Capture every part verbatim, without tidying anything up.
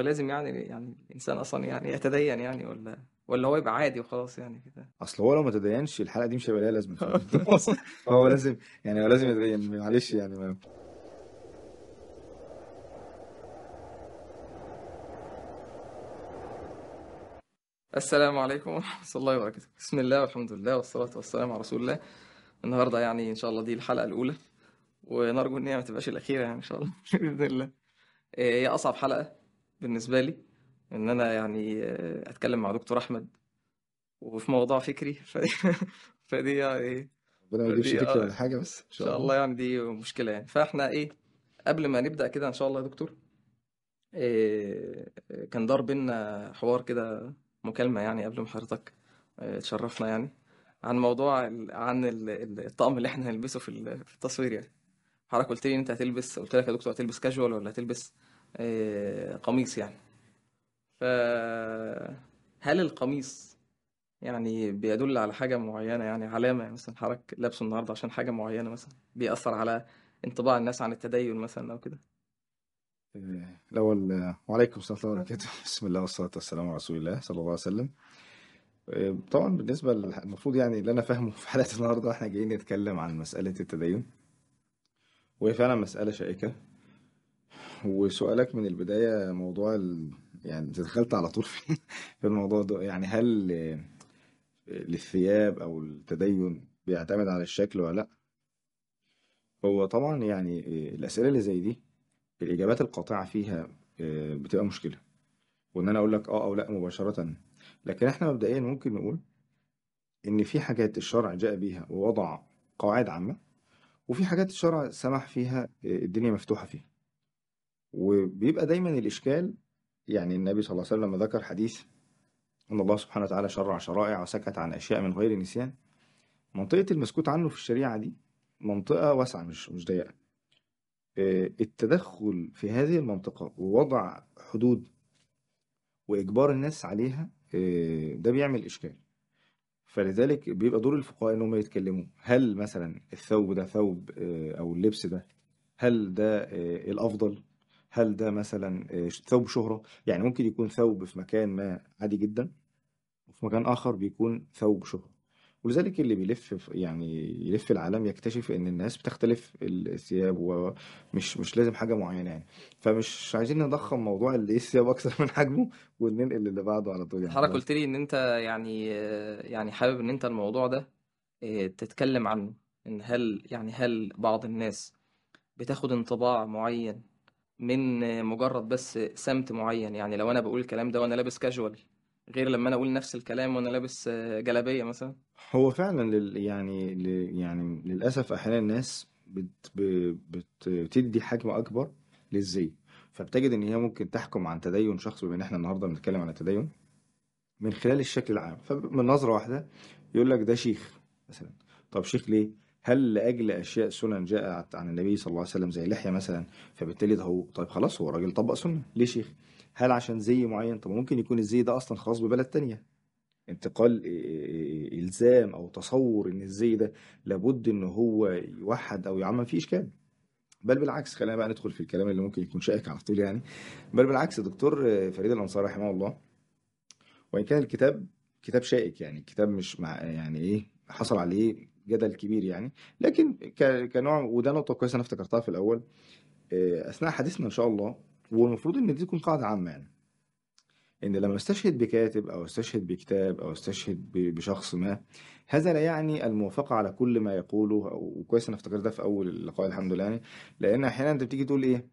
لازم يعني يعني الانسان اصلا يعني يتدين يعني، ولا ولا هو يبقى عادي وخلاص يعني كده؟ اصل هو لو ما تدينش الحلقه دي مش هيبقى ليها لازمه، فاهم؟ فهو لازم، يعني هو لازم يتدين، معلش يعني ما. السلام عليكم ورحمة الله وبركاته. بسم الله والحمد لله والصلاة والسلام على رسول الله. النهاردة يعني إن شاء الله دي الحلقة الأولى، ونرجو إن هي ما تبقاش الأخيرة يعني إن شاء الله بإذن الله. إيه، هي أصعب حلقة بالنسبة لي، إن أنا يعني آه، أتكلم مع دكتور أحمد وفي موضوع فكري فدي, فدي يعني ربنا ما يجيبش فدي فكره آه، ولا حاجه، بس ان إن شاء شاء الله. الله يعني دي مشكلة يعني. فإحنا إيه، قبل ما نبدأ كده إن شاء الله يا دكتور، إيه، كان دار بينا حوار كده، مكالمة يعني قبل ما حضرتك إيه، تشرفنا يعني، عن موضوع ال- عن ال- ال- الطقم اللي احنا هنلبسه في ال- في التصوير يعني. حضرتك قلت لي ان انت هتلبس، قلت لك يا دكتور هتلبس كاجوال ولا هتلبس إيه، قميص يعني. ف هل القميص يعني بيدل على حاجة معينة، يعني علامة يعني مثلا حضرتك لابسه النهاردة عشان حاجة معينة، مثلا بيأثر على انطباع الناس عن التدين مثلا أو كده؟ آه، الاول آه، وعليكم السلام ورحمه الله وبركاته. بسم الله والصلاه والسلام على رسول الله صلى الله عليه وسلم. آه، طبعا بالنسبه للح- المفروض يعني اللي انا فاهمه في حلقه النهارده احنا جايين نتكلم عن مساله التدين، وهي فعلا مساله شائكه. وسؤالك من البدايه موضوع ال... يعني أنت دخلت على طول في في الموضوع ده، يعني هل آه، للثياب او التدين بيعتمد على الشكل ولا لا؟ هو طبعا يعني آه، الاسئله اللي زي دي الاجابات القاطعه فيها آه، بتبقى مشكله، وان انا اقول لك اه او لا مباشره. لكن احنا مبدئيا ممكن نقول ان في حاجات الشرع جاء بيها ووضع قواعد عامه، وفي حاجات الشرع سمح فيها آه، الدنيا مفتوحه فيها. وبيبقى دايما الاشكال، يعني النبي صلى الله عليه وسلم لما ذكر حديث ان الله سبحانه وتعالى شرع شرائع وسكت عن اشياء من غير نسيان، منطقه المسكوت عنه في الشريعه دي منطقه واسعه مش مش ضيقه. آه، التدخل في هذه المنطقة ووضع حدود وإجبار الناس عليها آه، ده بيعمل إشكال. فلذلك بيبقى دور الفقهاء إنهم يتكلموا هل مثلا الثوب ده ثوب آه، أو اللبس ده، هل ده آه، الأفضل؟ هل ده مثلا آه، ثوب شهرة؟ يعني ممكن يكون ثوب في مكان ما عادي جدا، وفي مكان آخر بيكون ثوب شهرة. ولذلك اللي بيلف في- يعني يلف العالم يكتشف ان الناس بتختلف الثياب، ومش مش لازم حاجة معينة يعني. فمش عايزين نضخم موضوع اللي ايه الثياب اكثر من حجمه وننقل اللي بعده على طول يعني حضرتك خلاص. قلت لي ان انت يعني آه، يعني حابب ان انت الموضوع ده آه، تتكلم عنه، ان هل يعني هل بعض الناس بتاخد انطباع معين من آه، مجرد بس سمت معين، يعني لو انا بقول الكلام ده وانا لابس كاجوال، غير لما انا اقول نفس الكلام وانا لابس آه، جلابية مثلا. هو فعلا لل يعني ل يعني للأسف أحيانا الناس بت ب- بت بتدي حجم أكبر للزي، فبتجد إن هي ممكن تحكم عن تدين شخص، بما إن إحنا النهاردة بنتكلم عن التدين، من خلال الشكل العام. فمن نظرة واحدة يقول لك ده شيخ مثلا. طب شيخ ليه؟ هل لأجل أشياء سنن جاءت عن النبي صلى الله عليه وسلم زي اللحية مثلا، فبالتالي ده هو طيب خلاص هو راجل طبق سنة ليه شيخ؟ هل عشان زي معين؟ طب ممكن يكون الزي ده أصلا خاص ببلد تانية، انتقال إيه- إيه- إلزام أو تصور إن الزي ده لابد إن هو يوحد أو يعمم فيه إشكال. بل بالعكس، خلينا بقى ندخل في الكلام اللي ممكن يكون شائك على طول يعني. بل بالعكس، دكتور فريد الأنصاري رحمه الله، وإن كان الكتاب كتاب شائك، يعني كتاب مش مع يعني إيه حصل عليه جدل كبير يعني، لكن ك- كنوع، وده نقطة كويسة أنا افتكرتها في الأول آه، أثناء حديثنا إن شاء الله. والمفروض إن دي تكون قاعدة عامة يعني، إن لما استشهد بكاتب أو استشهد بكتاب أو استشهد ب- بشخص ما، هذا لا يعني الموافقة على كل ما يقوله. أو كويس أنا افتكرت ده في أول اللقاء الحمد لله يعني. لأن أحيانا أنت بتيجي تقول إيه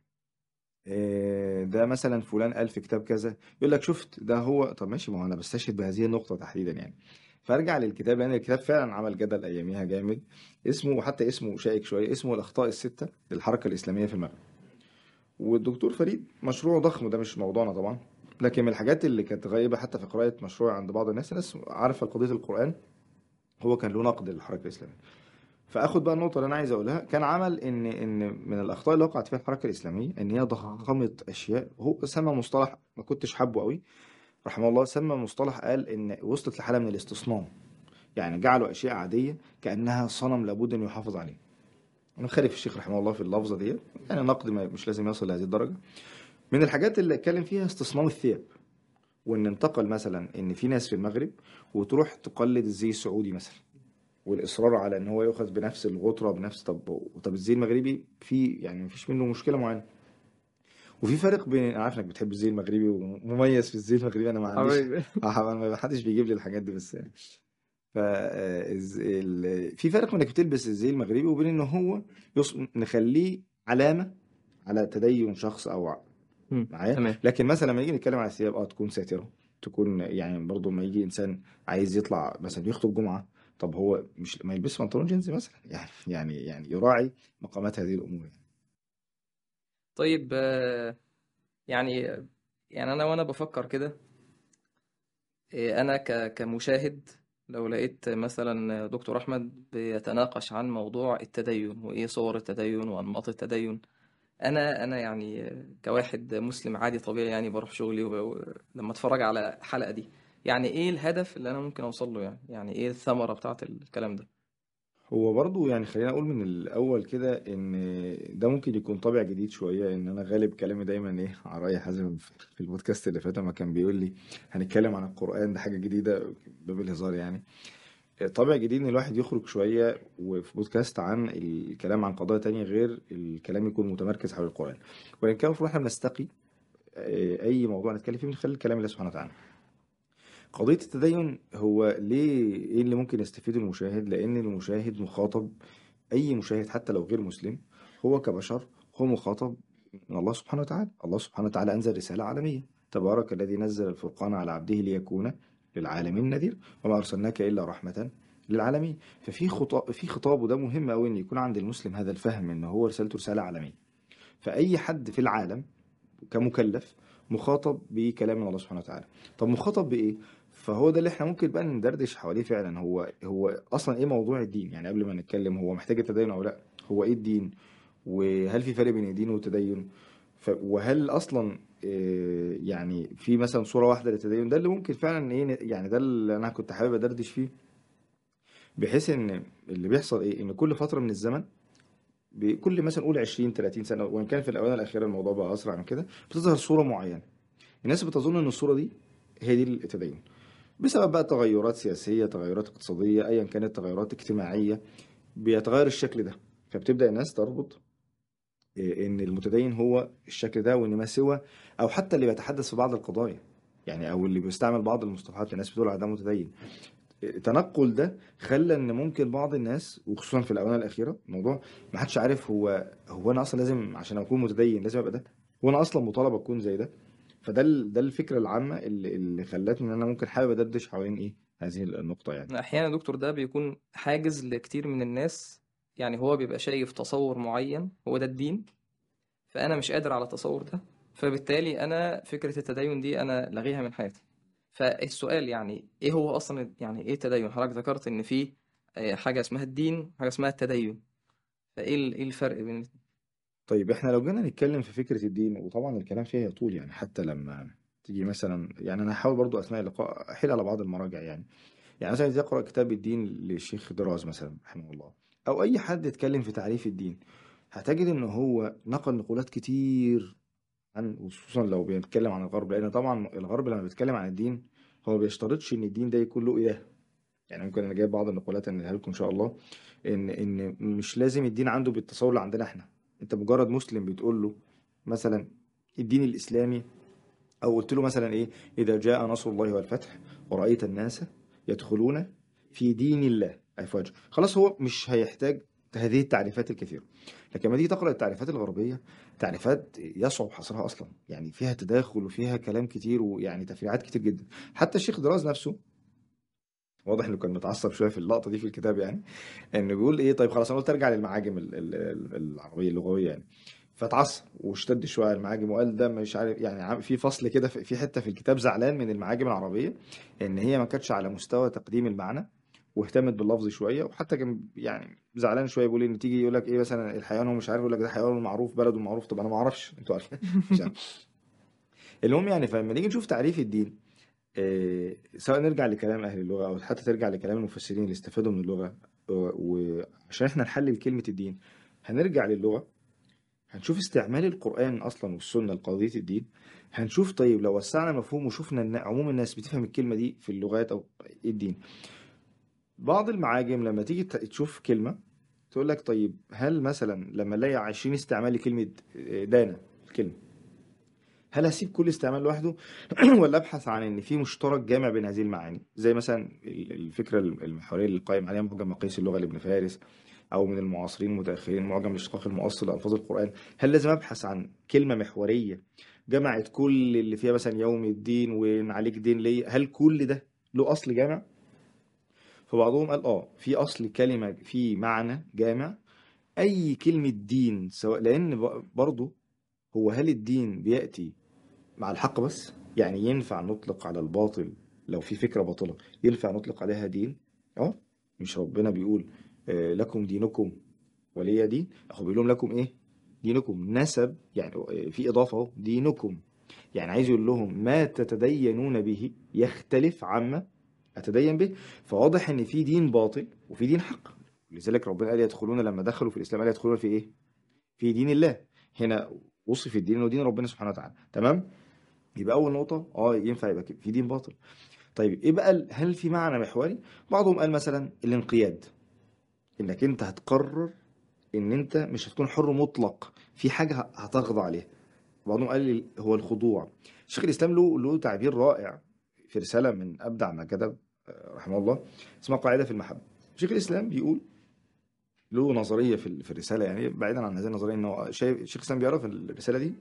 آه، ده مثلا فلان قال في كتاب كذا، يقول لك شفت ده هو. طب ماشي، ما هو انا بستشهد بهذه النقطه تحديدا يعني. فارجع للكتاب، لان الكتاب فعلا عمل جدل اياميها جامد، اسمه وحتى اسمه شائك شويه، اسمه الاخطاء السته للحركه الاسلاميه في المغرب. والدكتور فريد مشروع ضخم، ده مش موضوعنا طبعا، لكن من الحاجات اللي كانت غايبه حتى في قراءه مشروع عند بعض الناس، الناس عارفه قضيه القران، هو كان له نقد للحركه الاسلاميه. فاخد بقى النقطه اللي انا عايز اقولها، كان عمل ان ان من الاخطاء اللي وقعت فيها الحركه الاسلاميه ان هي ضخمت اشياء. هو سمى مصطلح ما كنتش حابه قوي، رحمه الله، سمى مصطلح قال ان وصلت لحاله من الاستصنام، يعني جعلوا اشياء عاديه كانها صنم لابد ان يحافظ عليه. انا خالف الشيخ رحمه الله في اللفظه دي، يعني نقد ما- مش لازم يصل لهذه الدرجه. من الحاجات اللي اتكلم فيها استصنام الثياب، وان انتقل مثلا ان في ناس في المغرب وتروح تقلد الزي السعودي مثلا، والاصرار على ان هو يؤخذ بنفس الغطره بنفس، طب طب الزي المغربي في يعني مفيش منه مشكله معينه. وفي فرق بين، انا عارف انك بتحب الزي المغربي ومميز في الزي المغربي، انا ما عنديش حبيبي. ما حدش بيجيب لي الحاجات دي بس يعني. ف آه، الز- ال- في فرق انك بتلبس الزي المغربي وبين ان هو يص... نخليه علامه على تدين شخص او ع- مم. معايا. تمام. لكن مثلا لما نيجي نتكلم على الثياب، اه تكون ساتره، تكون يعني برضه لما يجي انسان عايز يطلع مثلا يخطب جمعه، طب هو مش ما يلبسش بنطلون جينز مثلا يعني يعني يعني يراعي مقامات هذه الامور يعني. طيب آه، يعني يعني انا وانا بفكر كده، إيه، انا ك- كمشاهد، لو لقيت مثلا دكتور احمد بيتناقش عن موضوع التدين وايه صور التدين وانماط التدين، انا انا يعني كواحد مسلم عادي طبيعي يعني بروح شغلي، ولما اتفرج على الحلقة دي، يعني ايه الهدف اللي انا ممكن اوصل له؟ يعني يعني ايه الثمرة بتاعت الكلام ده؟ هو برضو يعني خلينا اقول من الاول كده ان ده ممكن يكون طابع جديد شويه، ان انا غالب كلامي دايما ايه على راي حازم في في البودكاست اللي فات لما كان بيقول لي هنتكلم عن القران، ده حاجه جديده باب الهزار يعني. طابع جديد ان الواحد يخرج شويه وفي بودكاست عن الكلام عن قضايا تانية غير الكلام يكون متمركز حول القران. وان كان المفروض احنا بنستقي آه، اي موضوع نتكلم فيه من خلال كلام الله سبحانه وتعالى. قضية التدين هو ليه ايه اللي ممكن يستفيده المشاهد؟ لأن المشاهد مخاطب، أي مشاهد حتى لو غير مسلم هو كبشر هو مخاطب من الله سبحانه وتعالى. الله سبحانه وتعالى أنزل رسالة عالمية، تبارك الذي نزل الفرقان على عبده ليكون للعالمين نذير وما أرسلناك إلا رحمة للعالمين. ففي خطاب، في خطاب، وده مهم أوي إن يكون عند المسلم هذا الفهم إن هو رسالته رسالة عالمية. فأي حد في العالم كمكلف مخاطب بكلام من الله سبحانه وتعالى. طب مخاطب بإيه؟ فهو ده اللي احنا ممكن بقى ندردش حواليه فعلا. هو هو اصلا ايه موضوع الدين؟ يعني قبل ما نتكلم هو محتاج التدين او لا، هو ايه الدين؟ وهل في فرق بين الدين والتدين؟ ف وهل اصلا آه، يعني في مثلا صورة واحدة للتدين؟ ده اللي ممكن فعلا ايه يعني، ده اللي انا كنت حابب ادردش فيه. بحيث ان اللي بيحصل ايه، ان كل فترة من الزمن بكل مثلا قول عشرين تلاتين سنة، وان كان في الاونه الاخيره الموضوع بقى اسرع من كده، بتظهر صورة معينة الناس بتظن ان الصورة دي هي دي التدين، بسبب بقى تغيرات سياسية، تغيرات اقتصادية، ايا كانت تغيرات اجتماعية بيتغير الشكل ده. فبتبدأ الناس تربط إيه، ان المتدين هو الشكل ده، وان ما سوى، او حتى اللي بيتحدث في بعض القضايا يعني، او اللي بيستعمل بعض المصطلحات الناس بتقول على ده متدين. التنقل ده خلى ان ممكن بعض الناس، وخصوصا في الاونه الاخيره، الموضوع ما حدش عارف هو هو انا اصلا لازم عشان اكون متدين لازم ابقى ده؟ هو انا اصلا مطالب اكون زي ده؟ فده ال- ده الفكره العامه اللي, اللي خلتني ان انا ممكن حابب ادردش حوالين ايه هذه النقطه يعني. احيانا يا دكتور ده بيكون حاجز لكتير من الناس، يعني هو بيبقى شايف تصور معين هو ده الدين، فانا مش قادر على التصور ده، فبالتالي انا فكره التدين دي انا لغيها من حياتي. فالسؤال يعني ايه هو اصلا، يعني ايه التدين؟ حضرتك ذكرت ان في آه، حاجه اسمها الدين وحاجه اسمها التدين، فايه ال- ايه الفرق بين الاتنين؟ طيب احنا لو جينا نتكلم في فكره الدين، وطبعا الكلام فيها يطول يعني، حتى لما تيجي مثلا يعني انا هحاول برضو اثناء اللقاء احيل على بعض المراجع يعني. يعني مثلا تقرا كتاب الدين للشيخ دراز مثلا رحمه الله، او اي حد اتكلم في تعريف الدين، هتجد ان هو نقل نقولات كتير عن، وخصوصا لو بيتكلم عن الغرب، لان طبعا الغرب لما بيتكلم عن الدين هو ما بيشترطش ان الدين ده يكون له اله. يعني ممكن انا جايب بعض النقولات انها لكم ان شاء الله، ان ان مش لازم الدين عنده بالتصور اللي عندنا احنا. انت مجرد مسلم بتقول له مثلا الدين الاسلامي، او قلت له مثلا ايه، اذا جاء نصر الله والفتح ورأيت الناس يدخلون في دين الله افواجا، خلاص هو مش هيحتاج هذه التعريفات الكثيرة. لكن لما تيجي تقرأ التعريفات الغربية، تعريفات يصعب حصرها أصلا، يعني فيها تداخل وفيها كلام كتير ويعني تفريعات كتير جدا. حتى الشيخ دراز نفسه واضح انه كان متعصب شويه في اللقطه دي في الكتاب يعني، انه بيقول ايه، طيب خلاص انا قلت ارجع للمعاجم ال- ال- ال- العربيه اللغويه يعني. فتعصب واشتد شويه على المعاجم وقال ده مش عارف يعني، عم- في فصل كده في في حته في الكتاب زعلان من المعاجم العربيه ان هي ما كانتش على مستوى تقديم المعنى، واهتمت باللفظ شويه. وحتى كان يعني زعلان شويه بيقول ان تيجي يقول لك ايه مثلا الحيوان هو مش عارف، يقول لك ده حيوان معروف بلده معروف، طب انا ما اعرفش انتوا عارفين مش عارف. المهم يعني فلما نيجي نشوف تعريف الدين، آه، سواء نرجع لكلام أهل اللغة أو حتى ترجع لكلام المفسرين اللي استفادوا من اللغة، و- وعشان احنا نحلل كلمة الدين هنرجع للغة، هنشوف استعمال القرآن أصلا والسنة لقضية الدين. هنشوف طيب لو وسعنا مفهوم وشفنا إن عموم الناس بتفهم الكلمة دي في اللغات أو إيه الدين. بعض المعاجم لما تيجي ت- تشوف كلمة تقول لك طيب هل مثلا لما الاقي عشرين استعمال لكلمة دانا الكلمة، هل هسيب كل استعمال لوحده ولا ابحث عن ان في مشترك جامع بين هذه المعاني، زي مثلا ال- الفكره المحوريه اللي قائم عليها معجم مقاييس اللغه لابن فارس، او من المعاصرين المتاخرين معجم الاشتقاق المؤصل لالفاظ القران. هل لازم ابحث عن كلمه محوريه جمعت كل اللي فيها مثلا يوم الدين وان عليك دين ليه، هل كل ده له اصل جامع؟ فبعضهم قال اه في اصل كلمه في معنى جامع اي كلمه دين، سواء لان ب- برضه هو هل الدين بياتي مع الحق بس؟ يعني ينفع نطلق على الباطل لو في فكرة باطلة ينفع نطلق عليها دين؟ اه، مش ربنا بيقول آه، لكم دينكم ولي دين؟ اهو بيقول لهم لكم ايه؟ دينكم نسب يعني، آه، في اضافة اهو دينكم، يعني عايز يقول لهم ما تتدينون به يختلف عما اتدين به. فواضح ان في دين باطل وفي دين حق، لذلك ربنا قال يدخلون، لما دخلوا في الاسلام قال يدخلون في ايه؟ في دين الله. هنا وصف الدين انه دين ربنا سبحانه وتعالى. تمام. يبقى اول نقطه اه ينفع يبقى في دين باطل. طيب ايه بقى ال- هل في معنى محوري؟ بعضهم قال مثلا الانقياد، انك انت هتقرر ان انت مش هتكون حر مطلق في حاجه ه- هتخضع عليها. بعضهم قال ال- هو الخضوع. شيخ الاسلام له له تعبير رائع في رساله من ابدع ما كتب، آه، رحمه الله، اسمها قاعده في المحبه. شيخ الاسلام بيقول له نظريه في ال- في الرساله، يعني بعيدا عن هذه النظريه، انه شايف شيخ الاسلام بيعرف في الرساله دي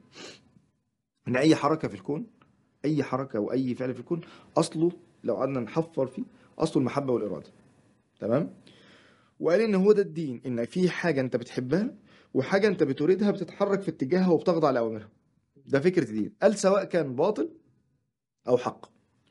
ان اي حركه في الكون، اي حركه او اي فعل في الكون اصله، لو قعدنا نحفر فيه، اصله المحبه والاراده. تمام. وقال ان هو ده الدين، ان في حاجه انت بتحبها وحاجه انت بتريدها بتتحرك في اتجاهها وبتخضع لاوامرها. ده فكره الدين، قال سواء كان باطل او حق.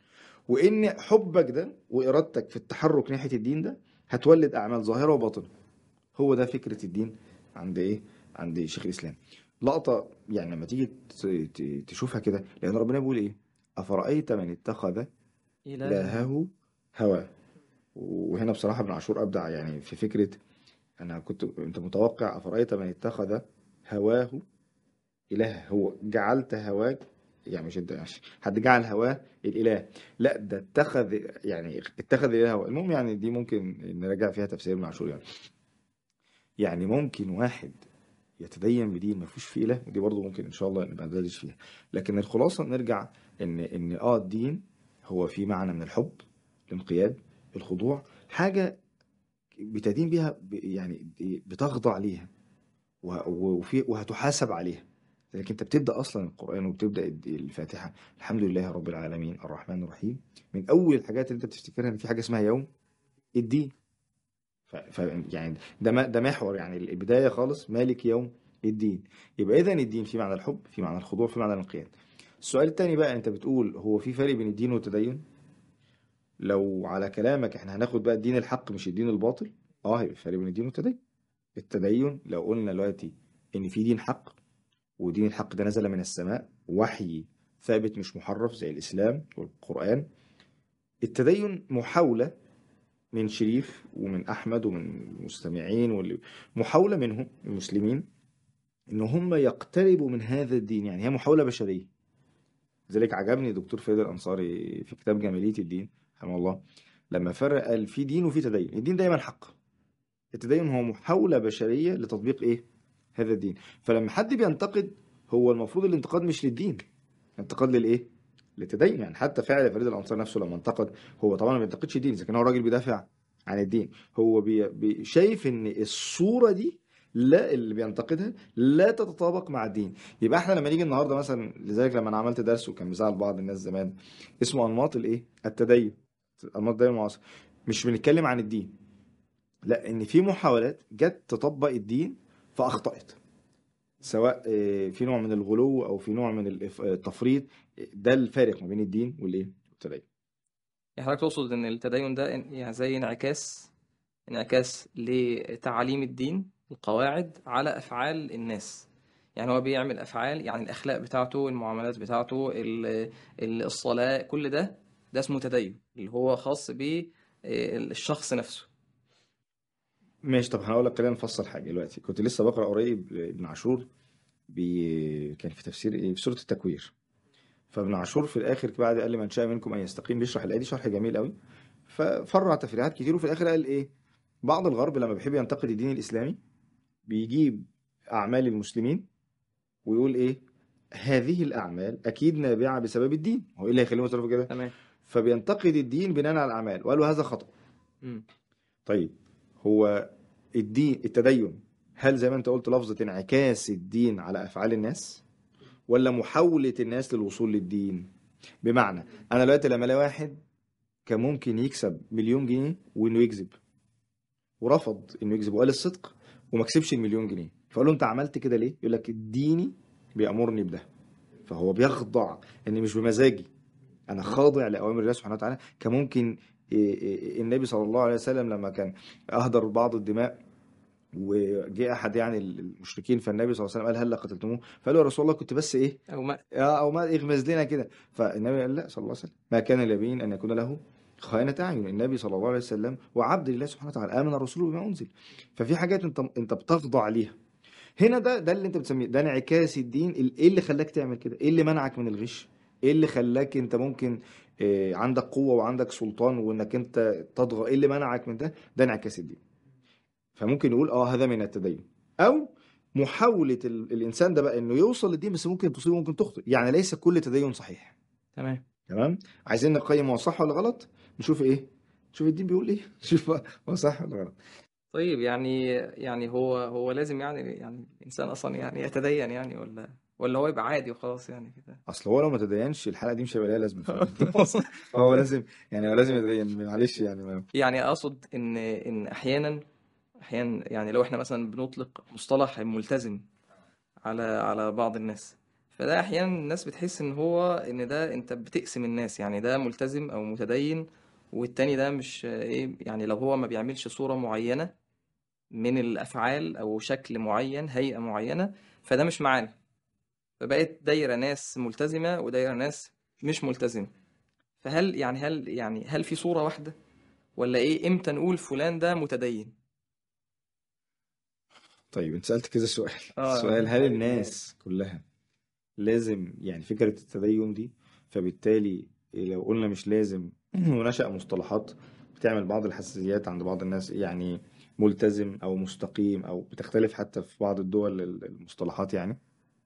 وان حبك ده وارادتك في التحرك ناحيه الدين ده هتولد اعمال ظاهره وباطنه. هو ده فكره الدين عند ايه؟ عند شيخ الاسلام. لقطه يعني لما تيجي ت- ت- تشوفها كده، لان ربنا بيقول ايه؟ افرايت من اتخذ إلها. إلهه هواه. وهنا بصراحة ابن عاشور أبدع يعني في فكرة، أنا كنت أنت متوقع أفرأيت من اتخذ هواه إله، هو جعلت هواك، يعني مش انت مش حد جعل هواه الإله، لا ده اتخذ، يعني اتخذ إله هواه. المهم يعني دي ممكن نراجع فيها تفسير ابن عاشور يعني. يعني ممكن واحد يتدين بدين ما فيهوش فيه إله، ودي برضه ممكن إن شاء الله نبقى ندردش فيها. لكن الخلاصة نرجع إن إن آه الدين هو في معنى من الحب، الانقياد، الخضوع، حاجة بتدين بيها ب- يعني بتخضع ليها وه- وفي وهتحاسب عليها. لكن انت بتبدا اصلا القران وبتبدا الد- الفاتحه الحمد لله رب العالمين الرحمن الرحيم، من اول الحاجات اللي انت بتفتكرها ان في حاجه اسمها يوم الدين. ف... ف... يعني ده ما... ده محور، يعني البدايه خالص مالك يوم الدين. يبقى اذا الدين في معنى الحب، في معنى الخضوع، في معنى الانقياد. السؤال التاني بقى، انت بتقول هو في فرق بين الدين والتدين؟ لو على كلامك احنا هناخد بقى الدين الحق مش الدين الباطل، اه هيبقى في فرق بين الدين والتدين. التدين لو قلنا دلوقتي ان في دين حق، ودين الحق ده نزل من السماء وحي ثابت مش محرف زي الاسلام والقران. التدين محاوله من شريف ومن احمد ومن المستمعين واللي محاوله منهم المسلمين ان هم يقتربوا من هذا الدين، يعني هي محاوله بشريه. لذلك عجبني دكتور فايد الانصاري في كتاب جماليه الدين رحمه الله لما فرق قال في دين وفي تدين. الدين دايما حق، التدين هو محاولة بشرية لتطبيق ايه؟ هذا الدين. فلما حد بينتقد، هو المفروض الانتقاد مش للدين، انتقاد للايه؟ للتدين. يعني حتى فعل فريد الانصار نفسه لما انتقد، هو طبعا ما بينتقدش الدين اذا كان هو راجل بيدافع عن الدين، هو بي... بي... شايف ان الصورة دي لا اللي بينتقدها لا تتطابق مع الدين. يبقى احنا لما نيجي النهارده مثلا، لذلك لما انا عملت درس وكان مزعل بعض الناس زمان اسمه انماط الايه؟ التدين، انماط التدين المعاصر، مش بنتكلم عن الدين، لا ان في محاولات جت تطبق الدين فاخطأت، سواء آه، في نوع من الغلو او في نوع من الإف- التفريط. ده الفارق ما بين الدين والايه والتدين. يعني حضرتك تقصد إن التدين ده إن- يعني زي انعكاس انعكاس لتعاليم الدين، القواعد على أفعال الناس. يعني هو بيعمل أفعال، يعني الأخلاق بتاعته، المعاملات بتاعته، ال- ال- الصلاة، كل ده ده اسمه تدين، اللي هو خاص بالشخص نفسه. ماشي، طب هقول لك، خلينا نفصل حاجه دلوقتي. كنت لسه بقرا قريب ابن عاشور بي... كان في تفسير ايه، في سورة التكوير. فابن عاشور في الاخر بعد قال لي من شاء منكم ان يستقيم، بيشرح الايه دي شرح جميل قوي، ففرع تفريعات كتير، وفي الاخر قال ايه، بعض الغرب لما بيحب ينتقد الدين الاسلامي بيجيب اعمال المسلمين ويقول ايه، هذه الاعمال اكيد نابعه بسبب الدين، هو ايه اللي هيخليهم يتصرفوا كده، تمام. فبينتقد الدين بناء على الاعمال، وقالوا هذا خطأ. امم. طيب هو الدين التدين، هل زي ما انت قلت لفظة انعكاس الدين على افعال الناس، ولا محاولة الناس للوصول للدين؟ بمعنى انا دلوقتي لما الاقي واحد كان ممكن يكسب مليون جنيه وانه يكذب، ورفض انه يكذب وقال الصدق وما كسبش المليون جنيه، فقال له انت عملت كده ليه؟ يقول لك الديني بيأمرني بده. فهو بيخضع، ان مش بمزاجي، انا خاضع لاوامر الله سبحانه وتعالى. كان ممكن إيه إيه النبي صلى الله عليه وسلم لما كان اهدر بعض الدماء، وجاء احد يعني المشركين، فالنبي صلى الله عليه وسلم قال هل قتلتموه؟ فقالوا يا رسول الله كنت بس ايه، او ما. آه، او ما يغمز لنا كده. فالنبي قال لا صلى الله عليه وسلم، ما كان لنبي ان يكون له خائنة اعين. النبي صلى الله عليه وسلم وعبد لله سبحانه وتعالى، امن الرسول بما انزل. ففي حاجات انت انت بتخضع ليها. هنا ده ده اللي انت بتسميه ده انعكاس الدين. ايه اللي خلاك تعمل كده؟ ايه اللي منعك من الغش؟ ايه اللي خلاك انت ممكن آه، عندك قوة وعندك سلطان وانك انت تطغى؟ ايه اللي منعك من ده؟ ده انعكاس الدين. فممكن نقول اه هذا من التدين، او محاولة ال- الانسان ده بقى انه يوصل للدين، بس ممكن تصيب وممكن تخطئ، يعني ليس كل تدين صحيح. تمام. تمام. عايزين نقيم هو صح ولا غلط، نشوف ايه، نشوف الدين بيقول ايه نشوف هو صح ولا غلط. طيب يعني يعني هو هو لازم يعني يعني الانسان اصلا يعني يتدين يعني، ولا ولا هو يبقى عادي وخلاص يعني كده؟ اصل هو لو ما تدينش الحلقة دي مش هيبقى لها لازمة، فاهم؟ هو لازم، يعني هو لازم يتدين، معلش يعني ما. يعني اقصد ان ان احيانا احيانا يعني لو احنا مثلا بنطلق مصطلح ملتزم على على بعض الناس، فده احيانا الناس بتحس ان هو ان ده انت بتقسم الناس، يعني ده ملتزم او متدين والتاني ده مش ايه، يعني لو هو ما بيعملش صورة معينة من الافعال او شكل معين هيئة معينة فده مش معانا. فبقت دايرة ناس ملتزمة ودايرة ناس مش ملتزمة. فهل يعني هل يعني هل في صورة واحدة، ولا ايه امتى نقول فلان ده متدين؟ طيب انت سألت كذا سؤال. اه. السؤال هل الناس كلها لازم يعني فكرة التدين دي؟ فبالتالي لو قلنا مش لازم ونشأ مصطلحات بتعمل بعض الحساسيات عند بعض الناس، يعني ملتزم أو مستقيم، أو بتختلف حتى في بعض الدول المصطلحات يعني.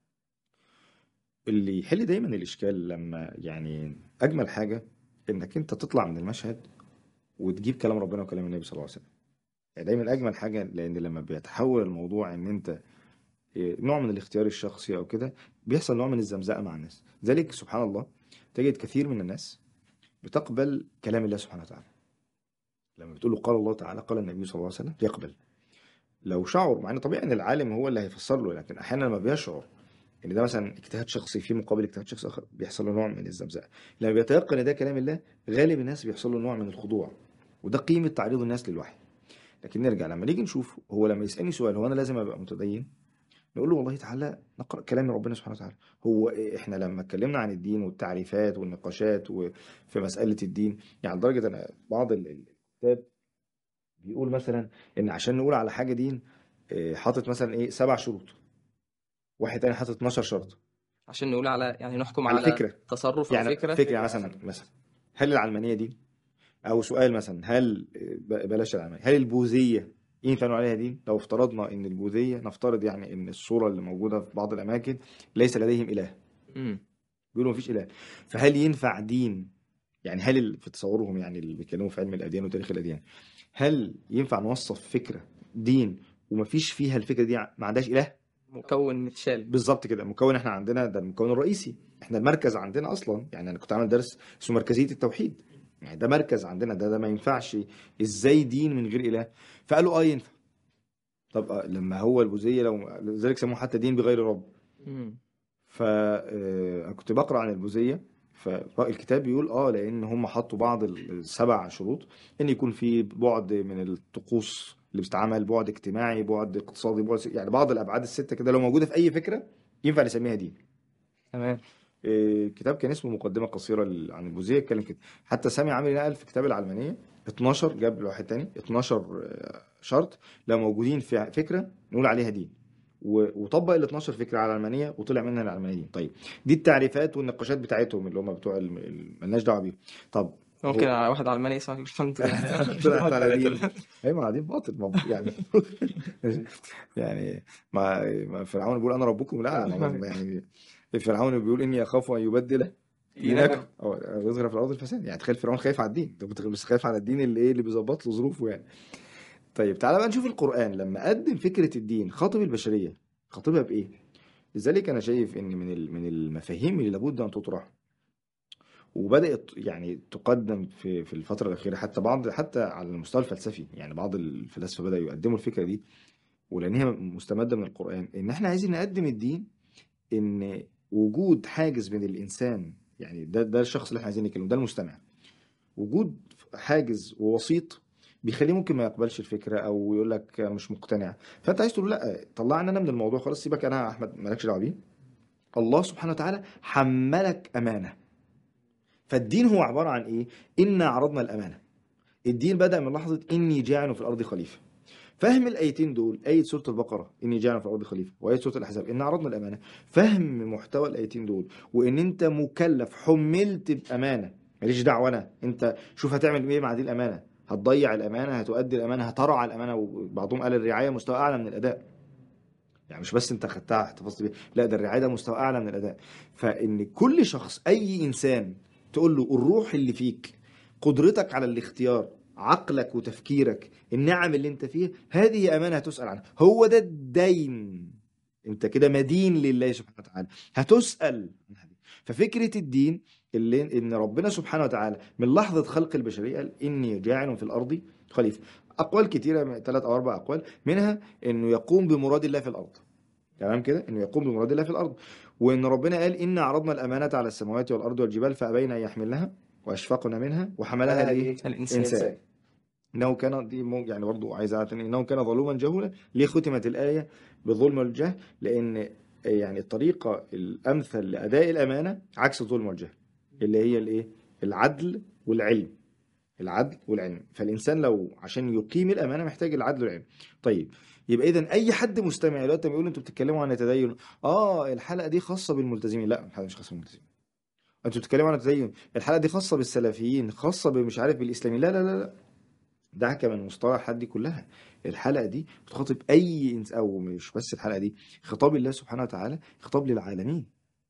اللي يحل دايما الإشكال لما يعني أجمل حاجة إنك أنت تطلع من المشهد وتجيب كلام ربنا وكلام النبي صلى الله عليه وسلم. يعني دايما أجمل حاجة، لأن لما بيتحول الموضوع إن أنت نوع من الاختيار الشخصي او كده، بيحصل نوع من الزمزقه مع الناس. ذلك سبحان الله تجد كثير من الناس بتقبل كلام الله سبحانه وتعالى. لما بتقول له قال الله تعالى قال النبي صلى الله عليه وسلم يقبل، لو شعر، مع ان طبيعي ان العالم هو اللي هيفسر له، لكن احيانا لما بيشعر ان ده مثلا اجتهاد شخصي في مقابل اجتهاد شخص اخر، بيحصل له نوع من الزمزقه. لما بيتيقن ان ده كلام الله، غالب الناس بيحصل له نوع من الخضوع، وده قيمه تعريض الناس للوحي. لكن نرجع لما نيجي نشوف، هو لما يسالني سؤال هو انا لازم ابقى متدين، نقول له والله تعالى نقرأ كلام ربنا سبحانه وتعالى. هو إيه، احنا لما اتكلمنا عن الدين والتعريفات والنقاشات وفي مسألة الدين، يعني لدرجة انا بعض ال- ال- الكتاب بيقول مثلا ان عشان نقول على حاجة دين، إيه، حاطط مثلا ايه سبع شروط، واحد تاني حاطط اتناشر شرط عشان نقول على يعني نحكم على على فكرة. تصرف او يعني فكرة. فكرة مثلا مثلا هل العلمانية دين؟ او سؤال مثلا هل ب- بلاش العلمانية، هل البوذية ينفع نقول عليها دين؟ لو افترضنا ان البوذية، نفترض يعني ان الصورة اللي موجودة في بعض الاماكن ليس لديهم اله، امم. بيقولوا مفيش اله، فهل ينفع دين؟ يعني هل ال- في تصورهم، يعني اللي بيتكلموا في علم الاديان وتاريخ الاديان، هل ينفع نوصف فكره دين ومفيش فيها الفكره دي ما عندهاش اله؟ مكون متشال. بالظبط كده. المكون احنا عندنا ده المكون الرئيسي، احنا المركز عندنا اصلا، يعني انا كنت عامل درس اسمه مركزيه التوحيد، يعني ده مركز عندنا، ده ده ما ينفعش. ازاي دين من غير اله؟ فقالوا اه ينفع. طب آه، لما هو البوذيه لو لذلك سموه حتى دين بغير رب. امم. فكنت بقرا عن البوذيه، فالكتاب بيقول اه لان هم حطوا بعض السبع شروط، ان يكون في بعد من الطقوس اللي بتتعمل، بعد اجتماعي، بعد اقتصادي، بعد يعني بعض الابعاد السته كده لو موجوده في اي فكره ينفع نسميها دين. تمام. إيه، كتاب كان اسمه مقدمه قصيره لل- عن البوذيه اتكلم كده. حتى سامي عامل نقل في كتاب العلمانيه اتناشر، جاب له واحد تاني اتناشر آه، شرط لو موجودين في فكره نقول عليها دين. و- وطبق ال اتناشر فكره على العلمانيه وطلع منها العلمانيه دي. طيب دي التعريفات والنقاشات بتاعتهم اللي هم بتوع الم- ال- ملناش دعوه بيهم. طب ممكن هو واحد علماني يسمع الحمد لله طلعت وانت على لا دين، تلام. اي ما دين باطل ما يعني يعني ما ما فرعون بيقول انا ربكم الاعلى، ما- يعني فرعون بيقول اني اخاف ان يبدل دينكم دينكم. او يظهر في الارض الفساد. يعني تخيل فرعون خايف على الدين، طب بس خايف على الدين اللي ايه اللي بيظبط له ظروفه يعني. طيب تعالى بقى نشوف القرآن لما قدم فكرة الدين خاطب البشرية خاطبها بإيه؟ لذلك أنا شايف إن من ال- من المفاهيم اللي لابد أن تطرح وبدأت يعني تقدم في في الفترة الأخيرة، حتى بعض حتى على المستوى الفلسفي، يعني بعض الفلاسفة بدأوا يقدموا الفكرة دي ولأنها مستمدة من القرآن، إن إحنا عايزين نقدم الدين إن وجود حاجز بين الإنسان، يعني ده ده الشخص اللي إحنا عايزين نتكلم، ده المستمع، وجود حاجز ووسيط بيخليه ممكن ما يقبلش الفكره او يقول لك مش مقتنع. فانت عايز تقول لا طلعني انا من الموضوع خلاص، سيبك انا يا احمد مالكش دعوه بيه. الله سبحانه وتعالى حملك امانه. فالدين هو عباره عن ايه؟ انا عرضنا الامانه. الدين بدأ من لحظه اني جاعل في الارض خليفه. فهم الايتين دول، ايه سوره البقره اني جاعل في الارض خليفه، وايه سوره الاحزاب ان عرضنا الامانه، فهم محتوى الايتين دول وان انت مكلف حملت بامانه. ماليش دعوه انا، انت شوف هتعمل ايه مع دي الامانه، هتضيع الامانه، هتؤدي الامانه، هترعى الامانه. وبعضهم قال الرعايه مستوى اعلى من الاداء، يعني مش بس انت خدتها احتفظت بيها، لا ده الرعايه ده مستوى اعلى من الاداء. فان كل شخص اي انسان تقول له الروح اللي فيك، قدرتك على الاختيار، عقلك وتفكيرك، النعم اللي انت فيها، هذه امانه هتسال عنها. هو ده الدين، انت كده مدين لله سبحانه وتعالى، هتسال عنها دي. ففكره الدين اللي ان ربنا سبحانه وتعالى من لحظه خلق البشريه قال اني جاعل في الارض خليفه. اقوال كتيره، ثلاث او اربع اقوال، منها انه يقوم بمراد الله في الارض. تمام كده، انه يقوم بمراد الله في الارض. وان ربنا قال ان عرضنا الامانه على السماوات والارض والجبال فابين ان يحملنها واشفقن منها وحملها عملها الايه؟ الايه؟ الانسان. الانسان الانسان. انه كان دي مو- يعني برضو عايز اعرف انه كان ظلوما جهولا. ليه ختمت الايه بالظلم والجهل؟ لان يعني الطريقه الامثل لاداء الامانه عكس الظلم والجهل، اللي هي الايه؟ العدل والعلم. العدل والعلم. فالإنسان لو عشان يقيم الأمانة محتاج العدل والعلم. طيب يبقى إذا أي حد مستمع دلوقتي بيقول أنتوا بتتكلموا عن التدين، آه الحلقة دي خاصة بالملتزمين. لا الحلقة مش خاصة بالملتزمين. أنتوا بتتكلموا عن التدين، الحلقة دي خاصة بالسلفيين، خاصة بمش عارف بالإسلاميين. لا لا لا لا، دعك من مصطلحات دي كلها. الحلقة دي بتخاطب أي إنس، أو مش بس الحلقة دي، خطاب الله سبحانه وتعالى خطاب للعالمين.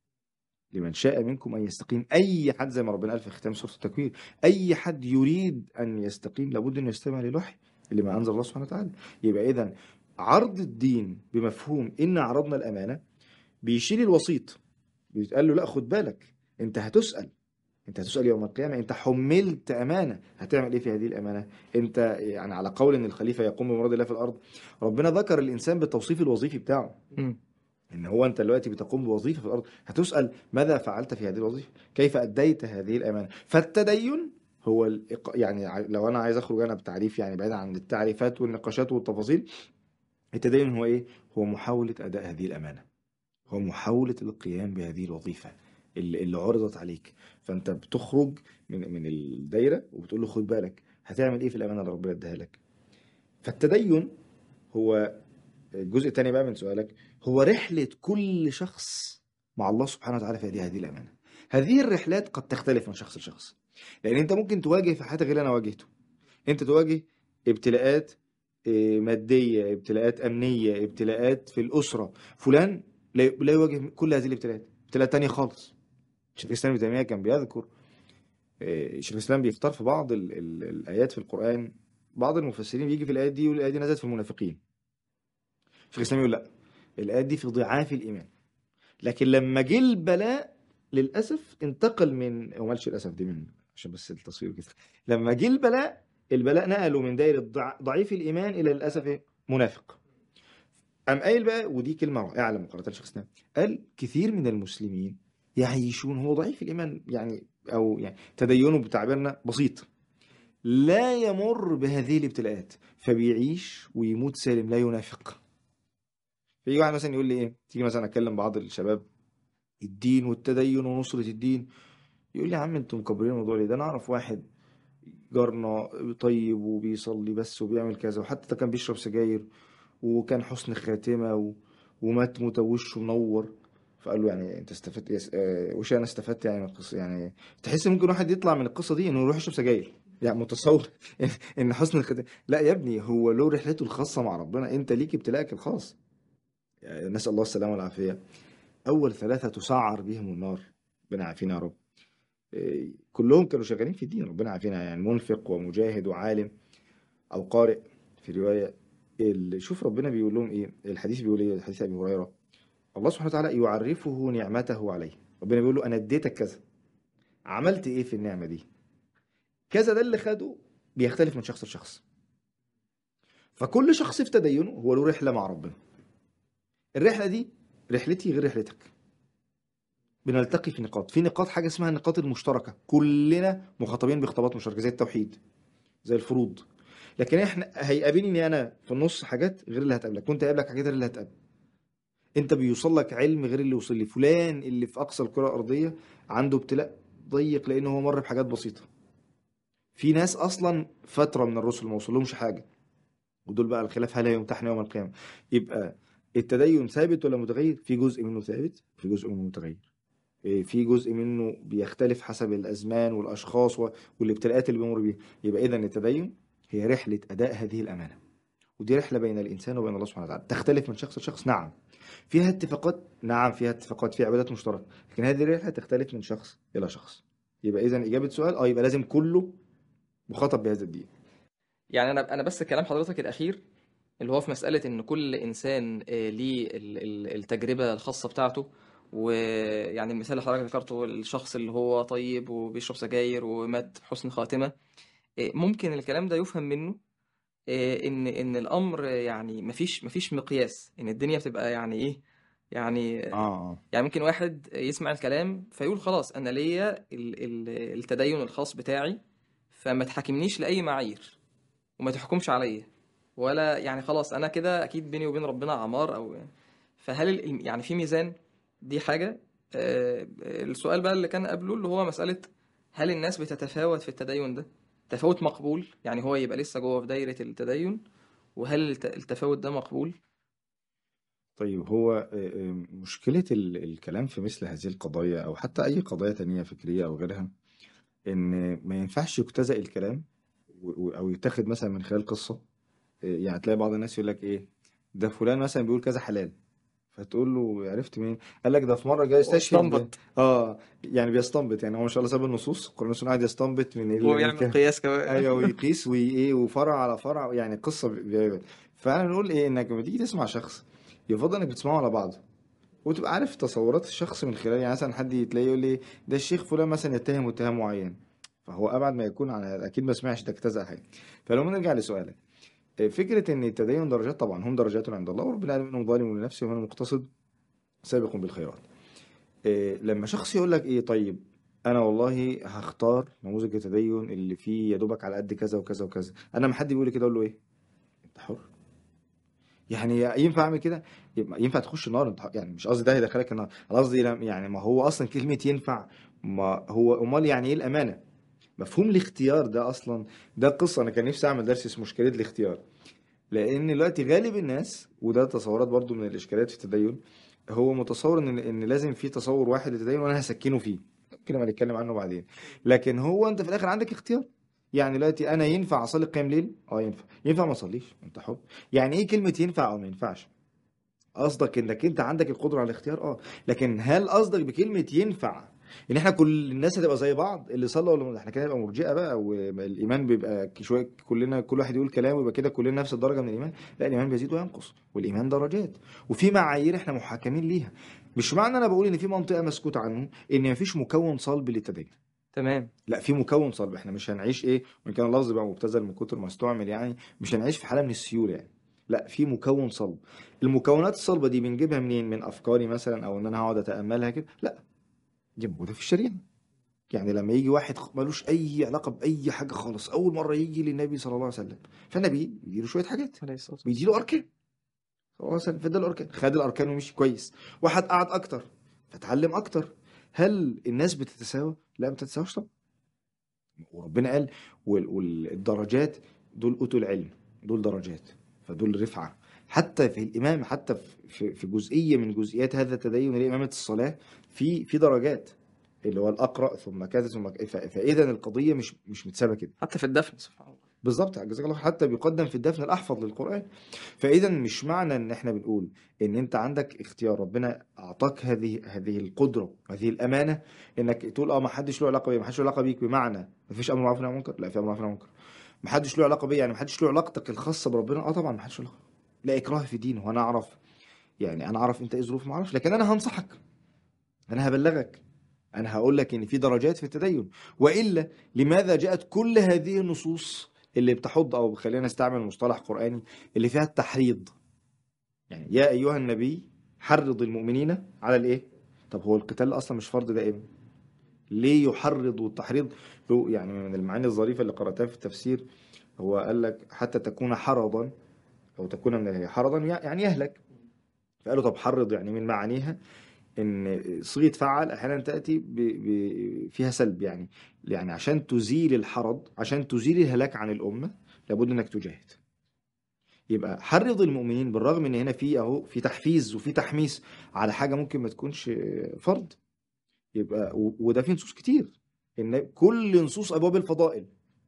لمن شاء منكم أن يستقيم. أي حد زي ما ربنا قال في ختام سورة التكوير، أي حد يريد أن يستقيم لابد أن يستمع للوحي لما أنزل الله سبحانه وتعالى. يبقى إذا عرض الدين بمفهوم إن عرضنا الأمانة بيشيل الوسيط، بيتقال له لا خد بالك، أنت هتسأل، أنت هتسأل يوم القيامة، أنت حملت أمانة، هتعمل إيه في هذه الأمانة؟ أنت يعني على قول إن الخليفة يقوم بمراد الله في الأرض، ربنا ذكر الإنسان بالتوصيف الوظيفي بتاعه، مم. ان هو انت دلوقتي بتقوم بوظيفه في الارض، هتسال ماذا فعلت في هذه الوظيفه؟ كيف اديت هذه الامانه؟ فالتدين هو الإق... يعني ع- لو انا عايز اخرج انا بتعريف يعني بعيد عن التعريفات والنقاشات والتفاصيل، التدين هو ايه؟ هو محاوله اداء هذه الامانه، هو محاوله القيام بهذه الوظيفه اللي, اللي عرضت عليك. فانت بتخرج من من الدايره وبتقول له خد بالك هتعمل ايه في الامانه اللي ربنا اداها لك. فالتدين هو الجزء الثاني بقى من سؤالك، هو رحلة كل شخص مع الله سبحانه وتعالى في هذه هذه الأمانة. هذه الرحلات قد تختلف من شخص لشخص، لأن أنت ممكن تواجه في حياتك غير اللي أنا واجهته. أنت تواجه ابتلاءات إيه، مادية، ابتلاءات أمنية، ابتلاءات في الأسرة. فلان لا لا يواجه كل هذه الابتلاءات، ابتلاءات تانية خالص. شيخ الإسلام ابن تيمية كان بيذكر، إيه، شيخ الإسلام بيختار في بعض ال ال الآيات في القرآن، بعض المفسرين بيجي في الآيات دي يقول الآية دي نزلت في المنافقين. شيخ الإسلام يقول لا، الآيات دي في ضعاف الإيمان. لكن لما جه البلاء للأسف انتقل من، أو مالش للأسف دي من عشان بس التصوير كده، لما جه البلاء، البلاء نقله من دائرة ضع- ضعيف الإيمان إلى للأسف إيه؟ منافق. قام قايل بقى، ودي كلمة رائعة لما قرأتها الشيخ الإسلام، قال كثير من المسلمين يعيشون هو ضعيف الإيمان، يعني أو يعني تدينه بتعبيرنا بسيط، لا يمر بهذه الابتلاءات، فبيعيش ويموت سالم لا ينافق. فيجي واحد مثلا يقول لي ايه، تيجي مثلا اكلم بعض الشباب الدين والتدين ونصرة الدين، يقول لي يا عم انتوا مكبرين الموضوع ليه؟ ده انا اعرف واحد جارنا طيب وبيصلي بس وبيعمل كذا، وحتى ده كان بيشرب سجاير وكان حسن خاتمة و... ومات موته وشه منور. فقال له يعني انت استفدت يس... آه، وش انا استفدت يعني من القصه؟ يعني تحس ممكن واحد يطلع من القصه دي انه يروح يشرب سجاير، يعني متصور ان إن حسن الختام. لا يا ابني، هو له رحلته الخاصه مع ربنا، انت ليك ابتلاءك الخاص. يعني نسال الله السلامه والعافيه. اول ثلاثه تسعر بهم النار، ربنا يعافينا يا رب. إيه، كلهم كانوا شغالين في الدين، ربنا يعافينا، يعني منفق ومجاهد وعالم او قارئ في روايه. ال- شوف ربنا بيقول لهم ايه، الحديث بيقول ايه، حديث ابي هريره، الله سبحانه وتعالى يعرفه نعمته عليه. ربنا بيقول له انا اديتك كذا، عملت ايه في النعمه دي؟ كذا. ده اللي خده بيختلف من شخص لشخص. فكل شخص في تدينه هو له رحله مع ربنا. الرحله دي رحلتي غير رحلتك. بنلتقي في نقاط، في نقاط حاجه اسمها النقاط المشتركه، كلنا مخاطبين بخطابات مشتركه زي التوحيد، زي الفروض. لكن احنا هيقابلني انا في النص حاجات غير اللي هتقابلك، وانت هيقابلك حاجات غير اللي هتقابل. انت بيوصل لك علم غير اللي وصل لي. فلان اللي في اقصى الكره الارضيه عنده ابتلاء ضيق لانه هو مر بحاجات بسيطه. في ناس اصلا فتره من الرسل ما وصلهمش حاجه، ودول بقى الخلاف هل هيمتحن يوم القيامه. يبقى التدين ثابت ولا متغير؟ في جزء منه ثابت، في جزء منه متغير. إيه، في جزء منه بيختلف حسب الازمان والاشخاص و- والابتلاءات اللي بيمر بيها. يبقى اذا التدين هي رحله اداء هذه الامانه، ودي رحله بين الانسان وبين الله سبحانه وتعالى. تختلف من شخص لشخص، نعم. فيها اتفاقات، نعم فيها اتفاقات، في عبادات مشتركه، لكن هذه الرحله تختلف من شخص الى شخص. يبقى اذا اجابه سؤال اه يبقى لازم كله مخاطب بهذا الدين. يعني انا انا بس كلام حضرتك الاخير اللي هو في مسألة إن كل إنسان آه، ليه ال- ال- التجربة الخاصة بتاعته. ويعني المثال اللي حضرتك ذكرته، الشخص اللي هو طيب وبيشرب سجاير ومات بحسن خاتمة، آه، ممكن الكلام ده يفهم منه آه، إن إن الأمر يعني مفيش مفيش مقياس، إن الدنيا بتبقى يعني إيه، يعني اه اه يعني ممكن واحد يسمع الكلام فيقول خلاص أنا ليا ال- ال- التدين الخاص بتاعي، فما تحاكمنيش لأي معايير وما تحكمش عليا، ولا يعني خلاص انا كده اكيد بيني وبين ربنا عمار او يعني. فهل ال- يعني في ميزان؟ دي حاجة. آه، السؤال بقى اللي كان قبله اللي هو مسألة هل الناس بتتفاوت في التدين ده تفاوت مقبول، يعني هو يبقى لسه جوه في دايرة التدين، وهل الت- التفاوت ده مقبول؟ طيب هو آه، آه، مشكلة ال- الكلام في مثل هذه القضايا أو حتى أي قضايا تانية فكرية أو غيرها، إن ما ينفعش يجتزأ الكلام و- و- أو يتاخد مثلا من خلال قصة. آه، يعني تلاقي بعض الناس يقول لك إيه، ده فلان مثلا بيقول كذا حلال، فتقول له عرفت منين؟ قال لك ده في مرة جاي يستشهد ب... واستنبط. اه يعني بيستنبط، يعني هو ما شاء الله ساب النصوص، القرآن والسنة قاعد يستنبط من ال... هو من يعمل كده. قياس كمان. ايوه، ويقيس وايه وفرع على فرع، يعني قصة بي... فانا نقول ايه، انك لما تيجي تسمع شخص يفضل انك بتسمعه على بعضه، وتبقى عارف تصورات الشخص من خلال، يعني مثلا حد تلاقيه يقول لي ده الشيخ فلان مثلا يتهم اتهام معين، فهو ابعد ما يكون عن اكيد ما سمعش ده اجتزأ حاجه. فلو نرجع لسؤالك، فكره ان التدين درجات، طبعا هم درجات عند الله، وربنا قال منهم ظالم لنفسه ومنهم مقتصد سابق بالخيرات. إيه، لما شخص يقول لك ايه طيب، انا والله هختار نموذج التدين اللي فيه يا دوبك على قد كذا وكذا وكذا، انا لما حد بيقول لي كده اقول له ايه، انت حر. يعني ينفع اعمل كده؟ يبقى ينفع تخش النار انت، يعني مش قصدي ده هيدخلك النار، انا قصدي لم- يعني ما هو اصلا كلمة ينفع، ما هو امال يعني ايه الامانة؟ مفهوم الاختيار ده اصلا، ده قصة. انا كان نفسي اعمل درس اسمه مشكلة الاختيار، لان دلوقتي غالب الناس، وده تصورات برضو من الاشكاليات في التدين، هو متصور ان ان لازم في تصور واحد للتدين وانا هسكنه فيه، كده ما نتكلم عنه بعدين. لكن هو انت في الاخر عندك اختيار. يعني دلوقتي انا ينفع اصلي قيام ليل؟ اه ينفع. ينفع ما اصليش؟ انت حر. يعني ايه كلمة ينفع او ما ينفعش؟ قصدك انك انت عندك القدره على الاختيار، اه. لكن هل قصدك بكلمه ينفع ان احنا كل الناس هتبقى زي بعض، اللي صلى ولا ما- احنا كده نبقى مرجئه بقى، والايمان بيبقى شويه كلنا كل واحد يقول كلام ويبقى كده كلنا نفس الدرجه من الايمان؟ لا، الايمان بيزيد وينقص، والايمان درجات، وفي معايير احنا محاكمين ليها. مش معنى انا بقول ان في منطقه مسكوت عنه ان مفيش مكون صلب للتدين. تمام. لا، في مكون صلب. احنا مش هنعيش ايه، وان كان اللفظ بقى مبتذل من كتر ما استعمل، يعني مش هنعيش في حاله من السيوله يعني. لا، في مكون صلب. المكونات الصلبه دي بنجيبها منين؟ من افكاري مثلا، او ان انا هقعد اتاملها كده؟ لا، دي موجوده في الشريعه. يعني لما يجي واحد خ- ملوش اي علاقه باي حاجه خالص، اول مره يجي للنبي صلى الله عليه وسلم، فالنبي بيديله شويه حاجات، عليه الصلاة بيديله والسلام. اركان صلى الله عليه وسلم، فده الاركان، خد الاركان ومشي كويس. واحد قعد اكتر فتعلم اكتر. هل الناس بتتساوى؟ لا، ما بتتساواش طبعا. وربنا قال وال- والدرجات دول أوتوا العلم، دول درجات، فدول رفعة. حتى في الامام، حتى في في جزئيه من جزئيات هذا التدين اللي هي امامه الصلاه، في في درجات، اللي هو الاقرا ثم كذا ثم ك- ف- فاذا القضيه مش مش متسابه كده. حتى في الدفن سبحان الله. بالظبط، جزاك الله خير. حتى بيقدم في الدفن الاحفظ للقران. فاذا مش معنى ان احنا بنقول ان انت عندك اختيار، ربنا اعطاك هذه هذه القدره، هذه الامانه، انك تقول اه ما حدش له علاقه بيا، ما حدش له علاقه بيك، بمعنى ما فيش امر معروف ونهي عن المنكر، لا في امر معروف ونهي عن المنكر. ما حدش له علاقه بيا يعني ما حدش له علاقتك الخاصه بربنا، اه طبعا ما حدش له علاقه. لا اكراه في دين، وانا اعرف يعني، انا اعرف انت ايه ظروف، ما اعرفش، لكن انا هنصحك، انا هبلغك، انا هقول لك ان في درجات في التدين. والا لماذا جاءت كل هذه النصوص اللي بتحض، او خلينا نستعمل مصطلح قرآني، اللي فيها التحريض؟ يعني يا ايها النبي حرض المؤمنين على الايه؟ طب هو القتال اصلا مش فرض دائما، ليه يحرض؟ والتحريض له يعني من المعاني الظريفه اللي قراتها في التفسير، هو قال لك حتى تكون حرضا، او تكون من حرضا يعني يهلك. فقالوا طب حرض يعني من معانيها ان صيغه فعل احيانا تاتي ب... ب... فيها سلب، يعني يعني عشان تزيل الحرض، عشان تزيل الهلاك عن الامه، لابد انك تجاهد. يبقى حرض المؤمنين، بالرغم ان هنا في اهو في تحفيز وفي تحميس على حاجه ممكن ما تكونش فرض. يبقى و... وده في نصوص كتير، ان كل نصوص ابواب الفضائل.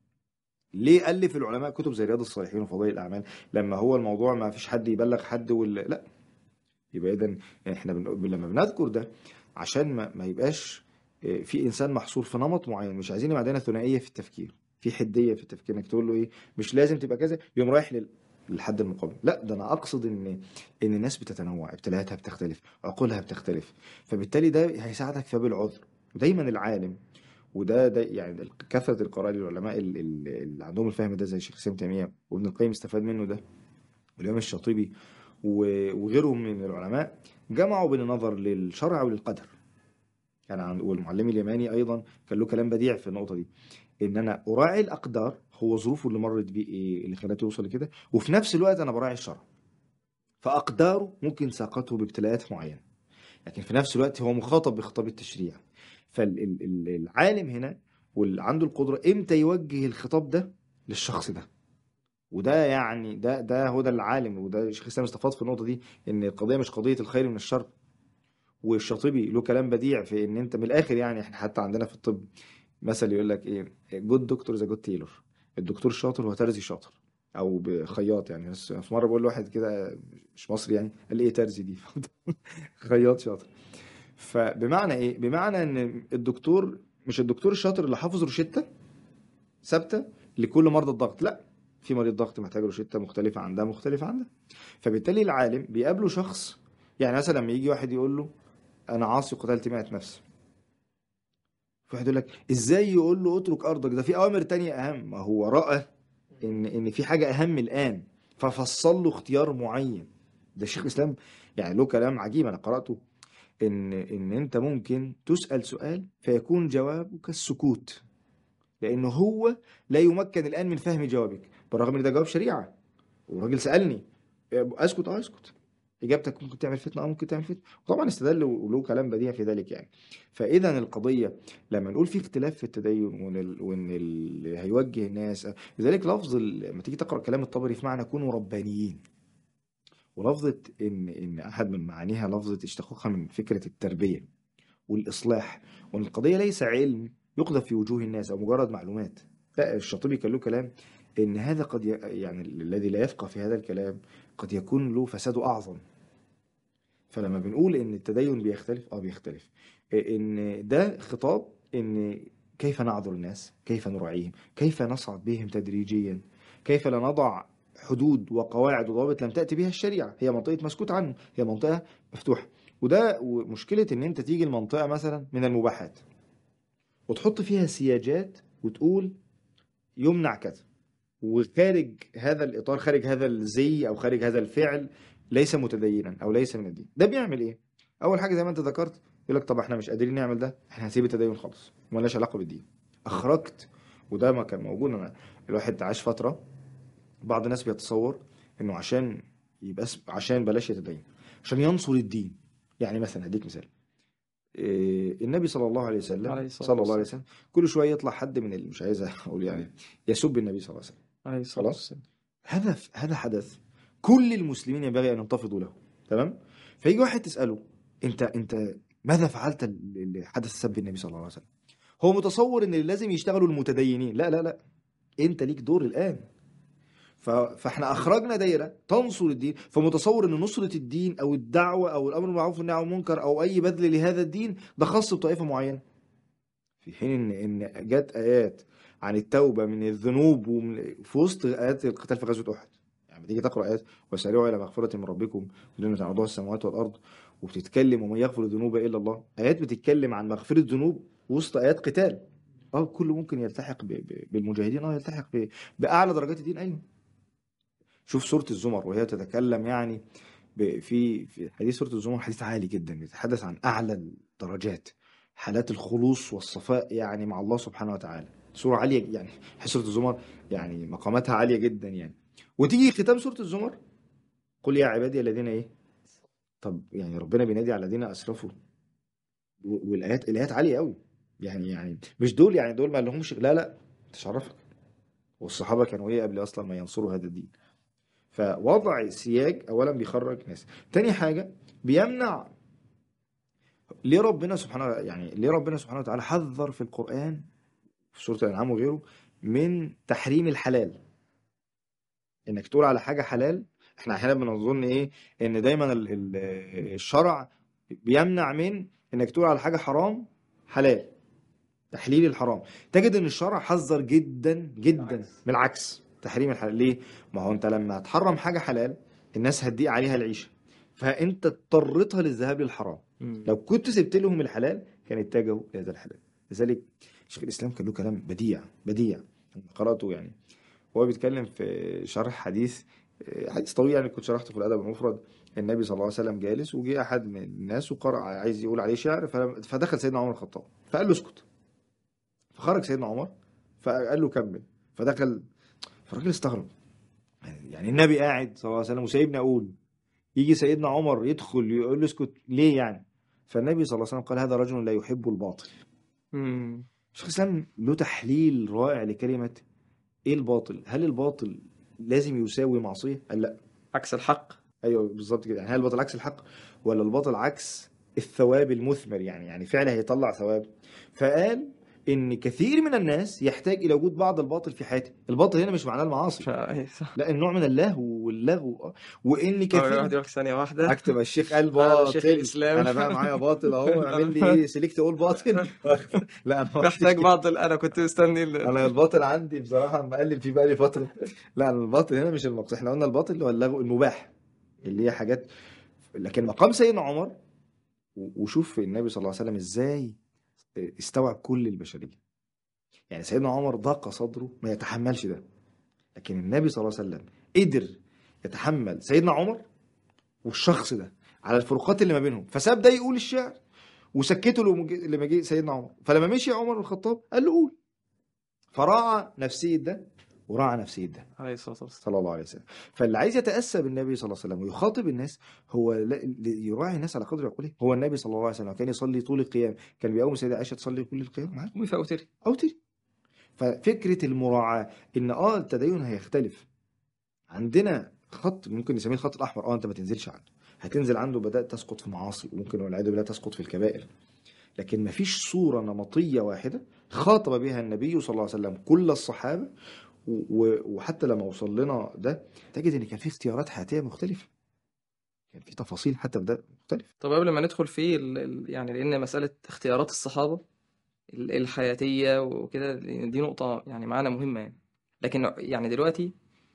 ليه الف العلماء كتب زي رياض الصالحين وفضائل الاعمال لما هو الموضوع ما فيش حد يبلغ حد ولا لا؟ يبقى اذا احنا بن... لما بنذكر ده عشان ما, ما يبقاش آه، في انسان محصور في نمط معين. مش عايزين يبقى عندنا ثنائيه في التفكير، في حديه في التفكير، انك تقول له ايه مش لازم تبقى كذا يقوم رايح لل... للحد المقابل. لا، ده انا اقصد ان ان الناس بتتنوع، ابتلاءاتها بتختلف، عقولها بتختلف، فبالتالي ده هيساعدك في باب العذر. ودايما العالم، وده ده يعني كثره القراءه للعلماء ال- ال- اللي عندهم الفهم ده، زي شيخ الاسلام تيميه وابن القيم استفاد منه ده، والامام الشاطبي و- وغيرهم من العلماء، جمعوا بين النظر للشرع وللقدر. يعني عن- والمعلم اليماني ايضا كان له كلام بديع في النقطه دي، ان انا اراعي الاقدار، هو ظروفه اللي مرت بيه ايه اللي خلته يوصل لكده، وفي نفس الوقت انا براعي الشرع. فاقداره ممكن ساقته بابتلاءات معينه، لكن في نفس الوقت هو مخاطب بخطاب التشريع. فالعالم هنا واللي عنده القدره امتى يوجه الخطاب ده للشخص ده. وده يعني ده ده هو ده العالم، وده شيخ الاسلام استفاض في النقطه دي، ان القضيه مش قضيه الخير من الشر. والشاطبي له كلام بديع في ان انت من الاخر، يعني احنا حتى عندنا في الطب مثل يقول لك ايه، جود دكتور ذا جود تيلور. الدكتور الشاطر هو ترزي شاطر، او بخياط يعني. بس في مره بقول لواحد كده مش مصري يعني، قال لي ايه ترزي دي؟ خياط شاطر. فبمعنى ايه؟ بمعنى ان الدكتور مش الدكتور الشاطر اللي حافظ روشته ثابته لكل مرضى الضغط، لا، في مريض ضغط محتاج روشته مختلفه عن ده، مختلفه عن ده. فبالتالي العالم بيقابله شخص، يعني مثلا لما يجي واحد يقول له انا عاصي وقتلت مئة نفس، في واحد يقول لك ازاي يقول له اترك ارضك، ده في اوامر تانية اهم. ما هو رأى ان ان في حاجه اهم الان، ففصل له اختيار معين. ده شيخ الاسلام يعني له كلام عجيب انا قراته، ان ان انت ممكن تسأل سؤال فيكون جوابك السكوت، لانه هو لا يمكن الان من فهم جوابك، بالرغم ان ده جواب شريعه. والراجل سألني اسكت، اه اسكت، اجابتك ممكن تعمل فتنه، اه ممكن تعمل فتنه. وطبعا استدل وله كلام بديع في ذلك يعني. فاذا القضيه لما نقول في اختلاف في التدين، وان ال... وان اللي هيوجه الناس، لذلك لفظ ال... لما تيجي تقرا كلام الطبري في معنى كونوا ربانيين، ولفظه ان ان احد من معانيها لفظه اشتقاقها من فكره التربيه والاصلاح، وان القضيه ليس علم يقذف في وجوه الناس او مجرد معلومات. لا، الشاطبي كان له كلام ان هذا قد ي... يعني الذي لا يفقه في هذا الكلام قد يكون له فساد اعظم. فلما بنقول ان التدين بيختلف، اه بيختلف، ان ده خطاب ان كيف نعذر الناس، كيف نراعيهم، كيف نصعد بهم تدريجيا، كيف لا نضع حدود وقواعد وضوابط لم تأتي بها الشريعة. هي منطقة مسكوت عنه، هي منطقة مفتوحة. وده مشكلة ان انت تيجي المنطقة مثلا من المباحات وتحط فيها سياجات وتقول يمنع كذا، وخارج هذا الإطار، خارج هذا الزي أو خارج هذا الفعل ليس متدينا أو ليس من الدين. ده بيعمل إيه؟ أول حاجة زي ما أنت ذكرت، يقول لك طب إحنا مش قادرين نعمل ده، إحنا هنسيب التدين خالص، مالناش علاقة بالدين. أخرجت. وده ما كان موجود. أنا الواحد عاش فترة، بعض الناس بيتصور إنه عشان يبقى اسم، عشان بلاش يتدين، عشان ينصر الدين. يعني مثلا هديك مثال، إيه، النبي صلى الله عليه وسلم عليه الصلاة صلى الله عليه والسلام. وسلم كل شوية يطلع حد من اللي مش عايز أقول يعني يسب النبي صلى الله عليه وسلم. عليه الصلاة خلاص، والسلام. هذا هذا حدث كل المسلمين ينبغي ان ينتفضوا له. تمام. فيجي واحد تساله انت انت ماذا فعلت اللي حدث سب النبي صلى الله عليه وسلم؟ هو متصور ان اللي لازم يشتغلوا المتدينين. لا لا لا، انت ليك دور الان. ف- فاحنا اخرجنا دايره تنصر الدين، فمتصور ان نصره الدين او الدعوه او الامر بالمعروف والنهي عن المنكر او اي بذل لهذا الدين ده خاص بطائفه معينه، في حين ان ان جت ايات عن التوبه من الذنوب ومن في وسط ايات القتال في غزوه احد. يعني تيجي تقرا ايات وسارعوا الى مغفره من ربكم وجنة عرضها السماوات والارض، وبتتكلم ومن يغفر الذنوب الا الله، ايات بتتكلم عن مغفره الذنوب وسط ايات قتال. اه كله ممكن يلتحق ب- ب- بالمجاهدين، اه يلتحق ب- باعلى درجات الدين، ايوه. شوف سورة الزمر وهي تتكلم يعني ب- في في حديث سورة الزمر، حديث عالي جدا يتحدث عن أعلى الدرجات، حالات الخلوص والصفاء يعني مع الله سبحانه وتعالى. سورة عالية يعني، سورة الزمر يعني مقاماتها عالية جدا يعني. وتيجي ختام سورة الزمر قل يا عبادي الذين ايه. طب يعني ربنا بينادي على الذين اسرفوا، و- والايات الايات عاليه قوي. يعني يعني مش دول، يعني دول ما لهمش، لا لا، تشرفك. والصحابه كانوا ايه قبل اصلا ما ينصروا هذا الدين. فوضع سياج اولا بيخرج ناس. تاني حاجه بيمنع. ليه ربنا سبحانه يعني ليه ربنا سبحانه وتعالى حذر في القران في سوره الانعام وغيره من تحريم الحلال؟ انك تقول على حاجه حلال. احنا احيانا بنظن ايه، ان دايما ال- ال- الشرع بيمنع من انك تقول على حاجه حرام حلال، تحليل الحرام. تجد ان الشرع حذر جدا جدا من العكس، تحريم الحلال. ليه؟ ما هو انت لما هتحرم حاجه حلال الناس هتضيق عليها العيشه، فانت اضطرتها للذهاب للحرام. مم. لو كنت سبت لهم الحلال كان اتجهوا لهذا الحلال. لذلك شيخ الاسلام كان له كلام بديع بديع أنا قراته يعني. هو بيتكلم في شرح حديث، حديث طويل يعني كنت شرحته في الادب المفرد. النبي صلى الله عليه وسلم جالس وجه احد من الناس وقرأ عايز يقول عليه شعر، فلم- فدخل سيدنا عمر الخطاب فقال له اسكت. فخرج سيدنا عمر فقال له كمل. فدخل. فالراجل استغرب، يعني يعني النبي قاعد صلى الله عليه وسلم وسايبني اقول، يجي سيدنا عمر يدخل يقول له اسكت ليه يعني؟ فالنبي صلى الله عليه وسلم قال هذا رجل لا يحب الباطل. مم. شيخ الاسلام له تحليل رائع لكلمه ايه الباطل. هل الباطل لازم يساوي معصيه؟ قال لا. عكس الحق. ايوه بالظبط كده. يعني هل الباطل عكس الحق ولا الباطل عكس الثواب المثمر؟ يعني يعني فعلا هيطلع ثواب. فقال ان كثير من الناس يحتاج الى وجود بعض الباطل في حياته. الباطل هنا مش معناه المعاصي، فا إيه صح. لا، النوع من اللهو واللغو. وان هو كثير يقعد يقول لك ثانية واحدة. اكتب الشيخ قال أنا شيخ باطل، الإسلام. انا بقى معايا باطل اهو، اعمل لي أنا ايه سيلكت اقول باطل. لا انا ما قلتش محتاج كده. بعض ال- أنا كنت مستني ال- انا الباطل عندي بصراحه مقلب فيه بقالي فتره. لا أنا الباطل هنا مش المقصود، احنا قلنا الباطل اللي هو اللغو المباح اللي هي حاجات. لكن مقام سيدنا عمر، و- وشوف النبي صلى الله عليه وسلم ازاي استوعب كل البشريه. يعني سيدنا عمر ضاق صدره ما يتحملش ده، لكن النبي صلى الله عليه وسلم قدر يتحمل سيدنا عمر والشخص ده على الفروقات اللي ما بينهم، فساب ده يقول الشعر وسكته لما جه لما جه سيدنا عمر. فلما مشي عمر بن الخطاب قال له قول. فراعى نفسيه ده وراعى نفسيه ده عليه الصلاة والسلام. صلى الله عليه وسلم. فاللي عايز يتأسى بالنبي صلى الله عليه وسلم ويخاطب الناس هو لا- يراعي الناس على قدر عقوله. هو النبي صلى الله عليه وسلم كان يصلي طول القيام، كان بيقوم سيدة عائشة تصلي كل القيام معاه قومي فأوتري. أو تري. ففكرة المراعاة إن اه التدين هيختلف. عندنا خط ممكن نسميه الخط الأحمر، اه أنت ما تنزلش عنده، هتنزل عنده بدأت تسقط في معاصي وممكن والعياذ بالله تسقط في الكبائر. لكن ما فيش صورة نمطية واحدة خاطب بها النبي صلى الله عليه وسلم كل الصحابة. و- و- وحتى لما وصل لنا ده تجد ان كان في اختيارات حياتيه مختلفه، كان في تفاصيل حتى في ده مختلفه. طب قبل ما ندخل في ال... ال- يعني لأن مسألة اختيارات الصحابة ال- الحياتية وكده دي نقطة يعني معانا مهمة يعني. لكن يعني دلوقتي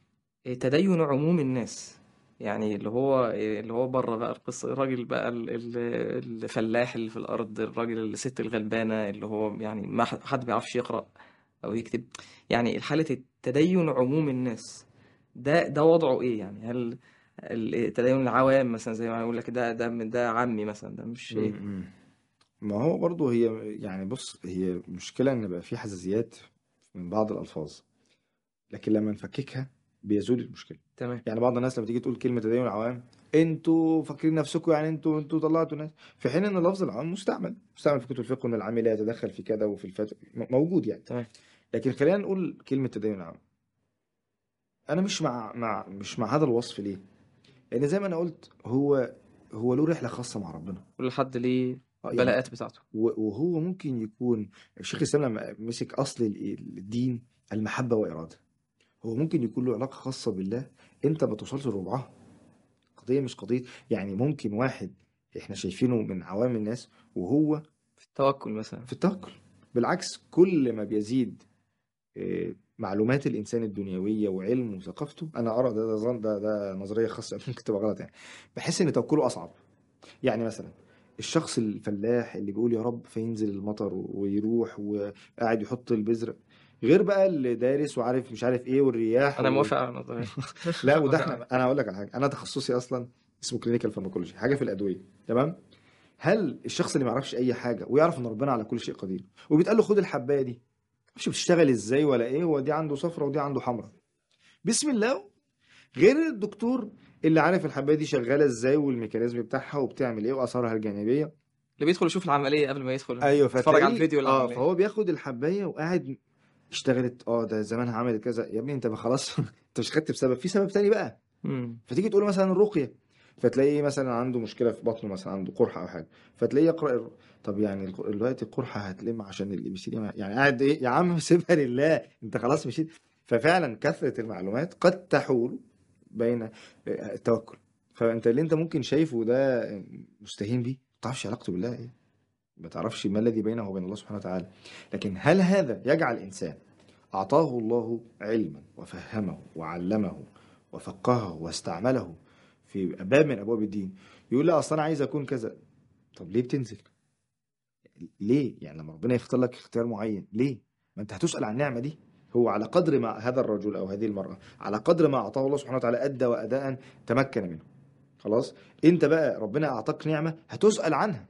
تدين عموم الناس، يعني اللي هو اللي هو بره بقى القصة، الراجل بقى ال- ال- الفلاح اللي في الأرض، الراجل الست الغلبانة اللي هو يعني ما ح- حد بيعرفش يقرأ أو يكتب. يعني حالة التدين عموم الناس ده ده وضعه إيه يعني؟ هل التدين العوام مثلا زي ما يقول لك ده ده ده عمي مثلا، ده مش إيه؟ م-م. ما هو برضه هي يعني بص، هي مشكله ان بقى في حساسيات من بعض الالفاظ، لكن لما نفككها بيزول المشكله. تمام. يعني بعض الناس لما تيجي تقول كلمه تدين العوام انتوا فاكرين نفسكم، يعني انتوا انتوا طلعتوا ناس، في حين ان لفظ العوام مستعمل مستعمل في كتب الفقه، ان العامل لا يتدخل في كذا وفي الفتوى موجود يعني. تمام. لكن خلينا نقول كلمه تدين العوام. انا مش مع مع مش مع هذا الوصف. ليه؟ لان زي ما انا قلت هو هو له رحله خاصه مع ربنا. كل حد ليه اه يعني بلاءات بتاعته. و- وهو ممكن يكون الشيخ الاسلام لما مسك اصل ال- الدين المحبه واراده، هو ممكن يكون له علاقه خاصه بالله انت ما توصلش لربعها. قضيه مش قضيه، يعني ممكن واحد احنا شايفينه من عوام الناس وهو في التوكل مثلا. في التوكل. بالعكس كل ما بيزيد آه، معلومات الانسان الدنيويه وعلمه وثقافته، انا ارى ده ده ظن ده ده نظريه خاصه ممكن تبقى غلط يعني، بحس ان توكله اصعب. يعني مثلا الشخص الفلاح اللي بيقول يا رب فينزل المطر ويروح وقاعد يحط البذرة، غير بقى اللي دارس وعارف مش عارف ايه والرياح انا و... موافق على النظريه. لا وده موافق على. احنا انا هقول لك على حاجه، انا تخصصي اصلا اسمه كلينيكال فارماكولوجي، حاجه في الادويه. تمام. هل الشخص اللي ما يعرفش اي حاجه ويعرف ان ربنا على كل شيء قدير وبيتقال له خد الحبايه دي، مش بتشتغل ازاي ولا ايه، هو دي عنده صفرة ودي عنده حمرا، بسم الله، غير الدكتور اللي عارف الحبايه دي شغاله ازاي والميكانيزم بتاعها وبتعمل ايه واثارها الجانبيه. اللي بيدخل يشوف العمليه قبل ما يدخل ايوه يتفرج على فتلاقيه الفيديو اه العمليه. فهو بياخد الحبايه وقاعد اشتغلت، اه ده زمانها عملت كذا يا ابني انت بقى خلاص انت مش خدت بسبب، في سبب تاني بقى. امم. فتيجي تقول مثلا الرقيه، فتلاقيه مثلا عنده مشكله في بطنه، مثلا عنده قرحه او حاجه، فتلاقيه يقرا الر- طب يعني الق- دلوقتي القرحه هتلم عشان الاي بي سي دي، يعني قاعد ايه يا عم سيبها لله انت خلاص مشيت. ففعلا كثره المعلومات قد تحول بين آه، التوكل. فانت اللي انت ممكن شايفه ده مستهين بيه، ما تعرفش علاقته بالله ايه، ما تعرفش ما الذي بينه وبين الله سبحانه وتعالى. لكن هل هذا يجعل إنسان أعطاه الله علما وفهمه وعلمه وفقهه واستعمله في باب من أبواب الدين يقول لا أصلا أنا عايز أكون كذا؟ طب ليه بتنزل؟ ليه؟ يعني لما ربنا يختار لك اختيار معين ليه؟ ما أنت هتسأل عن النعمة دي. هو على قدر ما هذا الرجل أو هذه المرأة على قدر ما أعطاه الله سبحانه وتعالى أدى وأداء تمكن منه. خلاص. أنت بقى ربنا أعطاك نعمة هتسأل عنها.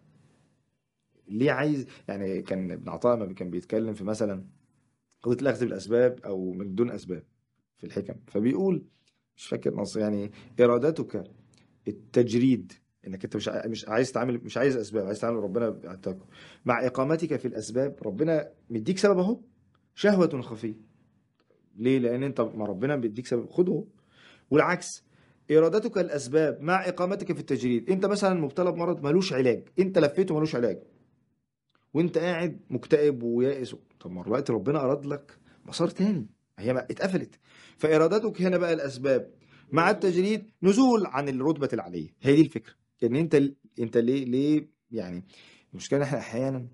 ليه عايز، يعني كان ابن عطاء لما كان بيتكلم في مثلا قضية الأخذ بالأسباب أو من دون أسباب في الحكم، فبيقول مش فاكر نص يعني إرادتك التجريد، انك انت مش ع- مش عايز تعمل، مش عايز اسباب، عايز تعمل ربنا بتاعك. مع اقامتك في الاسباب ربنا مديك سبب اهو، شهوة خفية. ليه؟ لان انت ما ربنا بيديك سبب خده. والعكس، ارادتك الاسباب مع اقامتك في التجريد، انت مثلا مبتلى بمرض ملوش علاج، انت لفيته ملوش علاج وانت قاعد مكتئب ويائس، طب ما دلوقتي ربنا اراد لك مسار تاني، هي ما اتقفلت. فارادتك هنا بقى الاسباب مع التجريد نزول عن الرتبه العاليه، هي دي الفكره. ان انت انت ليه ليه يعني المشكله إن احنا احيانا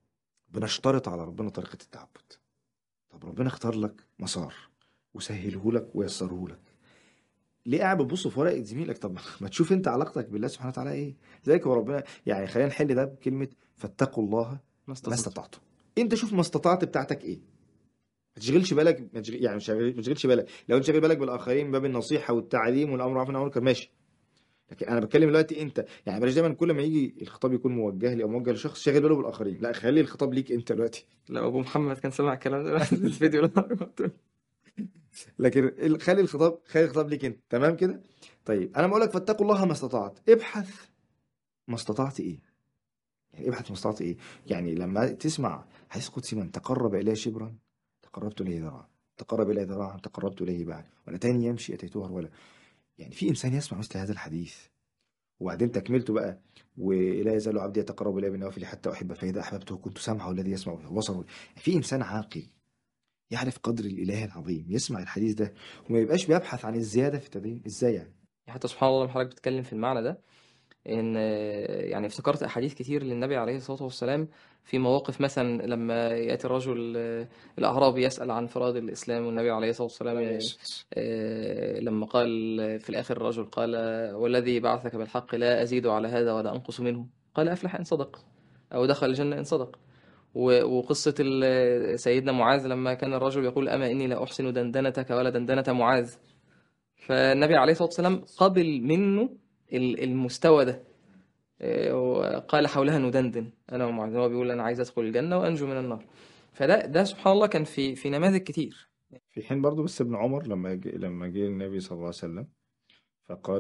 بنشترط على ربنا طريقه التعبد. طب ربنا اختار لك مسار وسهله لك ويسره لك، ليه قاعد بتبص في ورقه زميلك؟ طب ما تشوف انت علاقتك بالله سبحانه وتعالى ايه. زيك هو ربنا، يعني خلينا نحل ده بكلمه فاتقوا الله ما ما استطعت. استطعتم. انت شوف ما استطعت بتاعتك ايه، ما تشغلش بالك، ما تشغل يعني مش شغل- ما تشغلش بالك، لو انت شاغل بالك بالاخرين من باب النصيحه والتعليم والامر بالمعروف والنهي عن المنكر ماشي. لكن انا بتكلم دلوقتي انت، يعني بلاش دايما كل ما يجي الخطاب يكون موجه لي او موجه لشخص شاغل باله بالاخرين، لا خلي الخطاب ليك انت دلوقتي. لو ابو محمد كان سمع الكلام ده في الفيديو اللي أنا عملته. لكن ال- خلي الخطاب خلي الخطاب ليك انت، تمام كده. طيب انا بقول لك فاتقوا الله ما استطعت، ابحث ما استطعت ايه، يعني ابحث ما استطعت ايه. يعني لما تسمع حديث قدسي من تقرب الي شبرا تقربت اليه ذراعا، تقرب الي ذراعا تقربت اليه باعا، ولتاني يمشي اتيته هرولا. يعني في انسان يسمع مثل هذا الحديث وبعدين تكملته بقى، ولا يزال عبدي يتقرب الي بالنوافل حتى احبه فاذا احببته كنت سمعه الذي يسمع به وبصره. في انسان عاقل يعرف قدر الاله العظيم يسمع الحديث ده وما يبقاش بيبحث عن الزياده في التدين، ازاي يعني؟ حتى سبحان الله لما حضرتك بتتكلم في المعنى ده، ان يعني افتكرت احاديث كتير للنبي عليه الصلاه والسلام في مواقف، مثلا لما ياتي الرجل آه، الاعرابي يسال عن فرائض الاسلام، والنبي عليه الصلاه والسلام آه، آه، لما قال في الاخر الرجل قال والذي بعثك بالحق لا ازيد على هذا ولا انقص منه، قال افلح ان صدق او دخل الجنه ان صدق. و- وقصه ال- سيدنا معاذ لما كان الرجل يقول اما اني لا احسن دندنتك ولا دندنه معاذ، فالنبي عليه الصلاه والسلام قبل منه ال- المستوى ده. وقال حولها ندندن انا ومعاذ، هو بيقول انا عايز ادخل الجنه وانجو من النار. فده ده سبحان الله كان في في نماذج كتير. في حين برضو بس ابن عمر لما جه لما جه النبي صلى الله عليه وسلم فقال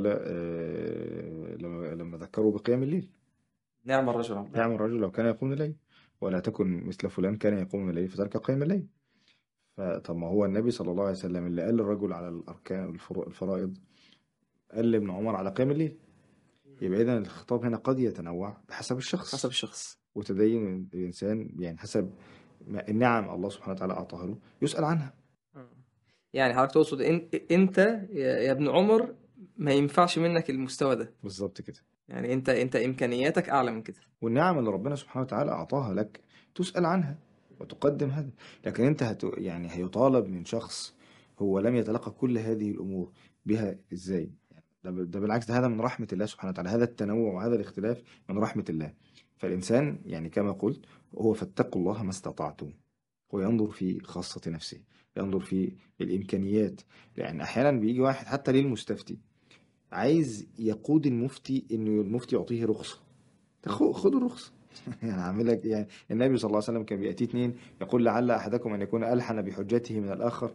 آه، لما لما ذكروا بقيام الليل، نعم الرجل عبد. نعم الرجل لو كان يقوم الليل ولا تكن مثل فلان كان يقوم الليل فترك قيام الليل. فطب ما هو النبي صلى الله عليه وسلم اللي قال للرجل على الاركان الفرو- الفرائض قال لابن عمر على قيام الليل. يبقى إذا الخطاب هنا قد يتنوع بحسب حسب الشخص الشخص. وتدين الإنسان، يعني حسب ما- النعم الله سبحانه وتعالى أعطاها له يسأل عنها. آه. يعني حضرتك تقصد إن انت يا يا ابن عمر ما ينفعش منك المستوى ده، بالظبط كده. يعني انت انت امكانياتك اعلى من كده. والنعم اللي ربنا سبحانه وتعالى أعطاها لك تسأل عنها وتقدم هذا. لكن أنت هت... يعني هيطالب من شخص هو لم يتلقى كل هذه الأمور بها إزاي؟ يعني ده, ب... ده بالعكس، ده هذا من رحمة الله سبحانه وتعالى، هذا التنوع وهذا الاختلاف من رحمة الله. فالإنسان يعني كما قلت هو فاتقوا الله ما استطعتم، وينظر في خاصة نفسه، ينظر في الإمكانيات. لأن أحيانا بيجي واحد حتى للمستفتي عايز يقود المفتي إنه المفتي يعطيه رخصة. خ- خد الرخصة. يعني عامل لك يعني النبي صلى الله عليه وسلم كان بيأتي اتنين يقول لعل أحدكم أن يكون ألحن بحجته من الآخر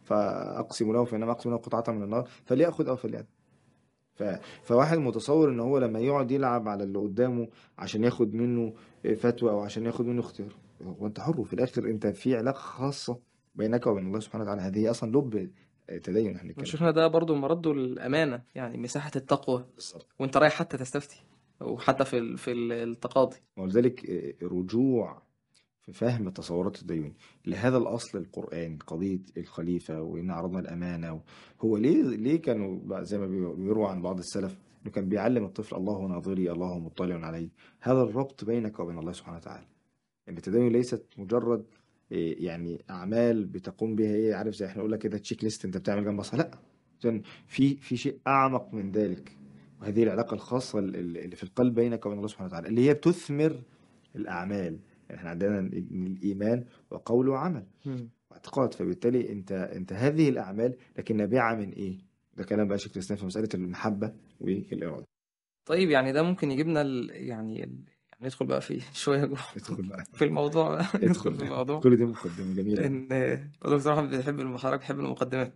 فأقسم له فإنما أقسم له قطعة من النار فليأخذ أو فليأخذ. ف... فواحد متصور ان هو لما يقعد يلعب على اللي قدامه عشان ياخد منه فتوى او عشان ياخد منه اختيار، هو انت حر. في الاخر انت في علاقة خاصة بينك وبين الله سبحانه وتعالى، هذه هي اصلا لب التدين احنا بنتكلم شفنا ده برضو مرده الامانه، يعني مساحه التقوى بالظبط. وانت رايح حتى تستفتي، وحتى في ال- في ال- التقاضي. ولذلك رجوع في فهم تصورات الدين لهذا الأصل القرآن، قضية الخليفة وإن عرضنا الأمانة. هو ليه ليه كانوا زي ما بيروى عن بعض السلف إنه كان بيعلم الطفل الله ناظري الله مطلع عليه، هذا الربط بينك وبين الله سبحانه وتعالى. يعني التدين ليست مجرد إيه، يعني أعمال بتقوم بها، إيه عارف زي إحنا نقول لك كده تشيك ليست أنت بتعمل جنب صح، لا. عشان في في شيء أعمق من ذلك، وهذه العلاقة الخاصة اللي في القلب بينك وبين الله سبحانه وتعالى اللي هي بتثمر الأعمال. يعني احنا عندنا إن الإيمان وقول وعمل مم. واعتقاد، فبالتالي أنت أنت هذه الأعمال لكن نابعة من إيه؟ ده كلام بقى شيخ الإسلام في مسألة المحبة والإرادة. طيب يعني ده ممكن يجيبنا ال... يعني ال... يعني ندخل بقى في شويه جوه ادخل بقى. في الموضوع بقى. ندخل في ادخل. الموضوع. كل دي مقدمة جميلة. ان دكتور احمد بيحب الم- حضرتك بيحب المقدمات.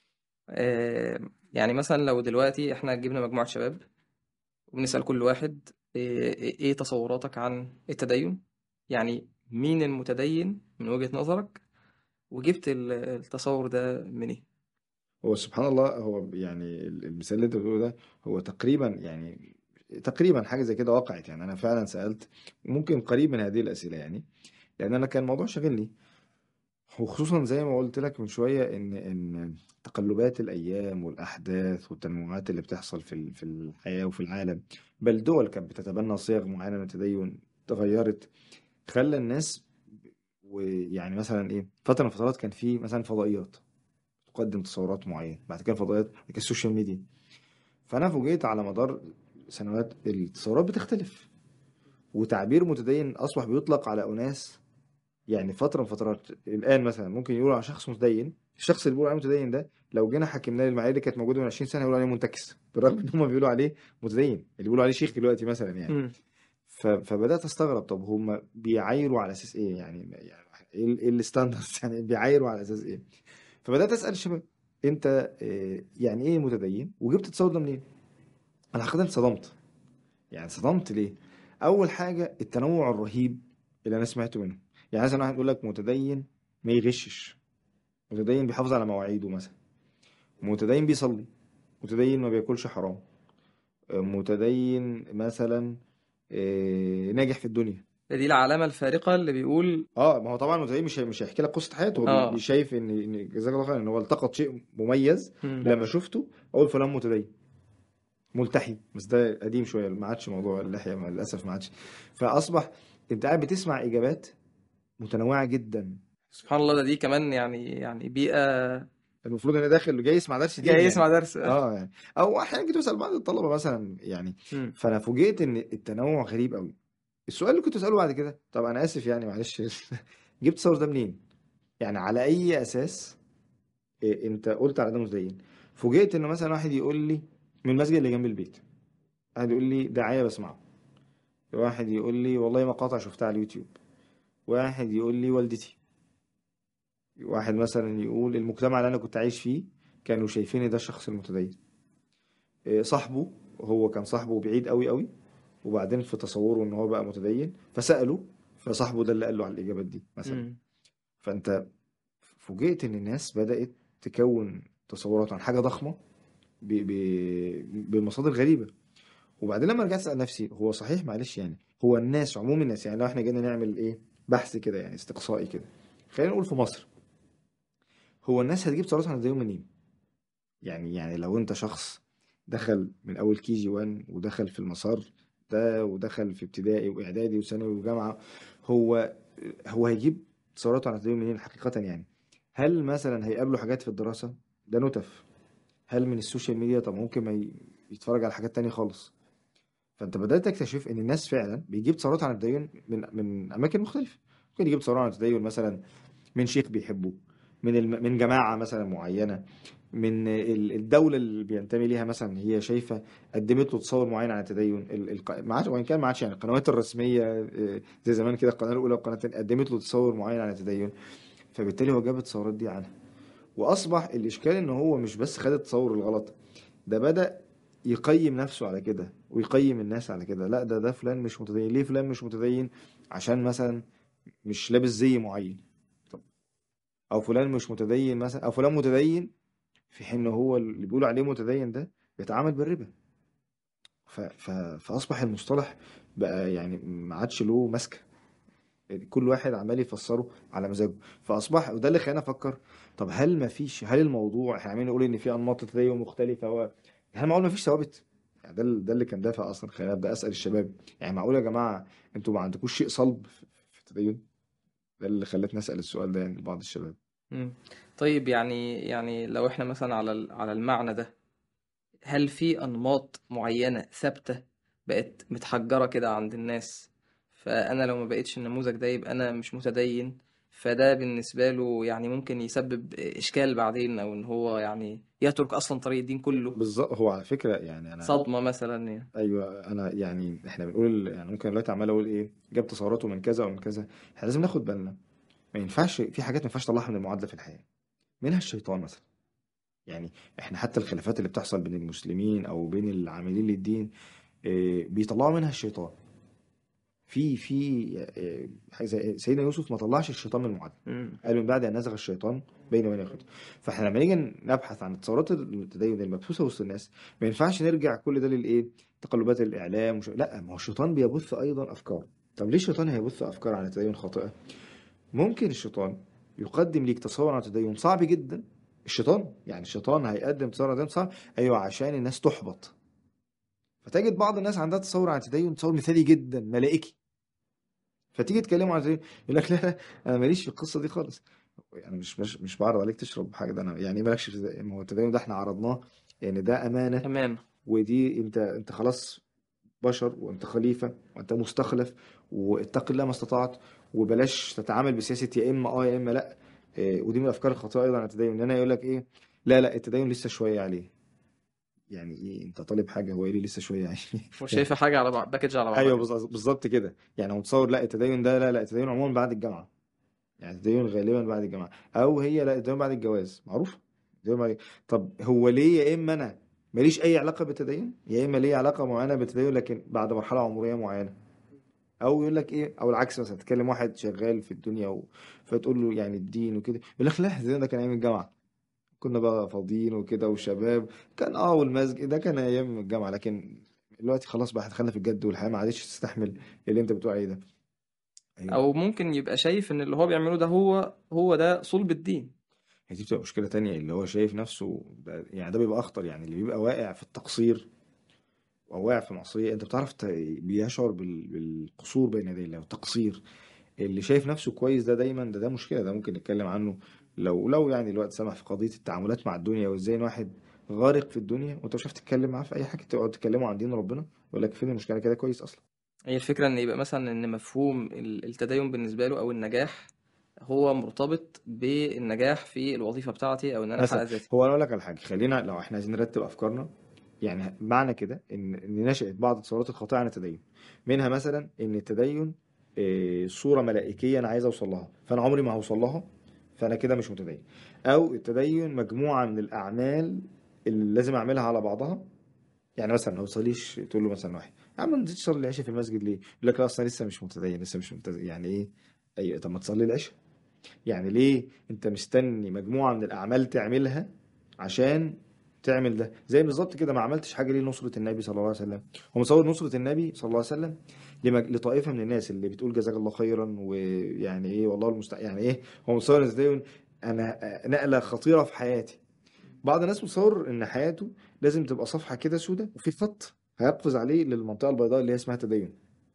آه، يعني مثلا لو دلوقتي احنا جبنا مجموعه شباب وبنسال كل واحد ايه إيه- إيه تصوراتك عن التدين، يعني مين المتدين من وجهة نظرك، وجبت ال- التصور ده منين؟ هو سبحان الله، هو يعني المثال اللي انت بتقوله ده هو تقريبا يعني تقريبا حاجة زي كده وقعت. يعني أنا فعلا سألت ممكن قريب من هذه الأسئلة، يعني لأن أنا كان الموضوع شاغلني، وخصوصا زي ما قلت لك من شوية إن إن تقلبات الأيام والأحداث والتنوعات اللي بتحصل في ال- في الحياة وفي العالم، بل دول كانت بتتبنى صيغ معينة من التدين تغيرت، خلى الناس. ويعني مثلا إيه، فترة من الفترات كان في مثلا فضائيات تقدم تصورات معينة، بعد كده فضائيات، بعد كده السوشيال ميديا. فأنا فوجئت على مدار سنوات التصورات بتختلف، وتعبير متدين أصبح بيطلق على أناس. يعني فترة من فترات الآن مثلا ممكن يقولوا على شخص متدين، الشخص اللي بيقولوا عليه متدين ده لو جينا حكمناه للمعايير اللي كانت موجودة من عشرين سنة يقولوا عليه منتكس، بالرغم إن هم بيقولوا عليه متدين، اللي بيقولوا عليه شيخ دلوقتي مثلا يعني. مم. ف... فبدأت أستغرب، طب هم بيعايروا على أساس إيه يعني؟ يعني إيه ال- إيه الستاندرز يعني بيعايروا على أساس إيه؟ فبدأت أسأل الشباب أنت إيه يعني إيه متدين؟ وجبت التصور ده منين؟ أنا حقيقة صدمت. يعني صدمت ليه؟ أول حاجة التنوع الرهيب اللي أنا سمعته منه. يعني مثلا واحد يقول لك متدين ما يغشش، متدين بيحافظ على مواعيده مثلا، متدين بيصلي، متدين ما بياكلش حرام، متدين مثلا آه، ناجح في الدنيا. دي العلامة الفارقة اللي بيقول. اه ما هو طبعا متدين مش مش هيحكي لك قصه حياته، هو بي- اه. بيشايف ان ان جزاك الله خير ان هو التقط شيء مميز. مم. لما شفته اقول فلان متدين ملتحي، بس ده قديم شويه ما عادش موضوع اللحيه مع للاسف ما عادش. فاصبح انت قاعد بتسمع اجابات متنوعه جدا. سبحان الله، ده دي كمان يعني يعني بيئة المفروض ان داخل جاي يسمع درس دين جاي يعني. يسمع درس. اه يعني او احيانا كنت بسال بعض الطلبه مثلا يعني. مم. فانا فوجئت ان التنوع غريب قوي. السؤال اللي كنت اساله بعد كده، طب انا اسف يعني معلش جبت الصور ده منين؟ يعني على اي اساس إيه انت قلت على ده متدين؟ فوجئت ان مثلا واحد يقول لي من المسجد اللي جنب البيت، واحد يقول لي دعايه بسمعه، واحد يقول لي والله مقاطع شفتها على اليوتيوب، واحد يقول لي والدتي، واحد مثلا يقول المجتمع اللي انا كنت عايش فيه كانوا شايفيني ده الشخص المتدين. إيه، صاحبه، هو كان صاحبه بعيد قوي قوي، وبعدين في تصوره ان هو بقى متدين فسأله، فصاحبه ده اللي قال له على الاجابات دي مثلا. مم. فانت فوجئت ان الناس بدأت تكون تصورات عن حاجة ضخمة ب... ب... بمصادر غريبه. وبعدين لما رجعت اسال نفسي، هو صحيح معلش يعني، هو الناس عموم الناس، يعني لو احنا جينا نعمل ايه بحث كده يعني استقصائي كده، خلينا نقول في مصر، هو الناس هتجيب ثروتها عن يوم منين؟ يعني يعني لو انت شخص دخل من اول كي جي واحد ودخل في المسار ده ودخل في ابتدائي واعدادي وثانوي وجامعه، هو هو هيجيب ثروته عن يوم منين حقيقه يعني؟ هل مثلا هيقابله حاجات في الدراسه؟ ده نتف. هل من السوشيال ميديا؟ طب ممكن ما ي- يتفرج على حاجات تانية خالص. فانت بدات تكتشف ان الناس فعلا بيجيب ثروات عن التدين من من اماكن مختلفه. ممكن يجيب ثروات عن التدين مثلا من شيخ بيحبه، من الم... من جماعه مثلا معينه، من ال- الدوله اللي بينتمي ليها مثلا، هي شايفه قدمت له تصور معين عن التدين. ال... الق... ما عادش، وان كان ما عادش يعني القنوات الرسميه آه، زي زمان كده، القناه الاولى والقناه الثانيه قدمت له تصور معين عن التدين، فبالتالي هو جاب التصورات دي عنها. واصبح الاشكال ان هو مش بس خد التصور الغلط، ده بدأ يقيم نفسه على كده ويقيم الناس على كده. لا ده ده فلان مش متدين. ليه فلان مش متدين؟ عشان مثلا مش لابس زي معين. طب او فلان مش متدين مثلا، او فلان متدين في حين إن هو اللي بيقولوا عليه متدين ده بيتعامل بالربا. ف ف فاصبح المصطلح بقى يعني ما عادش له ماسكه، كل واحد عمال يفسره على مزاجه. فاصبح، وده اللي خلاني افكر، طب هل ما فيش، هل الموضوع احنا عمالين نقول ان في انماط تدين مختلفه، هو هل معقول ما فيش ثوابت؟ يعني ده ال- ده اللي كان دافع اصلا خلاني ابدا اسال الشباب، يعني معقول يا جماعه انتوا ما عندكوش شيء صلب في في التدين؟ ده اللي خلتني اسال السؤال ده يعني لبعض الشباب. مم. طيب يعني يعني لو احنا مثلا على ال- على المعنى ده، هل في أنماط معينة ثابتة بقت متحجرة كده عند الناس، فأنا لو ما بقتش النموذج ده يبقى أنا مش متدين، فده بالنسبة له يعني ممكن يسبب إشكال بعدين، أو إن هو يعني يترك أصلا طريق الدين كله؟ بالظبط. هو على فكره يعني انا، صدمة مثلا يعني. ايوه انا يعني احنا بنقول يعني ممكن دلوقتي عمال اقول ايه، جاب تصوراته من كذا ومن كذا. احنا لازم ناخد بالنا، ما ينفعش في حاجات ما ينفعش تطلعها من المعادله في الحياه، منها الشيطان مثلا. يعني احنا حتى الخلافات اللي بتحصل بين المسلمين او بين العاملين للدين، اه، بيطلعوا منها الشيطان. في في اه، حاجة زي سيدنا يوسف ما طلعش الشيطان من المعادله، مم. قال من بعد ان نزغ الشيطان بيني وبين اخوتي. فاحنا لما نيجي نبحث عن الثورات التدين المبثوثه وسط الناس، ما ينفعش نرجع كل ده للايه، تقلبات الاعلام وش... لا، ما هو الشيطان بيبث ايضا افكار. طب ليه الشيطان هيبث افكار عن التدين خاطئه؟ ممكن الشيطان يقدم ليك تصور عن التدين صعب جدا. الشيطان يعني الشيطان هيقدم تصور عن التدين صعب، ايوه، عشان الناس تحبط. فتجد بعض الناس عندها تصور عن التدين تصور مثالي جدا ملائكي، فتيجي تكلمه عن التدين يقول لك لا لا، انا ماليش في القصه دي خالص. يعني مش مش مش بعرض عليك تشرب حاجه، ده انا يعني إيه مالكش في التدين؟ ما هو التدين ده احنا عرضناه يعني ده امانه، أمان. ودي انت انت خلاص بشر، وانت خليفة، وانت مستخلف، واتق الله ما استطعت، وبلاش تتعامل بسياسة يا اما اه يا اما لا. إيه، ودي من الافكار الخاطئة ايضا عن التدين، ان انا يقول لك ايه، لا لا التدين لسه شوية عليه. يعني ايه انت طالب حاجة، هو ايه اللي لسه شوية عليه؟ وشايفة يعني حاجة على بعض، باكج على بعضها ايوه كده. بالظ- بالظبط كده. يعني هو متصور لا التدين ده، لا لا التدين عموما بعد الجامعة. يعني التدين غالبا بعد الجامعة، او هي لا التدين بعد الجواز معروف. التدين بعد... طب هو ليه يا اما انا ماليش اي علاقة بالتدين، يا اما ليه علاقة معينة بالتدين لكن بعد مرحلة عمرية معينة. او يقول لك ايه، او العكس مثلا تكلم واحد شغال في الدنيا و... فتقول له يعني الدين وكده، يقول لك لا الدين ده كان ايام الجامعه، كنا بقى فاضيين وكده وشباب، كان اه والمسجد ده كان ايام الجامعه، لكن دلوقتي خلاص بقى هتخلى في الجد والحياه ما عادش تستحمل اللي انت بتقول عليه ده. ايوه. أو ممكن يبقى شايف إن اللي هو بيعمله ده هو هو ده صلب الدين. هي دي بتبقى مشكله تانية، اللي هو شايف نفسه ده يعني ده بيبقى اخطر، يعني اللي بيبقى واقع في التقصير او واقع في معصيه، انت بتعرف ت... بيشعر بال... بالقصور بين يدي الله والتقصير. اللي شايف نفسه كويس ده دايما ده ده مشكلة، ده ممكن نتكلم عنه لو لو يعني الوقت سمح، في قضية التعاملات مع الدنيا، وازاي ان واحد غارق في الدنيا وانت مش عارف تتكلم معاه في اي حاجة، تقعد تكلموا عن دين ربنا يقول لك فين المشكلة، كده كويس اصلا. هي الفكرة إن يبقى مثلا إن مفهوم ال- التدين بالنسبة له أو النجاح هو مرتبط بالنجاح في الوظيفة بتاعتي، أو إن أنا أحقق مثلا ذاتي. هو انا اقول لك على حاجة، خلينا لو احنا عايزين نرتب افكارنا، يعني معنى كده ان ان نشأت بعض التصورات الخاطئة عن التدين، منها مثلا ان التدين إيه، صورة ملائكية انا عايز اوصل لها فانا عمري ما هوصل لها، فانا كده مش متدين. او التدين مجموعة من الاعمال اللي لازم اعملها على بعضها. يعني مثلا ما بتصليش، تقول له مثلا واحد يا عم ما نزلتش تصلي العشاء في المسجد ليه؟ يقول لك لا اصلا لسه مش متدين، لسه مش متدين. يعني ايه؟ ايوه طب ما تصلي العشاء. يعني ليه انت مستني مجموعة من الاعمال تعملها عشان تعمل ده زي بالظبط كده، ما عملتش حاجه ليه لنصره النبي صلى الله عليه وسلم. هو مصور نصره النبي صلى الله عليه وسلم لمج... لطائفه من الناس اللي بتقول جزاك الله خيرا، ويعني ايه والله المستعان، يعني ايه. هو مصور ازاي؟ انا نقله خطيره في حياتي. بعض الناس متصور ان حياته لازم تبقى صفحه كده سودة وفي خط هيقفز عليه للمنطقه البيضاء اللي هي اسمها تدين.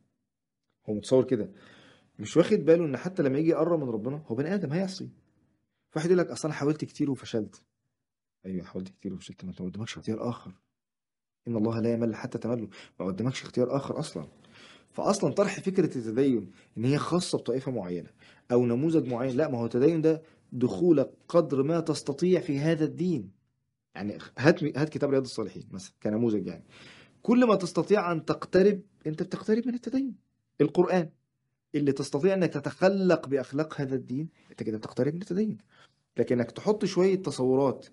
هو متصور كده، مش واخد باله ان حتى لما يجي يقرب من ربنا هو بني ادم هيعصي. فواحد يقول لك اصل انا حاولت كتير وفشلت. ايوه حاولت كتير وفشلت، ما انت ما قدامكش اختيار اخر. ان الله لا يمل حتى تمله، ما قدامكش اختيار اخر اصلا. فاصلا طرح فكره التدين ان هي خاصه بطائفه معينه او نموذج معين، لا، ما هو التدين ده دخولك قدر ما تستطيع في هذا الدين. يعني هات هات كتاب رياض الصالحين مثلا كنموذج، يعني كل ما تستطيع ان تقترب انت بتقترب من التدين. القران اللي تستطيع انك تتخلق باخلاق هذا الدين انت كده بتقترب من التدين. لكن انك تحط شويه تصورات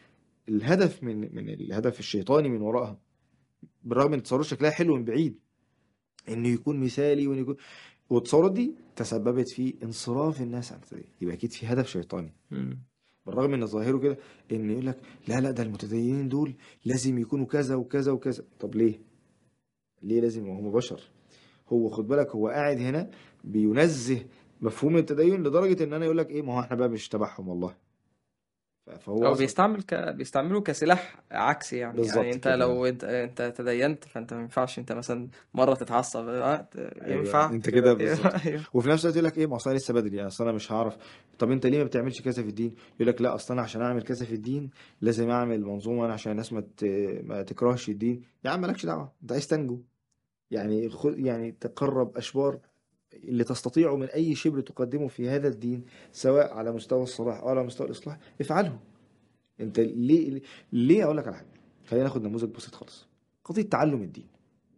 الهدف من من الهدف الشيطاني من وراءها، بالرغم ان تصورات شكلها حلو من بعيد، انه يكون مثالي وانه يكون، والتصورات دي تسببت في انصراف الناس عن التدين، يبقى اكيد في هدف شيطاني. مم. بالرغم ان ظاهره كده ان يقول لك لا لا ده المتدينين دول لازم يكونوا كذا وكذا وكذا. طب ليه؟ ليه لازم وهم بشر؟ هو خد بالك هو قاعد هنا بينزه مفهوم التدين لدرجة ان انا يقول لك ايه، ما هو احنا بقى مش تبعهم والله. ف- فهو او اصلا بيستعمل ك... بيستعمله كسلاح عكسي، يعني يعني بالظبط انت كده. لو انت انت تدينت فانت ما ينفعش انت مثلا مره تتعصب، اه ت- ايوه ينفع انت كده ايوه بالظبط كده. ايوه. وفي نفس الوقت يقول لك ايه، ما اصل أنا لسه بدري، يعني اصل انا مش هعرف. طب انت ليه ما بتعملش كذا في الدين؟ يقول لك لا اصل انا عشان اعمل كذا في الدين لازم اعمل منظومه أنا عشان الناس ما ت... ما تكرهش الدين. يا عم مالكش دعوه، انت عايز تنجو، يعني خد يعني تقرب اشبار اللي تستطيع من اي شبر تقدمه في هذا الدين، سواء على مستوى الصلاح او على مستوى الاصلاح افعله. انت ليه ليه اقول لك على حاجه، خلينا ناخد نموذج بسيط خالص. قضيه تعلم الدين،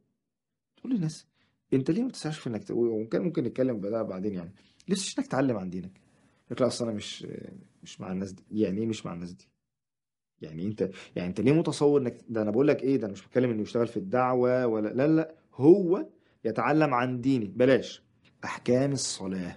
تقول للناس انت ليه ما بتسعاش في انك ت- وكان ممكن نتكلم بقى بعدين، يعني ليه مش انك تتعلم عن دينك؟ يقول لك لا اصل انا مش مش مع الناس دي. يعني ايه مش مع الناس دي؟ يعني انت يعني انت ليه متصور انك ده، انا بقول لك ايه، ده انا مش بتكلم انه يشتغل في الدعوه ولا لا لا، هو يتعلم عن دينه. بلاش احكام الصلاه،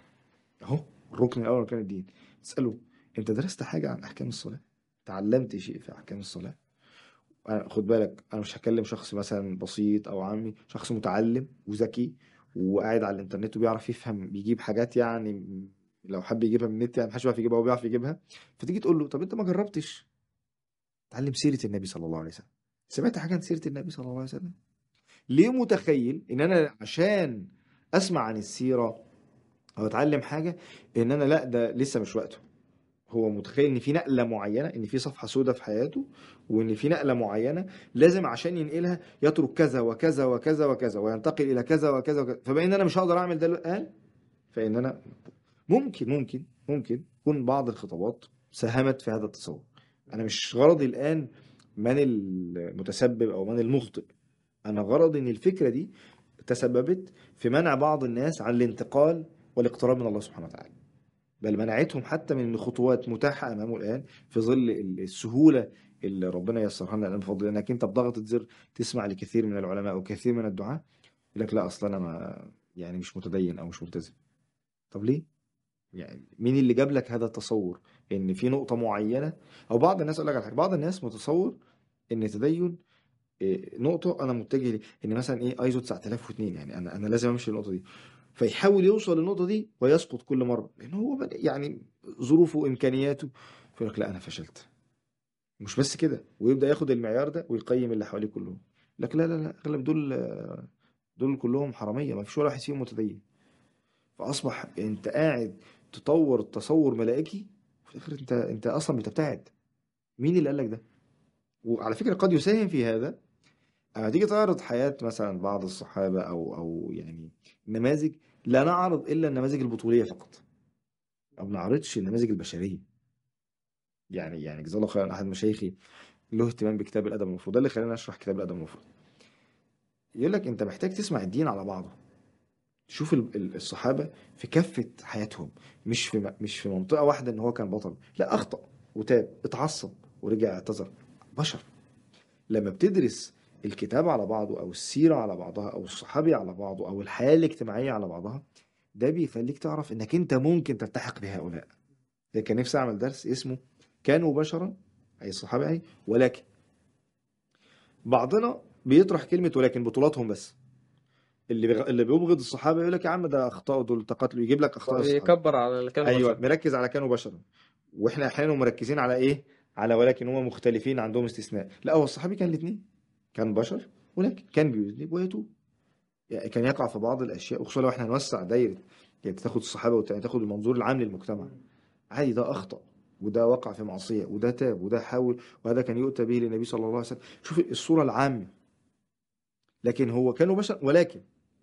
اهو الركن الاول من اركان الدين. تساله انت درست حاجه عن احكام الصلاه؟ تعلمت شيء في احكام الصلاه؟ أنا- خد بالك انا مش هكلم شخص مثلا بسيط او عامي، شخص متعلم وذكي وقاعد على الانترنت وبيعرف يفهم، بيجيب حاجات يعني لو حب يجيبها من النت يعني محدش بيعرف يجيبها، هو بيعرف يجيبها. فتيجي تقول له طب انت ما جربتش تعلم سيرة النبي صلى الله عليه وسلم؟ سمعت حاجة عن سيرة النبي صلى الله عليه وسلم؟ ليه متخيل ان انا عشان اسمع عن السيرة او اتعلم حاجة ان انا لا ده لسه مش وقته؟ هو متخيل ان في نقله معينه، ان في صفحه سوداء في حياته، وان في نقله معينه لازم عشان ينقلها يترك كذا وكذا وكذا وكذا وينتقل الى كذا وكذا وكذا. فبما ان انا مش هقدر اعمل ده الان، فان انا ممكن ممكن ممكن يكون بعض الخطابات ساهمت في هذا التصور. انا مش غرضي الان من المتسبب او من المخطئ، انا غرضي ان الفكره دي تسببت في منع بعض الناس عن الانتقال والاقتراب من الله سبحانه وتعالى، بل منعتهم حتى من خطوات متاحة أمامه الآن في ظل السهولة اللي ربنا يسرها لنا الآن بفضل إنك أنت بضغطة زر تسمع لكثير من العلماء وكثير من الدعاة يقول لك لا أصلا أنا ما يعني مش متدين أو مش ملتزم. طب ليه؟ يعني مين اللي جاب لك هذا التصور إن في نقطة معينة؟ أو بعض الناس أقول لك على حاجة، بعض الناس متصور إن التدين إيه، نقطة أنا متجه ليه، إن مثلا إيه أيزو تسعة آلاف واثنين، يعني أنا أنا لازم أمشي النقطة دي. فيحاول يوصل للنقطة دي ويسقط كل مرة لأن هو بد- يعني ظروفه وإمكانياته. فيقول لك لا أنا فشلت. مش بس كده، ويبدأ ياخد المعيار ده ويقيم اللي حواليه كلهم. يقول لك لا لا لا أغلب دول دول كلهم حرامية، ما فيش ولا واحد فيهم متدين. فأصبح أنت قاعد تطور تصور ملائكي، وفي الآخر أنت أنت أصلا بتبتعد. مين اللي قال لك ده؟ وعلى فكرة قد يساهم في هذا اما تيجي تعرض حياة مثلا بعض الصحابة او او يعني نماذج، لا نعرض الا النماذج البطولية فقط، او نعرضش النماذج البشرية. يعني يعني جزاه الله خيرا احد مشايخي له اهتمام بكتاب الادب المفروض، ده اللي خلاني اشرح كتاب الادب المفروض. يقول لك انت محتاج تسمع الدين على بعضه، تشوف ال- ال- الصحابة في كافة حياتهم، مش في م- مش في منطقة واحدة ان هو كان بطل، لا اخطأ وتاب اتعصب ورجع اعتذر، بشر. لما بتدرس الكتاب على بعضه او السيرة على بعضها او الصحابي على بعضه او الحياة الاجتماعية على بعضها، ده بيخليك تعرف انك انت ممكن تلتحق بهؤلاء. ده كان نفسي اعمل درس اسمه كانوا بشرا أي الصحابة أي، ولكن بعضنا بيطرح كلمة ولكن بطولاتهم بس. اللي بيغ... اللي بيبغض الصحابة يقول لك يا عم ده أخطاء دول تقاتلوا، يجيب لك أخطاء الصحابة. يكبر على اللي كانوا أيوه، بشر. مركز على كانوا بشرا. وإحنا أحيانا مركزين على إيه؟ على ولكن هم مختلفين عندهم استثناء. لا، هو الصحابي كان الاثنين، كان بشر ولكن كان بيذنب ويتوب. يعني كان يقع في بعض الأشياء، وخصوصا لو إحنا هنوسع دايرة، يعني تاخد الصحابة وتاخد المنظور العام للمجتمع. عادي، ده أخطأ وده وقع في معصية وده تاب وده حاول، وهذا كان يؤتى به للنبي صلى الله عليه وسلم. شوف الصورة العامة. لكن هو كانوا بشر ولكن،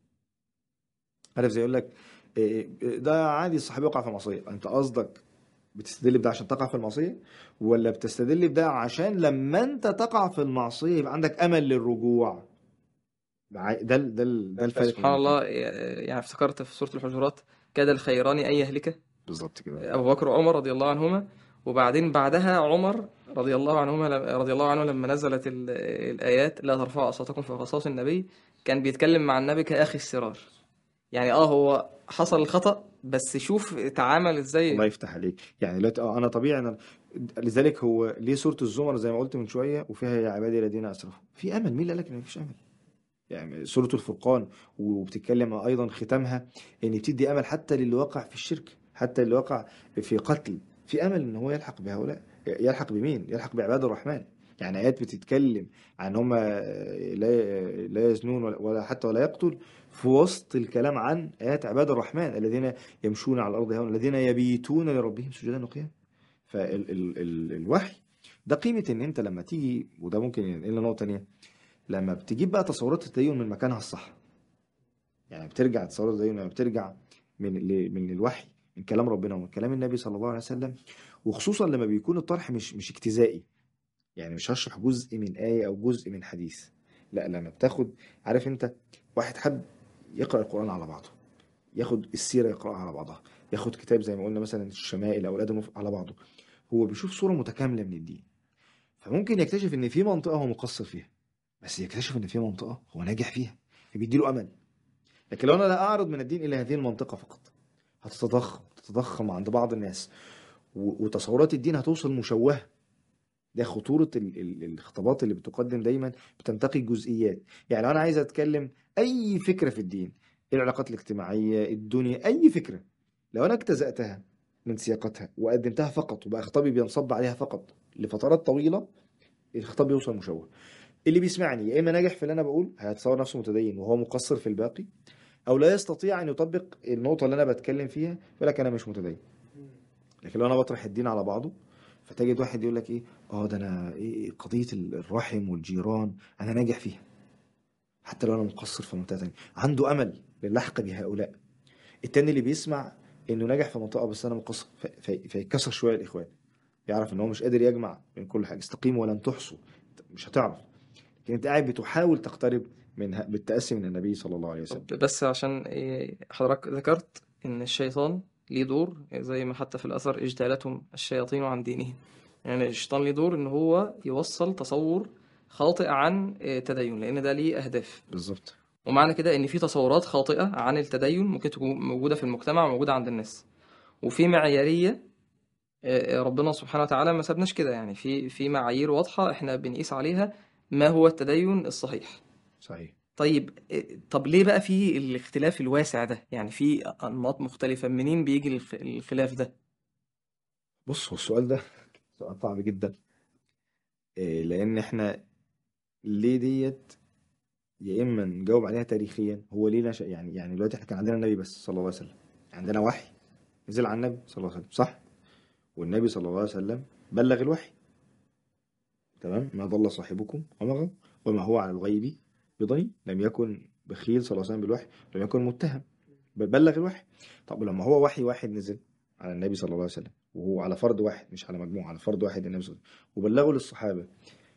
عارف زي يقول لك إيه، إيه، ده عادي الصحابي يقع في معصية. انت قصدك بتستدل بده عشان تقع في المعصية، ولا بتستدل بده عشان لما انت تقع في المعصية يبقى عندك امل للرجوع؟ ده ده ده, ده الفرق بين سبحان الاثنين. الله، يعني افتكرت في سورة الحجرات: كاد الخيران أن يهلك بالظبط كده. أبو بكر وعمر رضي الله عنهما. وبعدين بعدها عمر رضي الله عنهما رضي الله عنه لما نزلت ال- الآيات: لا ترفعوا أصواتكم فوق صوت النبي، كان بيتكلم مع النبي كأخي السرار. يعني اه هو حصل الخطأ، بس شوف اتعامل الله ازاي. يفتح عليك. يعني دلوقتي اه انا طبيعي انا، لذلك هو ليه سورة الزمر زي ما قلت من شوية وفيها يا عبادي الذين اسرفوا، في امل. مين اللي قال لك ان مفيش امل؟ يعني سورة الفرقان وبتتكلم أيضا ختامها إن بتدي أمل حتى للي وقع في الشرك، حتى اللي وقع في قتل، في أمل إن هو يلحق بهؤلاء. يلحق بمين؟ يلحق بعباد الرحمن. يعني آيات بتتكلم عن هم لا لا يزنون ولا ولا حتى ولا يقتل، في وسط الكلام عن آيات عباد الرحمن الذين يمشون على الأرض هون الذين يبيتون لربهم سجدا وقياما. فالوحي ده قيمة إن أنت لما تيجي، وده ممكن ينقلنا نقطة تانية، لما بتجيب بقى تصورات التدين من مكانها الصح. يعني بترجع تصورات التدين لما بترجع من ال- من الوحي، من كلام ربنا ومن كلام النبي صلى الله عليه وسلم، وخصوصا لما بيكون الطرح مش مش اجتزائي. يعني مش هشرح جزء من آية أو جزء من حديث، لا، لما بتاخد، عارف انت، واحد حب يقرأ القرآن على بعضه، ياخد السيرة يقرأها على بعضها، ياخد كتاب زي ما قلنا مثلا الشمائل أو الأدب المفرد على بعضه، هو بيشوف صورة متكاملة من الدين. فممكن يكتشف ان في منطقة هو مقصر فيها، بس يكتشف ان في منطقة هو ناجح فيها، فبيديله امل. لكن لو انا لا اعرض من الدين الى هذه المنطقة فقط، هتتضخم تتضخم عند بعض الناس، و- وتصورات الدين هتوصل مشوهة. ده خطورة ال- ال- الخطابات اللي بتقدم دايما بتنتقي الجزئيات. يعني لو انا عايز اتكلم اي فكرة في الدين، العلاقات الاجتماعية، الدنيا، اي فكرة، لو انا اجتزأتها من سياقتها وقدمتها فقط وبقى خطابي بينصب عليها فقط لفترات طويلة، الخطاب بيوصل مشوه. اللي بيسمعني يا اما ناجح في اللي انا بقول هيتصور نفسه متدين وهو مقصر في الباقي، او لا يستطيع ان يطبق النقطه اللي انا بتكلم فيها يقول لك انا مش متدين. لكن لو انا بطرح الدين على بعضه، فتجد واحد يقول لك ايه، اه ده انا إيه قضيه الرحم والجيران انا ناجح فيها، حتى لو انا مقصر في منطقه تانيه، عنده امل للحق بهؤلاء. التاني اللي بيسمع انه ناجح في منطقه بس انا مقصر، في- في- فيتكسر شويه الاخوان، يعرف ان هو مش قادر يجمع بين كل حاجه. استقيموا ولن تحصوا، مش هتعرف. لكن انت قاعد بتحاول تقترب من بالتأسي من النبي صلى الله عليه وسلم. طب بس عشان إيه، حضرتك ذكرت إن الشيطان ليه دور، زي ما حتى في الأثر: اجتالتهم الشياطين عن دينهم. يعني الشيطان ليه دور إن هو يوصل تصور خاطئ عن إيه، تدين، لأن ده ليه أهداف. بالظبط. ومعنى كده إن في تصورات خاطئة عن التدين ممكن تكون موجودة في المجتمع وموجودة عند الناس، وفي معيارية. آه، ربنا سبحانه وتعالى ما سابناش كده، يعني في في معايير واضحة احنا بنقيس عليها ما هو التدين الصحيح. صحيح. طيب إيه، طب ليه بقى في الاختلاف الواسع ده؟ يعني في أنماط مختلفة، منين بيجي الخ- الخلاف ده؟ بص، هو السؤال ده سؤال صعب جدا. إيه، لان احنا ليه ديت، يا اما نجاوب عليها تاريخيا، هو ليه نشأ. يعني يعني دلوقتي احنا كان عندنا النبي بس صلى الله عليه وسلم، عندنا وحي نزل على النبي صلى الله عليه وسلم، صح؟ والنبي صلى الله عليه وسلم بلغ الوحي، تمام، ما ضل صاحبكم وما غوى وما هو على الغيب بضنين، لم يكن بخيل صلى الله عليه وسلم بالوحي، لم يكن متهم، بلغ الوحي. طب لما هو وحي واحد نزل على النبي صلى الله عليه وسلم، وهو على فرد واحد مش على مجموعة، على فرد واحد النبي صلى الله عليه وسلم، وبلغه للصحابة،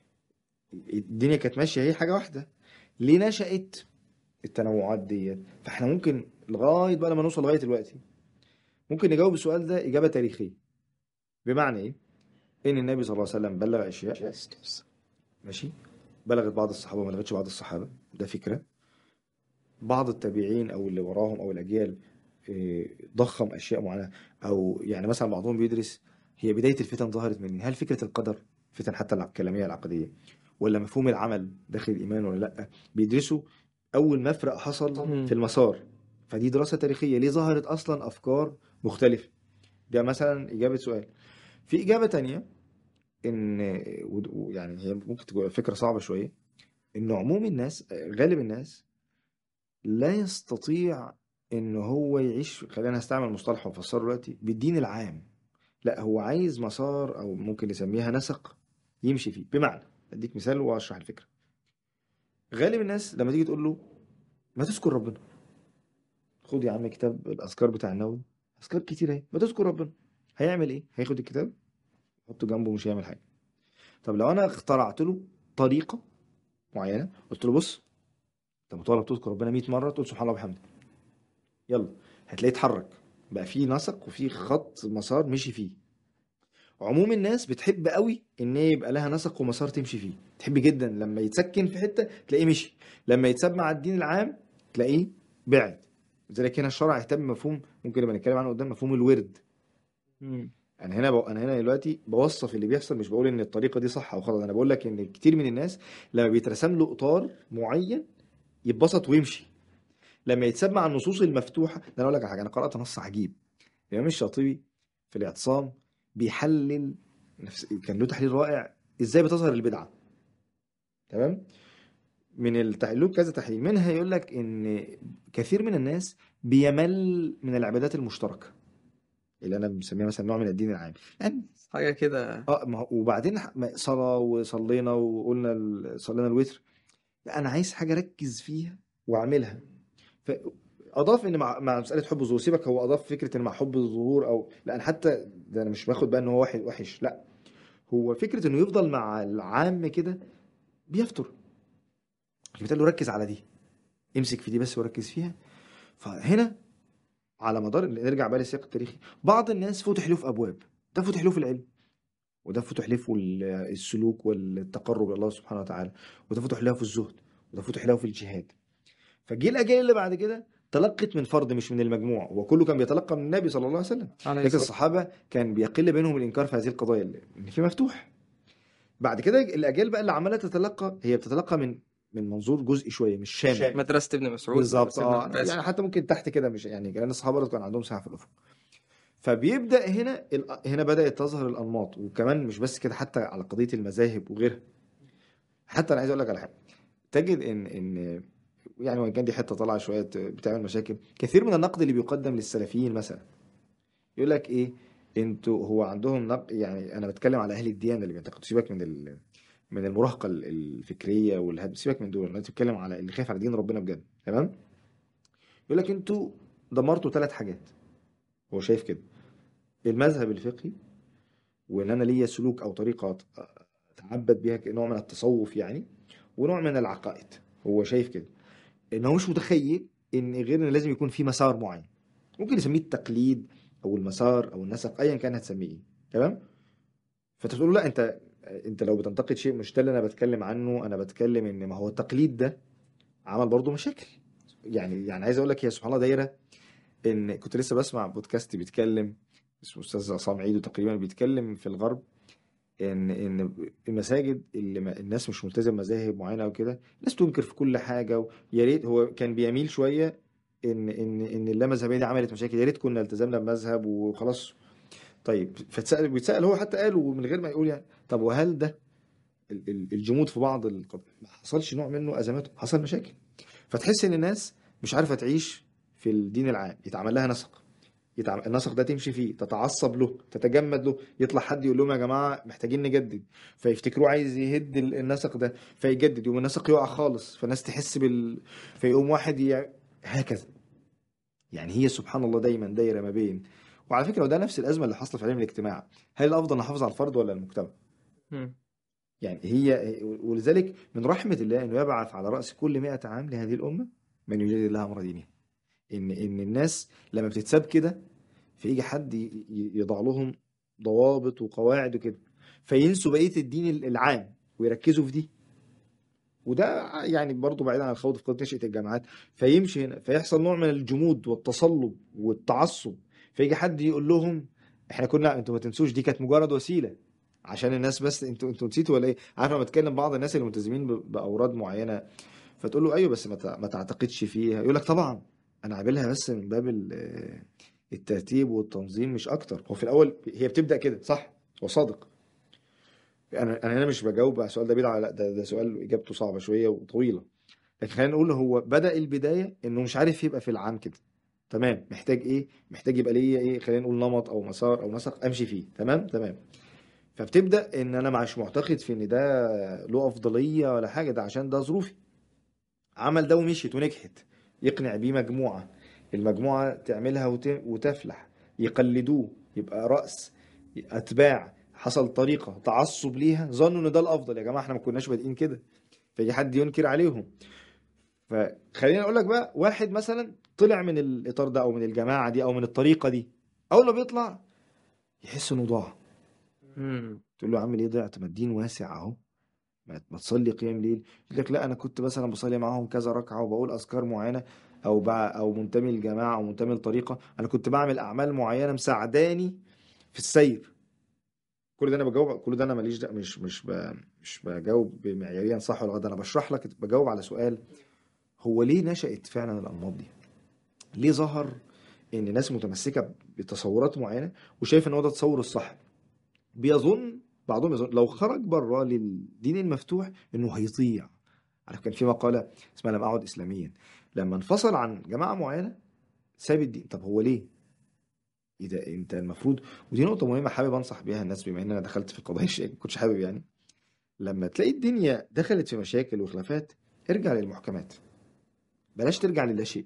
الدنيا كانت ماشية هي حاجة واحدة، ليه نشأت التنوعات ديت؟ فاحنا ممكن لغاية بقى لما نوصل لغاية دلوقتي ممكن نجاوب السؤال ده إجابة تاريخية. بمعنى إيه؟ إن النبي صلى الله عليه وسلم بلغ أشياء، ماشي، بلغت بعض الصحابة ما بلغتش بعض الصحابة، ده فكرة. بعض التابعين او اللي وراهم او الاجيال إيه، ضخم اشياء معينه، او يعني مثلا بعضهم بيدرس هي بدايه الفتن ظهرت منين، هل فكره القدر فتن حتى الكلاميه العقديه، ولا مفهوم العمل داخل الايمان ولا لا. بيدرسوا اول مفرق حصل في مم. المسار. فدي دراسه تاريخيه، ليه ظهرت اصلا افكار مختلفه. ده مثلا اجابه سؤال. في اجابه تانية، ان ود- يعني هي ممكن تبقى فكره صعبه شويه، ان عموم الناس، غالب الناس لا يستطيع ان هو يعيش، خلينا نستعمل مصطلح وافسره دلوقتي، بالدين العام. لا، هو عايز مسار او ممكن نسميها نسق يمشي فيه. بمعنى، اديك مثال واشرح الفكره. غالب الناس لما تيجي تقول له ما تذكر ربنا، خد يا عم كتاب الاذكار بتاع النووي، اذكار كتير اهي، ما تذكر ربنا، هيعمل ايه؟ هياخد الكتاب يحطه جنبه، مش هيعمل حاجه. طب لو انا اخترعت له طريقه معينه، قلت له بص، انت مطالب تذكر ربنا مية مره، تقول سبحان الله وبحمده، يلا، هتلاقيه اتحرك، بقى في نسق وفي خط مسار مشي فيه. عموم الناس بتحب قوي ان هي يبقى لها نسق ومسار تمشي فيه، تحب جدا لما يتسكن في حته تلاقيه مشي، لما يتساب مع الدين العام تلاقيه بعد. لذلك هنا الشرع اهتم بمفهوم ممكن نبقى نتكلم عنه قدام، مفهوم الورد. مم. انا هنا بق... انا هنا دلوقتي بوصف اللي بيحصل، مش بقول ان الطريقه دي صح او غلط، انا بقول لك ان كتير من الناس لما بيترسم له اطار معين يتبسط ويمشي، لما يتساب مع النصوص المفتوحه. ده انا اقول لك على حاجه، انا قرات نص عجيب. الإمام الشاطبي في الاعتصام بيحلل نفس، كان له تحليل رائع ازاي بتظهر البدعة. تمام. من التحليل له كذا تحليل، منها يقول لك ان كثير من الناس بيمل من العبادات المشتركة اللي انا بسميها مثلا نوع من الدين العام يعني. حاجة كده. اه ما هو- وبعدين ح- ما- صلاة وصلينا وقلنا ال- صلينا الوتر، لا انا عايز حاجة اركز فيها واعملها. فاضاف ان مع مع مساله حب الظهور، سيبك هو اضاف فكره ان مع حب الظهور او لا، انا حتى ده انا مش باخد بقى ان هو واحد وحش، لا، هو فكره انه يفضل مع العام كده بيفتر. فبالتالي ركز على دي، امسك في دي بس وركز فيها. فهنا على مدار، نرجع بقى للسياق التاريخي، بعض الناس فتح له في ابواب، ده فتح له في العلم، وده فتح له في ال- السلوك والتقرب الى الله سبحانه وتعالى، وده فتح له في الزهد، وده فتح له في الجهاد. فجه الاجيال اللي بعد كده تلقت من فرد مش من المجموع، هو كله كان بيتلقى من النبي صلى الله عليه وسلم، عليه لكن الصلاة. الصحابه كان بيقل بينهم الانكار في هذه القضايا اللي اللي في مفتوح. بعد كده الاجيال بقى اللي عماله تتلقى، هي بتتلقى من من منظور جزئي شويه، مش شامل. مدرسة ابن مسعود، بالظبط، مدرسة ابن اه عباس. يعني حتى ممكن تحت كده، مش يعني كان الصحابه برضه كان عندهم سعه في الافق. فبيبدا هنا ال- هنا بدات تظهر الانماط، وكمان مش بس كده، حتى على قضيه المذاهب وغيرها. حتى انا عايز اقول لك على حاجه، تجد ان ان يعني وان كان دي حته طالعه شويه بتعمل مشاكل، كثير من النقد اللي بيقدم للسلفيين مثلا يقول لك ايه، انتوا هو عندهم نقد، يعني انا بتكلم على اهل الديانه اللي بينتقدوا، سيبك من ال... من المراهقه ال- الفكريه والهد، سيبك من دول، انا بتكلم على اللي خايف على دين ربنا بجد. تمام. يقول لك انتوا دمرتوا ثلاث حاجات، هو شايف كده: المذهب الفقهي، وان انا ليا سلوك او طريقه اتعبد بيها كنوع من التصوف يعني، ونوع من العقائد. هو شايف كده، ان هو مش متخيل ان غير ان لازم يكون في مسار معين، ممكن يسميه التقليد او المسار او النسق، ايا كان هتسميه ايه. تمام. فانت تقول له لا، انت انت لو بتنتقد شيء مش ده اللي انا بتكلم عنه، انا بتكلم ان ما هو التقليد ده عمل برضه مشاكل. يعني يعني عايز اقول لك هي سبحان الله دايره. ان كنت لسه بسمع بودكاست بيتكلم، اسمه استاذ عصام عيدو تقريبا، بيتكلم في الغرب ان ان المساجد اللي ما الناس مش ملتزم مذاهب معينه او كده، الناس تنكر في كل حاجه، ويا ريت، هو كان بيميل شويه ان ان ان اللامذهبيه دي عملت مشاكل، يا ريت كنا التزمنا بمذهب وخلاص. طيب فتسال بيتسال، هو حتى قال ومن غير ما يقول يعني، طب وهل ده ال- ال- الجمود في بعض القضايا ما حصلش نوع منه ازمات؟ حصل مشاكل. فتحس ان الناس مش عارفه تعيش في الدين العام، يتعمل لها نسق، يتعمل النسق ده تمشي فيه، تتعصب له، تتجمد له، يطلع حد يقول لهم يا جماعه محتاجين نجدد، فيفتكروه عايز يهد ال- النسق ده فيجدد، يقوم النسق يقع خالص، فالناس تحس بال، فيقوم واحد ي... هكذا. يعني هي سبحان الله دايما دايره ما بين، وعلى فكره وده نفس الازمه اللي حاصله في علم الاجتماع، هل الافضل نحافظ على الفرد ولا المجتمع؟ مم. يعني هي، ولذلك من رحمه الله انه يبعث على راس كل مئة عام لهذه الامه من يجدد لها امر دينها. ان ان الناس لما بتتساب كده، فيجي حد ي- ي- يضع لهم ضوابط وقواعد وكده، فينسوا بقية الدين العام ويركزوا في دي. وده يعني برضه بعيد عن الخوض في قضية نشأة الجامعات، فيمشي هنا فيحصل نوع من الجمود والتصلب والتعصب، فيجي حد يقول لهم احنا كنا، انتوا ما تنسوش دي كانت مجرد وسيلة عشان الناس بس انتوا انتوا نسيتوا ولا ايه؟ عارف لما بتكلم بعض الناس اللي ملتزمين ب- باوراد معينه، فتقول له ايوه بس ما تع- ما تعتقدش فيها، يقول لك طبعا انا عاملها بس من باب ال- الترتيب والتنظيم مش اكتر. هو في الاول هي بتبدا كده صح، هو صادق. انا انا هنا مش بجاوب على السؤال ده بدعه، لا ده ده سؤال اجابته صعبه شويه وطويله. لكن خلينا نقول هو بدأ البدايه انه مش عارف يبقى في العام كده. تمام، محتاج ايه؟ محتاج يبقى ليا ايه، خلينا نقول نمط او مسار او نسق امشي فيه. تمام تمام. فبتبدأ ان انا مش معتقد في ان ده له افضليه ولا حاجه، ده عشان ده ظروفي. عمل ده ومشيت ونجحت، يقنع بيه مجموعة، المجموعة تعملها وت- وتفلح، يقلدوه يبقى رأس، أتباع، حصل طريقة تعصب ليها، ظنوا إن ده الأفضل. يا جماعة إحنا ما كناش بادئين كده، فيجي حد ينكر عليهم. فخليني أقول لك بقى، واحد مثلا طلع من الإطار ده أو من الجماعة دي أو من الطريقة دي، أول ما بيطلع يحس إنه ضاع. امم. تقول له يا عم ليه ضعت؟ ما الدين واسع أهو، ما ما تصلي قيام ليل. يقول لك لا انا كنت مثلا بصلي معاهم كذا ركعه وبقول اذكار معينه، او بع... او منتمي للجماعه او منتمي لطريقه، انا كنت بعمل اعمال معينه مساعداني في السير. كل ده انا بجاوب، كل ده انا ماليش ده، مش مش ب... مش بجاوب معياريا صح ولا غلط، انا بشرح لك، بجاوب على سؤال هو ليه نشأت فعلا الانماط دي؟ ليه ظهر ان ناس متمسكه بتصورات معينه وشايف ان هو ده التصور الصح؟ بيظن بعضهم يظن لو خرج بره للدين المفتوح انه هيضيع. عارف كان في مقالة اسمها لم أعد إسلاميا، لما انفصل عن جماعة معينة ساب الدين. طب هو ليه؟ إذا أنت المفروض، ودي نقطة مهمة حابب أنصح بيها الناس بما إن أنا دخلت في القضايا الشيء كنتش حابب يعني، لما تلاقي الدنيا دخلت في مشاكل وخلافات ارجع للمحكمات، بلاش ترجع للا شيء.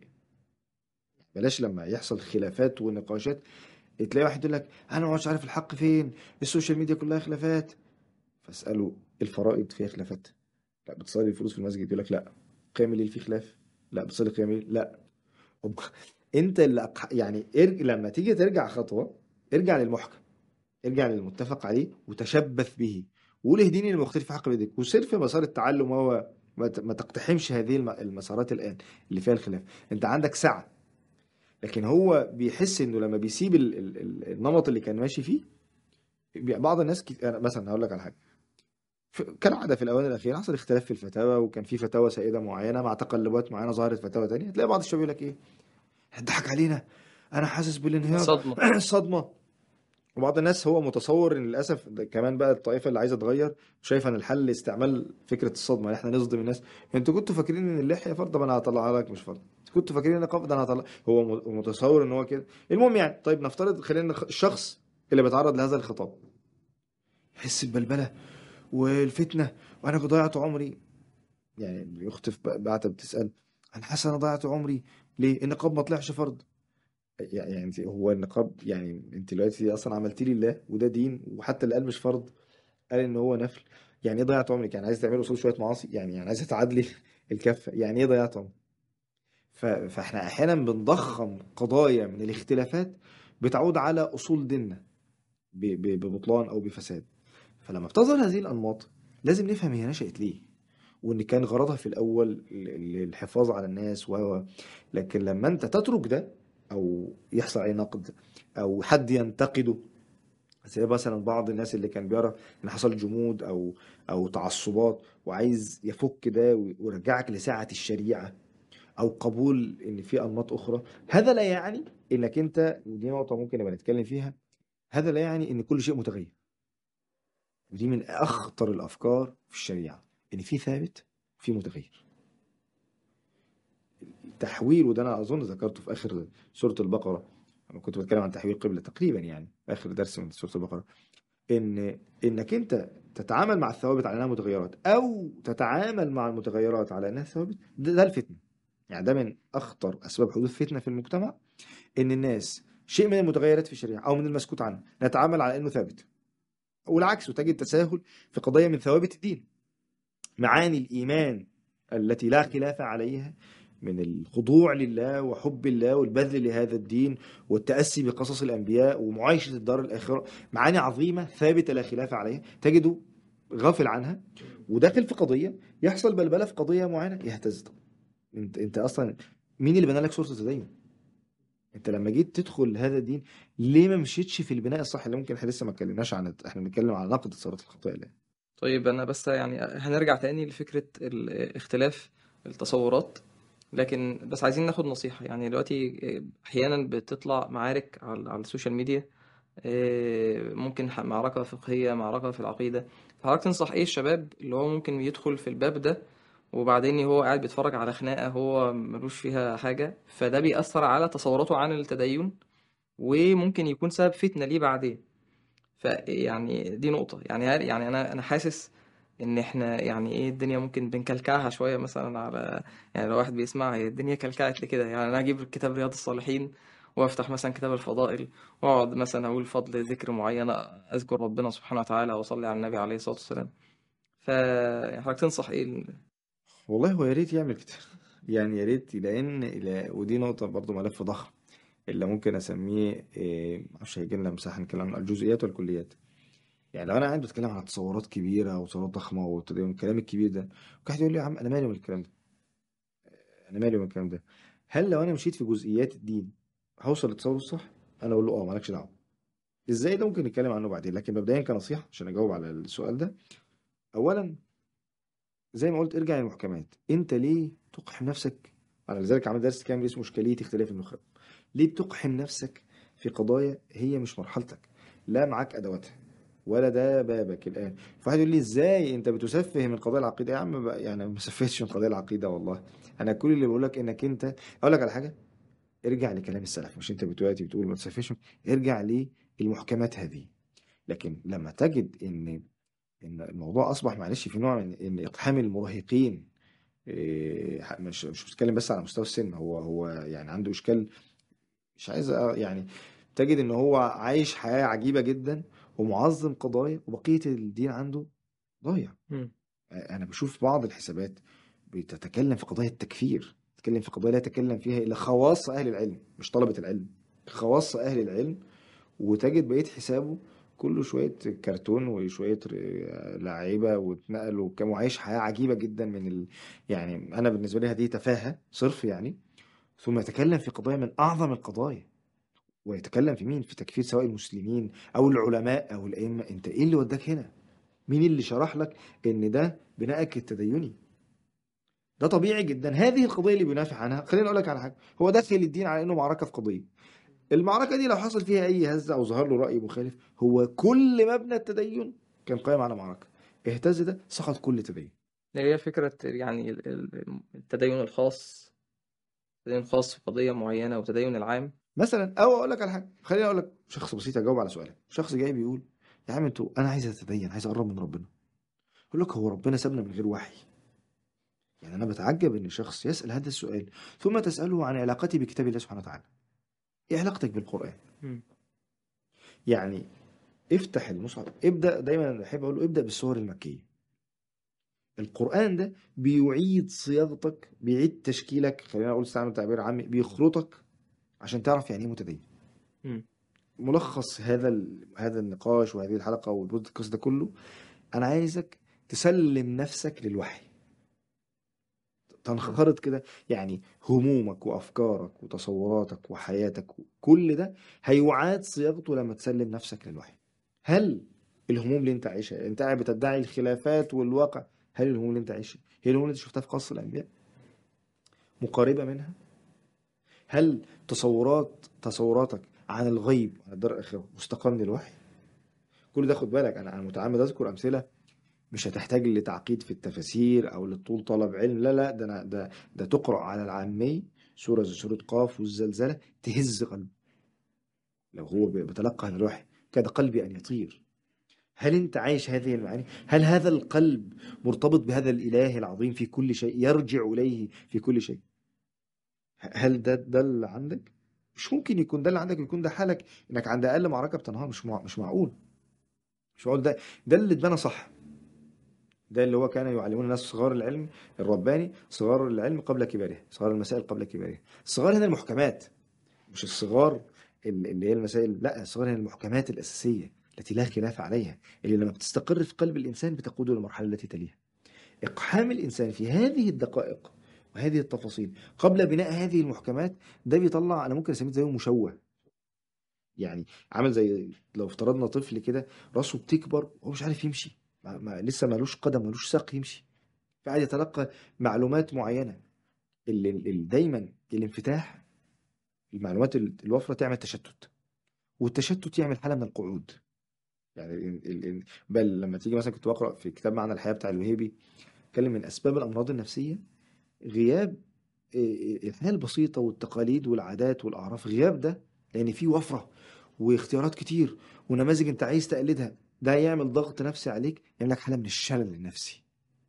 بلاش لما يحصل خلافات ونقاشات تلاقي واحد يقول لك أنا مش عارف الحق فين، السوشيال ميديا كلها خلافات. فاسأله الفرائض فيها خلافات؟ لا. بتصلي الفلوس في المسجد؟ يقول لك لا. قيام الليل فيه خلاف؟ لا. بتصلي قيام الليل؟ لا. طب انت اللي أق- يعني ارج... لما تيجي ترجع خطوه ارجع للمحكم، ارجع للمتفق عليه وتشبث به، وقول اهديني للمختلف في حق بيدك، وسير في مسار التعلم. وهو ما ت- ما تقتحمش هذه الم- المسارات الان اللي فيها الخلاف. انت عندك سعه، لكن هو بيحس انه لما بيسيب ال... ال... ال- النمط اللي كان ماشي فيه. بي- بعض الناس كت... أنا مثلا هقول لك على حاجه، ف- كالعاده في الاوان الاخيره حصل اختلاف في الفتاوى، وكان في فتاوى سائده معينه مع تقلبات معينه، ظهرت فتاوى تانية، تلاقي بعض الشباب يقول لك ايه، هتضحك علينا، انا حاسس بالانهيار صدمة. صدمه. وبعض الناس هو متصور ان للاسف ده كمان بقى الطائفه اللي عايزه تغير، شايفه ان الحل استعمال فكره الصدمه، ان احنا نصدم الناس. انتوا كنتوا فاكرين ان اللحيه فرض، طب انا هطلعها لك مش فرض. كنتوا فاكرين ان النقاب ده انا هطلع. هو م- متصور ان هو كده. المهم يعني، طيب نفترض خلينا نخ- الشخص اللي بيتعرض لهذا الخطاب يحس ببلبله والفتنه، وانا ضيعت عمري. يعني الاخت في بعتها بتسال، انا حاسس انا ضيعت عمري ليه؟ النقاب ما طلعش فرض. يعني انت هو النقاب، يعني انت دلوقتي اصلا عملتي لي الله وده دين، وحتى اللي قال مش فرض قال ان هو نفل. يعني ايه ضيعت عمرك؟ يعني عايز تعمل اصول شويه معاصي؟ يعني يعني عايز تعادلي الكفه؟ يعني ايه ضيعت عمرك؟ ف- فاحنا احيانا بنضخم قضايا من الاختلافات بتعود على اصول ديننا ب- ب- ببطلان او بفساد. فلما بتظهر هذه الانماط لازم نفهم هي نشأت ليه، وان كان غرضها في الاول ال- الحفاظ على الناس و لكن لما انت تترك ده او يحصل عليه نقد او حد ينتقده، زي مثلا بعض الناس اللي كان بيرى ان حصل جمود او او تعصبات وعايز يفك ده ويرجعك لساعة الشريعة او قبول ان في انماط اخرى، هذا لا يعني انك انت، ودي نقطة ممكن نبقى نتكلم فيها، هذا لا يعني ان كل شيء متغير. ودي من اخطر الافكار في الشريعة، ان في ثابت في متغير. تحويل، وده انا اظن ذكرته في اخر سورة البقرة لما كنت بتكلم عن تحويل قبلة تقريبا، يعني في اخر درس من سورة البقرة، ان انك انت تتعامل مع الثوابت على انها متغيرات او تتعامل مع المتغيرات على انها ثوابت، ده, ده الفتنة. يعني ده من اخطر اسباب حدوث فتنة في المجتمع، ان الناس شيء من المتغيرات في الشريعة او من المسكوت عنه نتعامل على انه ثابت، والعكس، وتجد تساهل في قضايا من ثوابت الدين. معاني الإيمان التي لا خلاف عليها من الخضوع لله وحب الله والبذل لهذا الدين والتأسي بقصص الأنبياء ومعايشة الدار الآخرة، معاني عظيمة ثابتة لا خلاف عليها، تجده غافل عنها وداخل في قضية، يحصل بلبلة في قضية معينة يهتز. طب انت انت اصلا مين اللي بنى لك سورة التدين؟ انت لما جيت تدخل هذا الدين ليه ما مشيتش في البناء الصح اللي ممكن احنا لسه ما اتكلمناش عن، احنا بنتكلم على نقد التصرفات الخاطئه الان. طيب أنا بس يعني هنرجع تاني لفكرة ال- اختلاف التصورات، لكن بس عايزين ناخد نصيحة. يعني دلوقتي أحيانا بتطلع معارك على على السوشيال ميديا، آه، ممكن ح- معركة فقهية، معركة في العقيدة. فحضرتك تنصح ايه الشباب اللي هو ممكن يدخل في الباب ده، وبعدين هو قاعد بيتفرج على خناقة هو ملوش فيها حاجة، فده بيأثر على تصوراته عن التدين، وممكن يكون سبب فتنة ليه بعدين. فيعني دي نقطة. يعني هل يعني أنا أنا حاسس إن إحنا يعني إيه الدنيا ممكن بنكلكعها شوية مثلا على، يعني لو واحد بيسمع هي الدنيا كلكعت لي كده. يعني أنا أجيب كتاب رياض الصالحين وأفتح مثلا كتاب الفضائل، وأقعد مثلا أقول فضل ذكر معين، أذكر ربنا سبحانه وتعالى وأصلي على النبي عليه الصلاة والسلام. فحضرتك تنصح إيه ال- والله هو يا ريت يعمل كده يعني يا ريت، لان لا- ودي نقطه برضو ملف ضخم اللي ممكن اسميه إيه، معرفش هيجي لنا مساحه نتكلم عن الجزئيات والكليات. يعني لو انا قاعد بتكلم عن تصورات كبيره وتصورات ضخمه والكلام الكبير ده، واحد يقول لي يا عم انا مالي من الكلام ده، انا مالي من الكلام ده. هل لو انا مشيت في جزئيات الدين هوصل للتصور الصح؟ انا اقول له اه، مالكش دعوه. ازاي ده ممكن نتكلم عنه بعدين، لكن مبدئيا كنصيحه عشان اجاوب على السؤال ده. اولا زي ما قلت ارجع للمحكمات. انت ليه تقحم نفسك؟ على ذلك عمل درس كامل اسمه اشكاليه اختلاف النخب. ليه بتقحم نفسك في قضايا هي مش مرحلتك، لا معاك ادواتها ولا ده بابك الان؟ فواحد يقول لي ازاي انت بتسفه من قضايا العقيده؟ يا عم بقى يعني ما سفهتش من قضايا العقيده والله. انا كل اللي بقول لك انك انت، اقول لك على حاجه، ارجع لكلام السلف. مش انت دلوقتي بتقول ما تسفهش؟ ارجع للمحكمات هذه. لكن لما تجد ان ان الموضوع اصبح معلش في نوع من ان اقحام المراهقين، إيه، مش مش بتكلم بس على مستوى السن، هو هو يعني عنده اشكال، مش عايز أ- يعني تجد ان هو عايش حياة عجيبة جدا ومعظم قضايا وبقية الدين عنده ضايع. مم. انا بشوف بعض الحسابات بتتكلم في قضايا التكفير، تتكلم في قضايا لا يتكلم فيها الا خواص اهل العلم مش طلبة العلم، خواص اهل العلم. وتجد بقية حسابه كله شوية كرتون وشوية ر- لعيبة واتنقل وكان وعايش حياة عجيبة جدا من ال... يعني أنا بالنسبة لي هذه تفاهة صرف يعني. ثم يتكلم في قضايا من أعظم القضايا، ويتكلم في مين؟ في تكفير سواء المسلمين أو العلماء أو الأئمة. أنت إيه اللي وداك هنا؟ مين اللي شرح لك إن ده بنائك التديني؟ ده طبيعي جدا. هذه القضية اللي بينافع عنها، خليني أقول لك على حاجة، هو داخل الدين على إنه معركة في قضية. المعركة دي لو حصل فيها أي هزة أو ظهر له رأي مخالف، هو كل مبنى التدين كان قائم على معركة، اهتز ده سقط كل تدين. اللي هي فكرة يعني ال- ال- التدين الخاص، التدين الخاص في قضية معينة، وتدين العام. مثلا أو أقول لك على حاجة، خليني أقول لك شخص بسيط أجاوب على سؤالك. شخص جاي بيقول يا عم انتوا، أنا عايز أتدين، عايز أقرب من ربنا. أقول لك هو ربنا سابنا من غير وحي؟ يعني أنا بتعجب إن شخص يسأل هذا السؤال ثم تسأله عن علاقتي بكتاب الله سبحانه وتعالى. إيه علاقتك بالقرآن؟ مم. يعني افتح المصحف، ابدأ. دايما بحب أقول له ابدأ بالسور المكية. القرآن ده بيعيد صياغتك، بيعيد تشكيلك، خلينا اقول استعمل تعبير عامي، بيخرطك عشان تعرف يعني ايه متدين. مم. ملخص هذا ال... هذا النقاش وهذه الحلقة والبودكاست ده كله، انا عايزك تسلم نفسك للوحي، مم. تنخرط كده. يعني همومك وافكارك وتصوراتك وحياتك كل ده هيعاد صياغته لما تسلم نفسك للوحي. هل الهموم اللي انت عايشها، انت قاعد بتدعي الخلافات والواقع، هل الهموم اللي انت عايشها هي الهموم اللي انت شفتها في قصص الانبياء مقاربة منها؟ هل تصورات تصوراتك عن الغيب وعن الدار الآخرة مستقى من الوحي؟ كل ده خد بالك، أنا أنا متعمد أذكر أمثلة مش هتحتاج لتعقيد في التفاسير أو لطول طلب علم، لا لا، ده أنا ده ده تقرأ على العامي سورة زي سورة قاف والزلزلة تهز قلبه لو هو بيتلقى عن الوحي، كاد قلبي أن يطير. هل أنت عايش هذه المعاني؟ هل هذا القلب مرتبط بهذا الإله العظيم في كل شيء، يرجع إليه في كل شيء؟ هل ده ده اللي عندك؟ مش ممكن يكون ده اللي عندك، يكون ده حالك انك عند اقل معركه بتنهار. مش مع... مش معقول، مش معقول. ده ده اللي اتبنى صح، ده اللي هو كان يعلمون الناس صغار العلم الرباني، صغار العلم قبل كباره، صغار المسائل قبل كباره. الصغار هنا المحكمات، مش الصغار ال- اللي هي المسائل، لا، الصغار هنا المحكمات الاساسيه التي لا خلاف عليها، اللي لما بتستقر في قلب الانسان بتقوده للمرحله التي تليها. اقحام الانسان في هذه الدقائق وهذه التفاصيل قبل بناء هذه المحكمات، ده بيطلع، انا ممكن اسميه زي مشوه. يعني عامل زي لو افترضنا طفل كده راسه بتكبر وهو مش عارف يمشي، ما ما لسه مالوش قدم مالوش ساق يمشي، فقاعد يتلقى معلومات معينة. ال- ال- ال- دايما الانفتاح، المعلومات ال- الوفرة تعمل تشتت، والتشتت يعمل حالة من القعود. يعني ال- ال- ال- بل لما تيجي مثلا، كنت بقرأ في كتاب معنى الحياة بتاع الوهيبي، اتكلم من أسباب الأمراض النفسية غياب إيه، الحياة البسيطة والتقاليد والعادات والأعراف، غياب ده. لأن في وفرة واختيارات كتير ونماذج أنت عايز تقلدها، ده يعمل ضغط نفسي عليك، يعمل لك حالة من الشلل النفسي.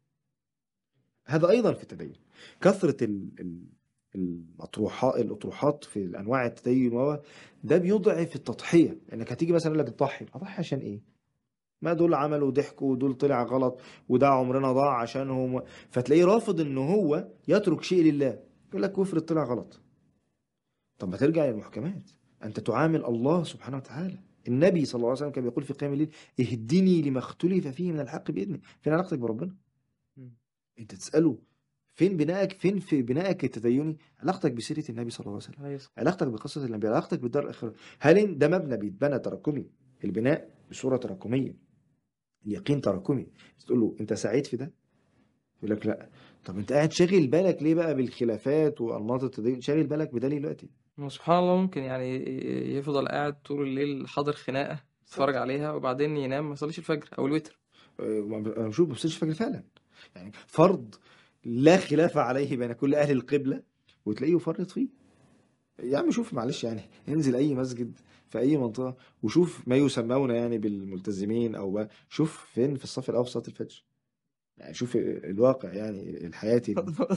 هذا أيضا في التدين، كثرة ال- ال- الأطروحات الأطروحات في أنواع التدين، وهو ده بيضعف التضحية. انك هتيجي مثلا يقول لك تضحي، اضحي عشان ايه؟ ما دول عملوا ضحكوا ودول طلع غلط، وده عمرنا ضاع عشانهم. فتلاقيه رافض ان هو يترك شيء لله، يقول لك وافرض طلع غلط. طب ما ترجع للمحكمات، انت تعامل الله سبحانه وتعالى. النبي صلى الله عليه وسلم كان بيقول في قيام الليل: اهدني لما اختلف فيه من الحق باذنك. فين علاقتك بربنا؟ مم. انت تساله فين بنائك، فين في بنائك التديني علاقتك بسيره النبي صلى الله عليه وسلم، كويس. علاقتك بقصص الانبياء، علاقتك بالدار الاخره. هل ده مبنى بيتبنى تراكمي؟ البناء بصوره تراكميه، اليقين تراكمي. تقول له انت سعيد في ده؟ يقول لك لا. طب انت قاعد شاغل بالك ليه بقى بالخلافات وانماط التدين؟ شاغل بالك بده ليه دلوقتي؟ سبحان الله، ممكن يعني يفضل قاعد طول الليل حاضر خناقة يتفرج بالظبط. عليها وبعدين ينام ما يصليش الفجر أو الوتر. انا بشوف بصيرش فاكر فعلا، يعني فرض لا خلاف عليه بين كل اهل القبله، وتلاقيه يفرط فيه. يا عم شوف معلش، يعني انزل اي مسجد في اي منطقه وشوف ما يسمون يعني بالملتزمين، او بقى شوف فين في الصف الاول في صلاه الفجر. يعني شوف الواقع يعني الحياتي.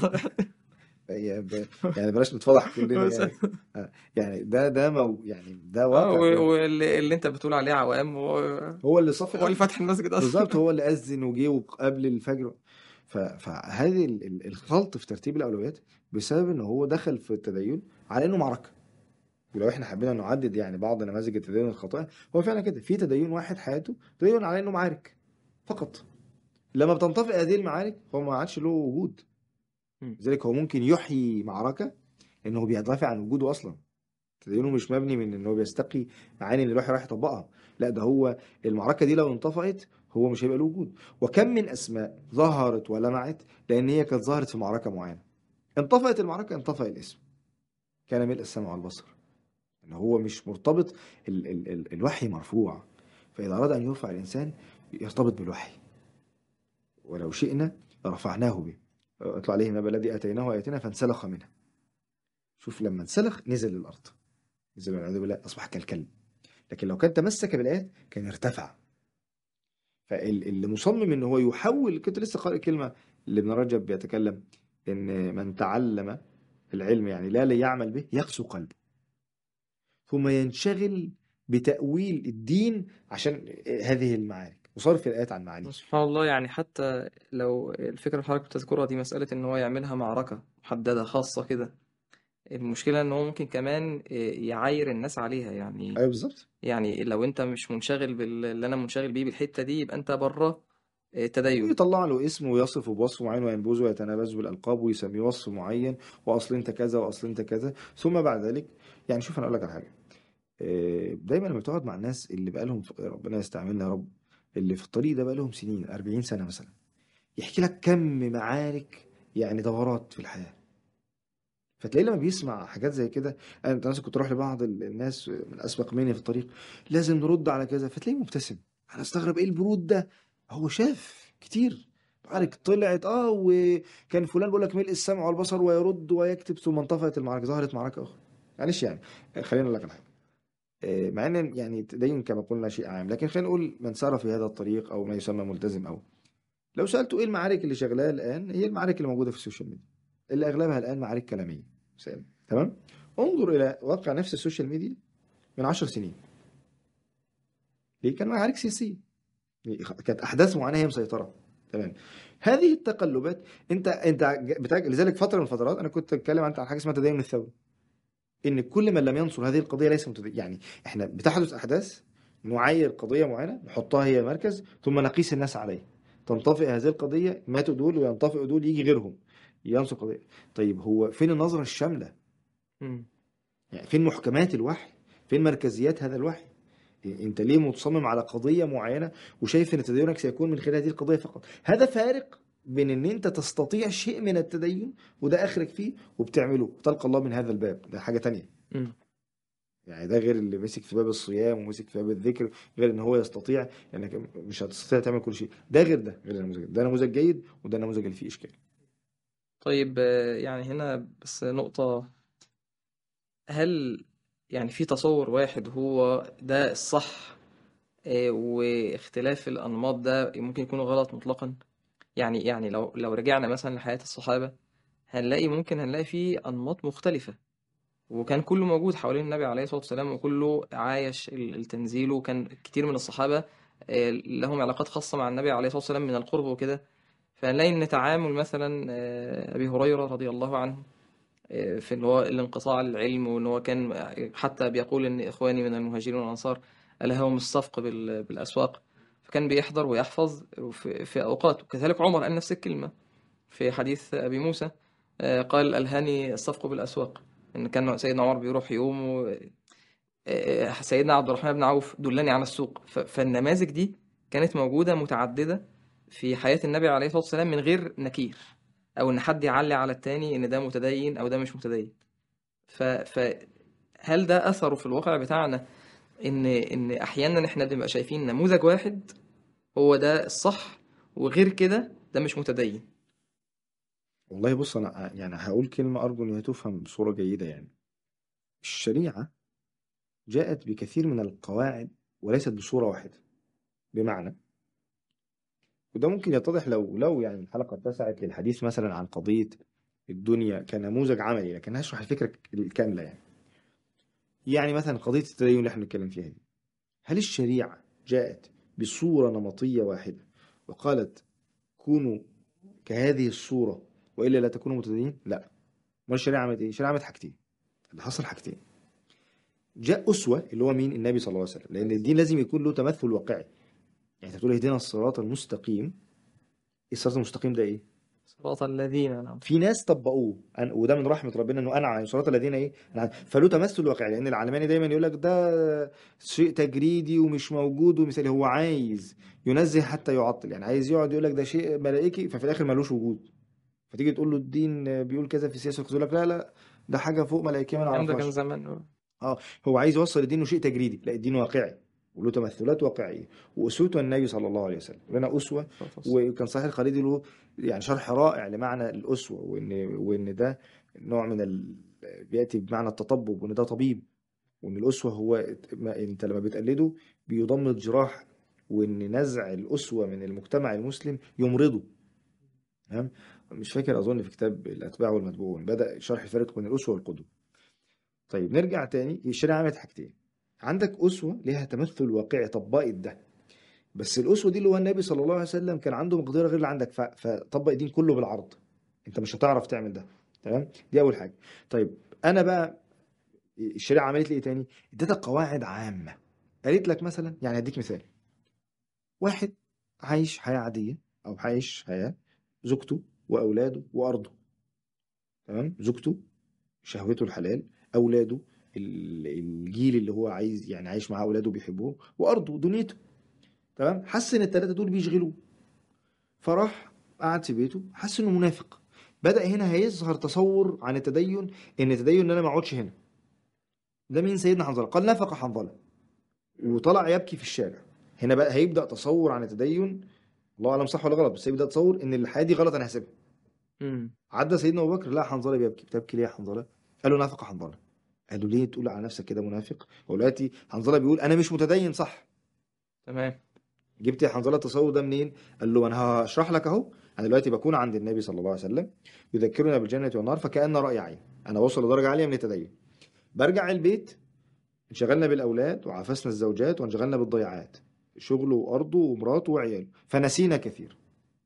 يعني ب- يعني بلاش نتفضح كلنا بس- يعني. آه، يعني ده ده مو يعني ده اه واقع و- بجد. واللي اللي انت بتقول عليه عوام هو هو اللي صف هو اللي الاول فاتح المسجد بالظبط، اصلا. هو اللي اذن وجه قبل الفجر. ف- فهذه ال- ال- الخلط في ترتيب الاولويات بسبب ان هو دخل في التدين على انه معركه. ولو احنا حبينا نعدد يعني بعض نماذج التدين الخاطئه، هو فعلا كده في تدين واحد حياته تدين على انه معارك فقط. لما بتنطفئ هذه المعارك هو ما عادش له وجود. مم. لذلك هو ممكن يحيي معركه لانه بيدافع عن وجوده اصلا. تدينه مش مبني من ان هو بيستقي معاني اللي الواحد رايح يطبقها، لا ده هو المعركه دي لو انطفأت هو مش هيبقى له وجود. وكم من اسماء ظهرت ولمعت لان هي كانت ظهرت في معركه معينه، انطفأت المعركه انطفأ الاسم، كان ملء السمع والبصر. ان هو مش مرتبط، ال ال ال الوحي مرفوع، فاذا اراد ان يرفع الانسان يرتبط بالوحي. ولو شئنا رفعناه به. اطلع عليه النبأ الذي اتيناه اياتنا فانسلخ منها. شوف لما انسلخ نزل للارض، نزل والعياذ بالله اصبح كالكلب. لكن لو كان تمسك بالايات كان ارتفع. فاللي مصمم ان هو يحول، كنت لسه قارئ كلمه لابن رجب بيتكلم ان من تعلم العلم يعني لا ليعمل به يقسو قلبه، ثم ينشغل بتأويل الدين عشان هذه المعارك وصرف الآيات عن معانيها. سبحان الله، يعني حتى لو الفكرة اللي حضرتك بتذكرها دي مسألة إن هو يعملها معركة محددة خاصة كده، المشكلة إن هو ممكن كمان يعاير الناس عليها. يعني ايوه بالظبط. يعني لو أنت مش منشغل باللي أنا منشغل بيه بالحتة دي يبقى أنت بره تدين. ويطلع له اسم ويصفه بوصف معين وينبذه ويتنابز بالألقاب ويسميه وصف معين، وأصل أنت كذا وأصل أنت كذا. ثم بعد ذلك، يعني شوف أنا أقول لك على حاجة. آه، دايما لما تقعد مع الناس اللي بقالهم في- ربنا يستعملنا يا رب، اللي في الطريق ده بقالهم سنين أربعين سنة مثلا، يحكي لك كم معارك يعني دورات في الحياة. فتلاقيه لما بيسمع حاجات زي كده، انا انت مثلا كنت اروح لبعض ال- الناس من اسبق مني في الطريق، لازم نرد على كذا، فتلاقيه مبتسم. انا استغرب ايه البرود ده، هو شاف كتير معارك طلعت اه وكان فلان بيقول لك ملء السمع والبصر ويرد ويكتب، ثم انطفأت المعركه ظهرت معركه اخرى. معلش يعني، خلينا نقول لك على حاجه. آه، مع ان يعني التدين كما قلنا شيء عام، لكن خلينا نقول من سار في هذا الطريق او ما يسمى ملتزم، او لو سالته ايه المعارك اللي شغلاه الان، هي المعارك اللي موجوده في السوشيال ميديا، اللي اغلبها الان معارك كلاميه. سأل. تمام. انظر الى واقع نفس السوشيال ميديا من عشر سنين، ليه كان معارك سياسيه، كانت احداث معينه هي مسيطره. تمام. هذه التقلبات، انت انت بتاج... لذلك فتره من الفترات انا كنت اتكلم عن حاجه اسمها تدين الثوري، ان كل من لم ينصر هذه القضيه ليس متدين. يعني احنا بتحدث احداث، نعاير قضيه معينه نحطها هي المركز، ثم نقيس الناس عليه، تنطفئ هذه القضيه، ماتوا دول وينطفئوا دول يجي غيرهم، ينصر قضية. طيب هو فين النظرة الشاملة؟ مم. يعني فين محكمات الوحي؟ فين مركزيات هذا الوحي؟ انت ليه متصمم على قضية معينة وشايف ان تدينك سيكون من خلال هذه القضية فقط؟ هذا فارق بين ان انت تستطيع شيء من التدين وده اخرك فيه وبتعمله تلقى الله من هذا الباب، ده حاجة تانية. مم. يعني ده غير اللي مسك في باب الصيام ومسك في باب الذكر، غير ان هو يستطيع انك يعني مش هتستطيع تعمل كل شيء. ده غير ده، غير النموذج ده نموذج جيد وده نموذج اللي فيه اشكال. طيب آه، يعني هنا بس نقطة، هل يعني في تصور واحد هو ده الصح، آه، واختلاف الأنماط ده ممكن يكون غلط مطلقا؟ يعني يعني لو لو رجعنا مثلا لحياة الصحابة، هنلاقي ممكن هنلاقي فيه أنماط مختلفة، وكان كله موجود حوالين النبي عليه الصلاة والسلام، وكله عايش ال- التنزيل، وكان كتير من الصحابة آه، لهم علاقات خاصة مع النبي عليه الصلاة والسلام من القرب وكده. فنلاقي إن تعامل مثلا آه، أبي هريرة رضي الله عنه آه، في اللي هو الانقطاع العلم، وإن هو كان حتى بيقول إن إخواني من المهاجرين والأنصار ألههم الصفق بال- بالأسواق، فكان بيحضر ويحفظ في في أوقات. وكذلك عمر قال نفس الكلمة في حديث أبي موسى، آه، قال ألهاني الصفق بالأسواق، إن كان سيدنا عمر بيروح يوم و- آه، سيدنا عبد الرحمن بن عوف دلني على السوق. ف- فالنماذج دي كانت موجودة متعددة في حياة النبي عليه الصلاة والسلام من غير نكير، أو إن حد يعلي على التاني إن ده متدين أو ده مش متدين. ف- فهل ده أثره في الواقع بتاعنا، إن إن أحيانا إحنا بنبقى شايفين نموذج واحد هو ده الصح، وغير كده ده مش متدين؟ والله بص انا يعني هقول كلمة ارجو ان هي تفهم بصورة جيدة. يعني الشريعة جاءت بكثير من القواعد وليست بصورة واحدة. بمعنى، وده ممكن يتضح لو لو يعني الحلقة اتسعت للحديث مثلا عن قضية الدنيا كنموذج عملي، لكن هشرح الفكرة الكاملة. يعني يعني مثلا قضية التدين اللي احنا بنتكلم فيها دي، هل الشريعة جاءت بصورة نمطية واحدة وقالت كونوا كهذه الصورة وإلا لا تكونوا متدينين؟ لا. ما الشريعة عملت ايه؟ الشريعة عملت حاجتين. اللي حصل حاجتين: جاء أسوة اللي هو مين؟ النبي صلى الله عليه وسلم، لأن الدين لازم يكون له تمثل واقعي. يعني انت بتقول اهدنا الصراط المستقيم، ايه الصراط المستقيم ده؟ ايه؟ صراط الذين نعم. في ناس طبقوه أن... وده من رحمه ربنا انه انعم عن صراط الذين ايه أنعم. فله تمثل واقعي، لان العلماني دايما يقول لك ده شيء تجريدي ومش موجود ومثالي. هو عايز ينزه حتى يعطل، يعني عايز يقعد يقول لك ده شيء ملائكي ففي الاخر ملوش وجود. فتيجي تقول له الدين بيقول كذا في السياسه يقول لك لا لا، ده حاجه فوق ملائكيه ما الكلام ده كان نعرفهاش. زمان. اه، هو عايز يوصل الدين انه شيء تجريدي، لا الدين واقعي وله تمثلات واقعيه. واسوته النبي صلى الله عليه وسلم، لنا اسوه. وكان صحيح الخليلي له يعني شرح رائع لمعنى الاسوه، وان وان ده نوع من ال... بياتي بمعنى التطبب، وان ده طبيب، وان الاسوه هو ما انت لما بتقلده بيضمد جراح، وان نزع الاسوه من المجتمع المسلم يمرضه. تمام. مش فاكر، اظن في كتاب الاتباع والمتبوعون بدا شرح الفرق بين الاسوه والقدوه. طيب نرجع تاني، الشريعة عملت حاجتين: عندك أسوة ليها تمثل واقعي طبقت ده، بس الأسوة دي اللي هو النبي صلى الله عليه وسلم كان عنده مقدرة غير اللي عندك، ف- فطبق الدين كله بالعرض. انت مش هتعرف تعمل ده. تمام، دي أول حاجة. طيب أنا بقى الشريعة عملت لي إيه تاني؟ اديتك قواعد عامة. قالت لك مثلا، يعني هديك مثال: واحد عايش حياة عادية أو عايش حياة زوجته وأولاده وأرضه. تمام، زوجته شهوته الحلال، اولاده ال- الجيل اللي هو عايز يعني عايش مع اولاده بيحبوه، وارضه دنيته. تمام، حس ان الثلاثه دول بيشغلوه، فراح قعد في بيته، حس انه منافق. بدأ هنا هيظهر تصور عن التدين، ان التدين ان انا ما اقعدش هنا. ده مين؟ سيدنا حنظله. قال نفق حنظله وطلع يبكي في الشارع. هنا بقى هيبدأ تصور عن التدين، الله اعلم صح ولا غلط، بس هيبدأ تصور ان الحياه دي غلط انا هسيبها. امم. عدى سيدنا ابو بكر، لا حنظله بيبكي. بتبكي ليه يا حنظله؟ قال له نفق حنظله. قال له ليه تقول على نفسك كده منافق؟ هو دلوقتي حنظله بيقول انا مش متدين صح. تمام. جبت يا حنظله التصور ده منين؟ قال له انا هشرح لك اهو. انا دلوقتي بكون عند النبي صلى الله عليه وسلم يذكرنا بالجنه والنار فكأن راي عين، انا وصل لدرجه عاليه من التدين. برجع البيت، انشغلنا بالاولاد وعافسنا الزوجات وانشغلنا بالضيعات، شغله وارضه ومراته وعياله، فنسينا كثير.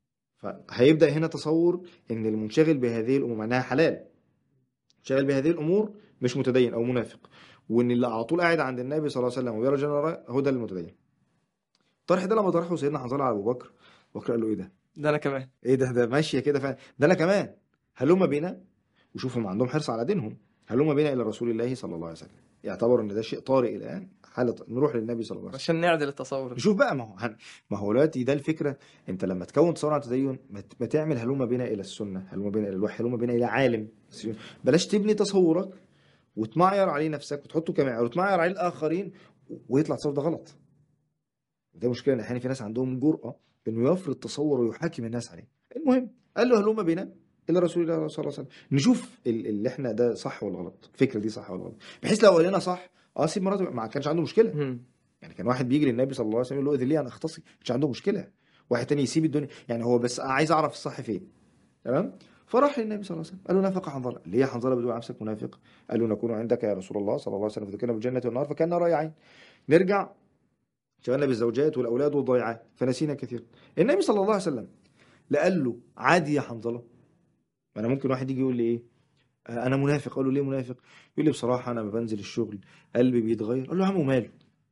فهيبدأ هنا تصور ان المنشغل بهذه الامور معناها حلال، شغال بهذه الامور مش متدين او منافق، وان اللي على طول قاعد عند النبي صلى الله عليه وسلم وبيرى جنة هو ده المتدين. الطرح ده لما طرحه سيدنا حنظله على ابو بكر، ابو بكر قال له ايه ده؟ ده انا كمان. ايه ده؟ ده ماشيه كده فعلا، ده انا كمان هلم بنا، وشوفهم عندهم حرص على دينهم، هلم بنا الى رسول الله صلى الله عليه وسلم. يعتبر ان ده شيء طارئ الان، حاله نروح للنبي صلى الله عليه وسلم. عشان نعدل التصور ده. نشوف بقى، ما هو هن... ما هو دلوقتي ده الفكره. انت لما تكون تصور عن التدين، ما ت- ما تعمل هلم بنا الى السنه، هلم بنا الى الوحي، هلم بنا الى عالم. بلاش تبني تصورك وتمعير عليه نفسك وتحطه كمعيار وتمعير عليه الاخرين، ويطلع التصور ده غلط. ده مشكله، ان احيانا في ناس عندهم جرأه انه يفرض تصور ويحاكم الناس عليه. المهم قال له هلم بنا الى رسول الله صلى الله عليه وسلم، نشوف ال- اللي احنا ده صح ولا غلط، الفكره دي صح ولا غلط، بحيث لو قال لنا صح اه سيب مراته، ما كانش عنده مشكله. مم. يعني كان واحد بيجي للنبي صلى الله عليه وسلم يقول له اذن لي انا اختصي، مش عنده مشكله. واحد تاني يسيب الدنيا، يعني هو بس عايز اعرف الصح فين. تمام. فراح للنبي صلى الله عليه وسلم قال له نافق حنظله. ليه يا حنظله بتقول نفسك منافق؟ قال له نكون عندك يا رسول الله صلى الله عليه وسلم فذكرنا بالجنه والنار فكان راي عين. نرجع، شغلنا بالزوجات والاولاد والضيعات فنسينا كثير. النبي صلى الله عليه وسلم لا قال له عادي يا حنظله. ما انا ممكن واحد يجي يقول لي ايه، آه، انا منافق. اقول له ليه منافق؟ يقول لي بصراحه انا لما بنزل الشغل قلبي بيتغير. اقول له يا عم وماله،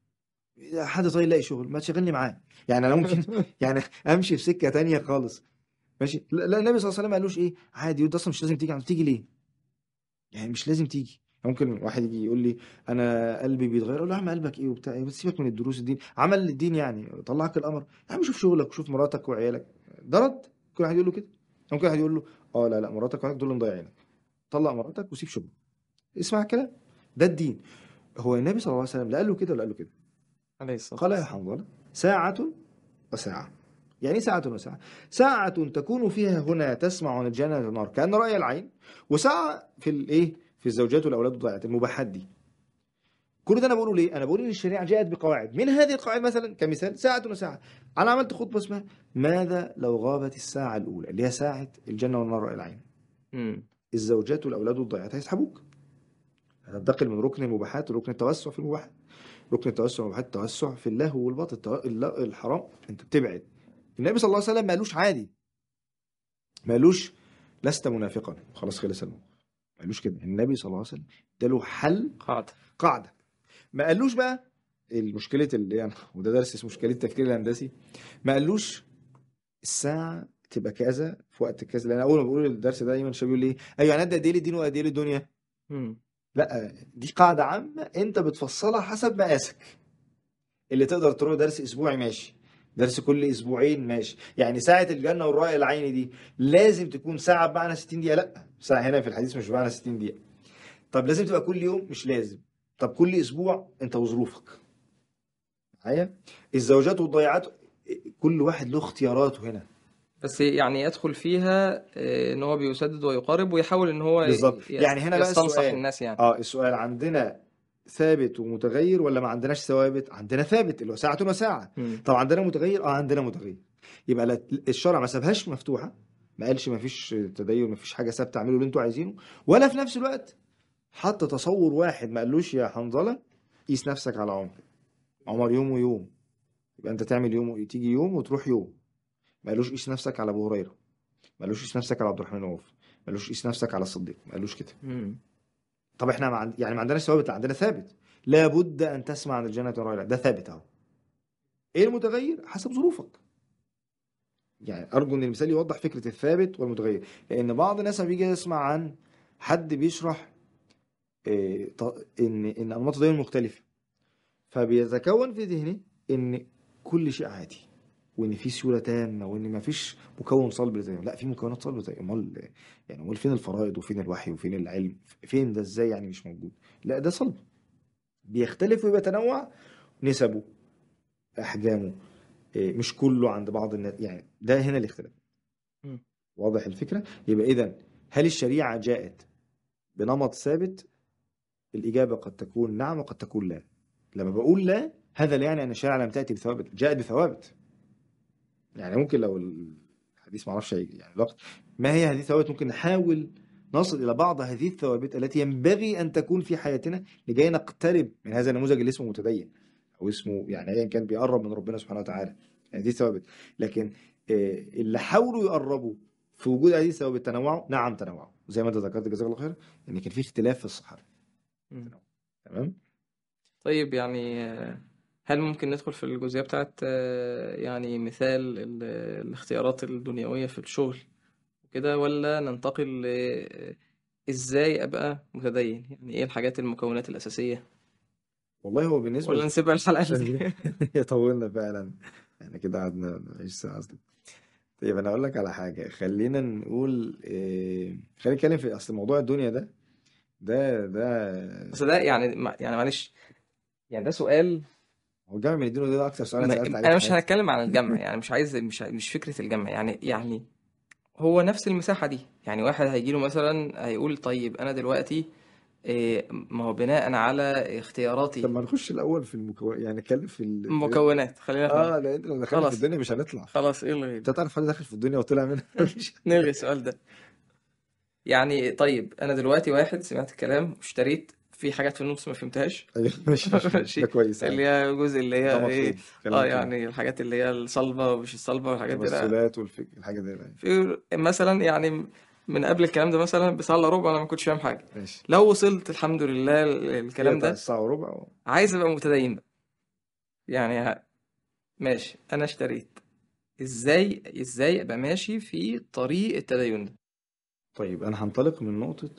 حد طيب يلاقي شغل ما تشغلني معاه. يعني انا ممكن يعني امشي في سكه تانية خالص. ماشي. لا لا، النبي صلى الله عليه وسلم ما قالوش ايه عادي وانت اصلا مش لازم تيجي. عم تيجي ليه؟ يعني مش لازم تيجي. ممكن واحد يجي يقول لي انا قلبي بيتغير، اقول له يا عم قلبك ايه وبتاع ايه، بس سيبك من الدروس، الدين عمل الدين يعني طلعك القمر يا عم، شوف شغلك وشوف مراتك وعيالك. ده رد؟ كل واحد يقول له كده. ممكن واحد يقول له اه لا لا، مراتك وعيالك دول اللي مضيعينك، طلق مراتك وسيب شغلك. اسمع الكلام، ده الدين. هو النبي صلى الله عليه وسلم لا قال له كده ولا قال له كده؟ عليه الصلاة قال يا والسلام. حنظله ساعة وساعة. يعني إيه ساعة وساعة؟ ساعة تكون فيها هنا تسمع عن الجنة والنار كأن رأي العين، وساعة في الايه، في الزوجات والاولاد والضيعات المباحات دي. كل ده انا بقوله ليه؟ انا بقول ان الشريعه جاءت بقواعد، من هذه القواعد مثلا كمثال ساعة وساعة. انا عملت خطبه اسمها ماذا لو غابت الساعه الاولى اللي هي ساعه الجنه والنار رأي العين؟ مم. الزوجات والاولاد والضيعات هيسحبوك، هتنتقل من ركن المباحات لركن التوسع في المباحات. ركن التوسع في المباحات التوسع في اللهو والباطل، التو- الل- الحرام انت بتبعد. النبي صلى الله عليه وسلم ما قالوش عادي، ما قالوش لست منافقا خلاص خلص الموضوع، ما قالوش كده. النبي صلى الله عليه وسلم اداله حل، قاعدة. قاعده. ما قالوش بقى المشكله اللي يعني، وده درس اسمه مشكله التفكير الهندسي، ما قالوش الساعه تبقى كذا في وقت كذا. لان اول ما بقول الدرس ده دايما الشباب يقول لي ايوه يعني قد ايه للدين وقد ايه للدنيا. مم. لا، دي قاعده عامه انت بتفصلها حسب مقاسك. اللي تقدر تروح درس اسبوعي ماشي، درس كل اسبوعين ماشي. يعني ساعة الجنة والرأي العيني دي لازم تكون ساعة بمعنى ستين دقيقة؟ لا، ساعة هنا في الحديث مش بمعنى ستين دقيقة. طب لازم تبقى كل يوم؟ مش لازم. طب كل اسبوع؟ انت وظروفك معايا. الزوجات والضيعات كل واحد له اختياراته هنا. بس يعني يدخل فيها آه، ان هو بيسدد ويقارب ويحاول ان هو بالظبط. ي- يعني هنا بقى يستنصح السؤال، الناس يعني. اه السؤال عندنا ثابت ومتغير ولا ما عندناش ثوابت؟ عندنا ثابت اللي هو ساعة وساعة. مم. طب عندنا متغير؟ اه عندنا متغير. يبقى لا- الشرع ما سابهاش مفتوحة، ما قالش ما فيش تدين ما فيش حاجة ثابتة اعملوا اللي انتوا عايزينه، ولا في نفس الوقت حط تصور واحد ما قالوش يا حنظلة قيس نفسك على عمر، عمر يوم ويوم، يبقى انت تعمل يوم تيجي يوم وتروح يوم. ما قالوش قيس نفسك على ابو هريرة، ما قالوش قيس نفسك على عبد الرحمن بن عوف، ما قالوش قيس نفسك على الصديق، ما قالوش كده. مم. طب احنا ما عند... يعني ما عندناش ثوابت؟ لا عندنا ثابت، لابد ان تسمع عن الجنه والنار، ده ثابت اهو. ايه المتغير؟ حسب ظروفك. يعني ارجو ان المثال يوضح فكره الثابت والمتغير، لان بعض الناس لما بيجي يسمع عن حد بيشرح إيه ط... ان ان انماط التدين مختلفه، فبيتكون في ذهنه ان كل شيء عادي، وان في سيوله تامه، وان ما فيش مكون صلب للتدين. لا، في مكونات صلب للتدين. امال يعني امال فين الفرائض وفين الوحي وفين العلم؟ فين ده؟ ازاي يعني مش موجود؟ لا ده صلب، بيختلف وبيتنوع نسبه، احجامه، إيه، مش كله عند بعض الناس. يعني ده هنا الاختلاف. مم. واضح الفكره؟ يبقى اذا هل الشريعه جاءت بنمط ثابت؟ الاجابه قد تكون نعم وقد تكون لا. لما بقول لا، هذا لا يعني ان الشريعه لم تاتي بثوابت، جاءت بثوابت. يعني ممكن لو الحديث ما اعرفش يعني الوقت، ما هي هذه الثوابت؟ ممكن نحاول نصل الى بعض هذه الثوابت التي ينبغي ان تكون في حياتنا لكي نقترب من هذا النموذج اللي اسمه متدين، او اسمه يعني ايا كان بيقرب من ربنا سبحانه وتعالى. يعني دي ثوابت. لكن آه، اللي حاولوا يقربوا في وجود هذه الثوابت تنوعوا؟ نعم تنوعوا، زي ما انت ذكرت جزاك الله خير ان كان في اختلاف في الصحابه. مم. تمام. طيب يعني آه، هل ممكن ندخل في الجزئية بتاعت آه، يعني مثال ال- الاختيارات الدنيوية في الشغل كده، ولا ننتقل ل- ازاي ابقى متدين؟ يعني ايه الحاجات المكونات الاساسيه، والله هو بالنسبة ولا ل... نسيبها الحلقه دي؟ هي طولنا فعلا، احنا كده قعدنا نعيش ساعة أصلا. طيب أنا أقول لك على حاجة، خلينا نقول إيه... خلينا نتكلم في أصل موضوع الدنيا ده، ده ده بس ده يعني ما- يعني معلش، يعني ده سؤال. هو الجامع من الدين، وده ده أكتر سؤال أنا ما سألت عليه انا في مش حياتي. هتكلم عن الجمع، يعني مش عايز، مش مش فكره الجمع، يعني يعني هو نفس المساحه دي. يعني واحد هيجي له مثلا هيقول طيب انا دلوقتي إيه، ما هو بناء على طب اختياراتي. ما نخش الأول في المكون، يعني نتكلم في ال... مكونات، خلينا في اه المكونات. لأن لو دخلنا في خلاص، الدنيا مش هنطلع. خلاص الغي أنت ال- تعرف حد داخل في الدنيا وطلع منها؟ مش نلغي السؤال ده. يعني طيب انا دلوقتي واحد سمعت الكلام واشتريت في حاجات في النص ما فهمتهاش. أيوة، ماشي ماشي ماشي. ده ماشي. كويس اللي عادي. هي جزء اللي ده هي ايه، مطلوب، كلام اه كده. يعني الحاجات اللي هي الصلبة ومش الصلبة والحاجات دي لا. التوسلات والفكر الحاجة دي بقى. في مثلا يعني من قبل الكلام ده مثلا بساعة الا ربع انا ما كنتش فاهم حاجة. ماشي. لو وصلت الحمد لله هي الكلام بتاع ده، الساعة وربع. عايز ابقى متدين بقى. يعني ه- ماشي انا اشتريت، ازاي ازاي ابقى ماشي في طريق التدين ده؟ طيب أنا هنطلق من نقطة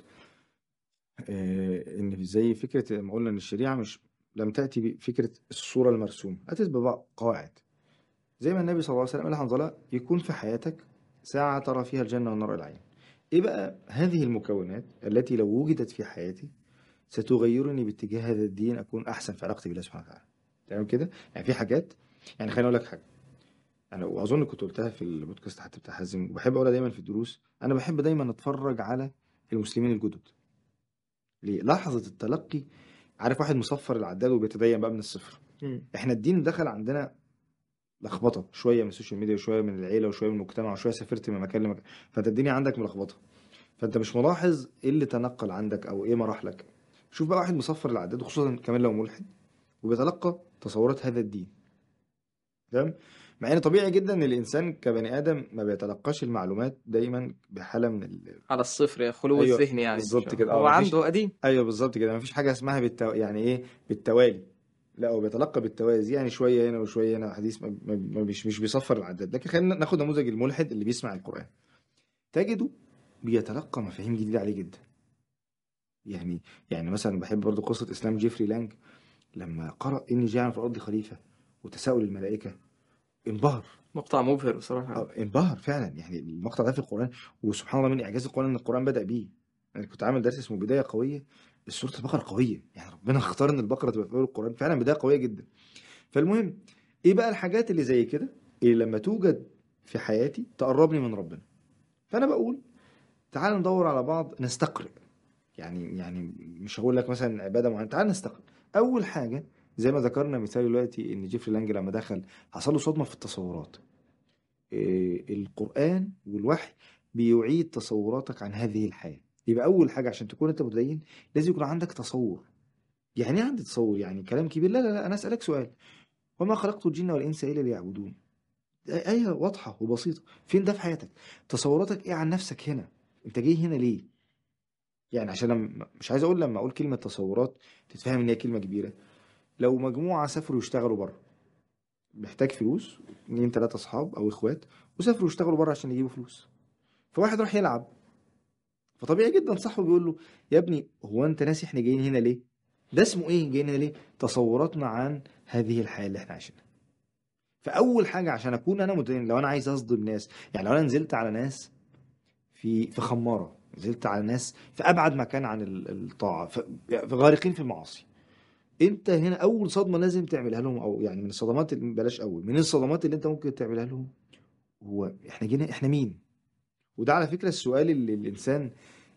آه، إن زي فكرة ما قلنا إن الشريعة مش لم تأتي بفكرة الصورة المرسومة، أتت ببعض قواعد. زي ما النبي صلى الله عليه وسلم قال لحنظلة يكون في حياتك ساعة ترى فيها الجنة والنار العين. إيه بقى هذه المكونات التي لو وجدت في حياتي ستغيرني باتجاه هذا الدين، أكون أحسن في علاقتي بالله سبحانه وتعالى. تمام كده؟ يعني في حاجات، يعني خليني أقول لك حاجة، أنا وأظن كنت قلتها في البودكاست حتى بتاع حازم، وبحب أقولها دايما في الدروس، أنا بحب دايما أتفرج على المسلمين الجدد. ليه؟ لحظة التلقي، عارف واحد مصفر العداد وبيتدين بقى من الصفر. مم. احنا الدين دخل عندنا لخبطه، شويه من السوشيال ميديا وشويه من العيله وشويه من المجتمع وشويه سافرت من مكان لمكان، فانت الدنيا عندك ملخبطه، فانت مش ملاحظ ايه اللي تنقل عندك او ايه مراحلك. شوف بقى واحد مصفر العداد، وخصوصا كمان لو ملحد وبيتلقى تصورات هذا الدين. تمام. مع ان طبيعي جدا ان الانسان كبني ادم ما بيتلقاش المعلومات دايما بحاله من ال... على الصفر يا خلو ايوه الذهن، يعني مش بالظبط كده، اه هو ما فيش. عنده قديم. ايوه بالظبط كده، ما فيش حاجه اسمها بالتو... يعني ايه بالتوالي. لا هو بيتلقى بالتوازي، يعني شويه هنا وشويه هنا، حديث ما... ما... ما مش مش بيصفر العداد. لكن خلينا ناخد نموذج الملحد اللي بيسمع القران، تجده بيتلقى مفاهيم جديده عليه جدا. يعني يعني مثلا بحب برضو قصه اسلام جيفري لانج، لما قرأ اني جاعل في الارض خليفه وتساؤل الملائكه، انبهر. مقطع مبهر بصراحة. اه انبهر فعلا، يعني المقطع ده في القرآن، وسبحان الله من إعجاز القرآن إن القرآن بدأ بيه. أنا كنت عامل درس اسمه بداية قوية، سورة البقرة قوية، يعني ربنا اختار إن البقرة تبقى في أول القرآن، فعلا بداية قوية جدا. فالمهم، إيه بقى الحاجات اللي زي كده اللي لما توجد في حياتي تقربني من ربنا؟ فأنا بقول تعال ندور على بعض نستقرئ. يعني يعني مش هقول لك مثلا عبادة معينة، تعال نستقرئ. أول حاجة زي ما ذكرنا مثال دلوقتي إن جيفري لانج لما دخل حصل له صدمة في التصورات. إيه، القرآن والوحي بيعيد تصوراتك عن هذه الحياة. يبقى أول حاجة عشان تكون أنت متدين لازم يكون عندك تصور. يعني إيه عندي تصور؟ يعني كلام كبير؟ لا لا لا، أنا أسألك سؤال، وما خلقت الجن والإنس إلا ليعبدون. آية واضحة وبسيطة، فين ده في حياتك؟ تصوراتك إيه عن نفسك هنا؟ أنت جاي هنا ليه؟ يعني عشان لما مش عايز أقول لما أقول كلمة تصورات تتفهم إن هي كلمة كبيرة. لو مجموعة سافروا يشتغلوا بره، محتاج فلوس، اتنين تلاتة أصحاب أو إخوات وسافروا يشتغلوا بره عشان يجيبوا فلوس، فواحد راح يلعب، فطبيعي جدا صاحبه بيقول له يا ابني هو انت ناسي احنا جايين هنا ليه؟ ده اسمه ايه جايين هنا ليه؟ تصوراتنا عن هذه الحياه اللي احنا عايشينها. فاول حاجه عشان اكون انا متدين، لو انا عايز اصدم ناس، يعني لو انا نزلت على ناس في في خماره، نزلت على ناس في ابعد مكان عن ال- الطاعه، في في غارقين في المعاصي، انت هنا اول صدمه لازم تعملها لهم، او يعني من الصدمات اللي- بلاش اول، من الصدمات اللي انت ممكن تعملها لهم، هو احنا جينا احنا مين؟ وده على فكره السؤال اللي الانسان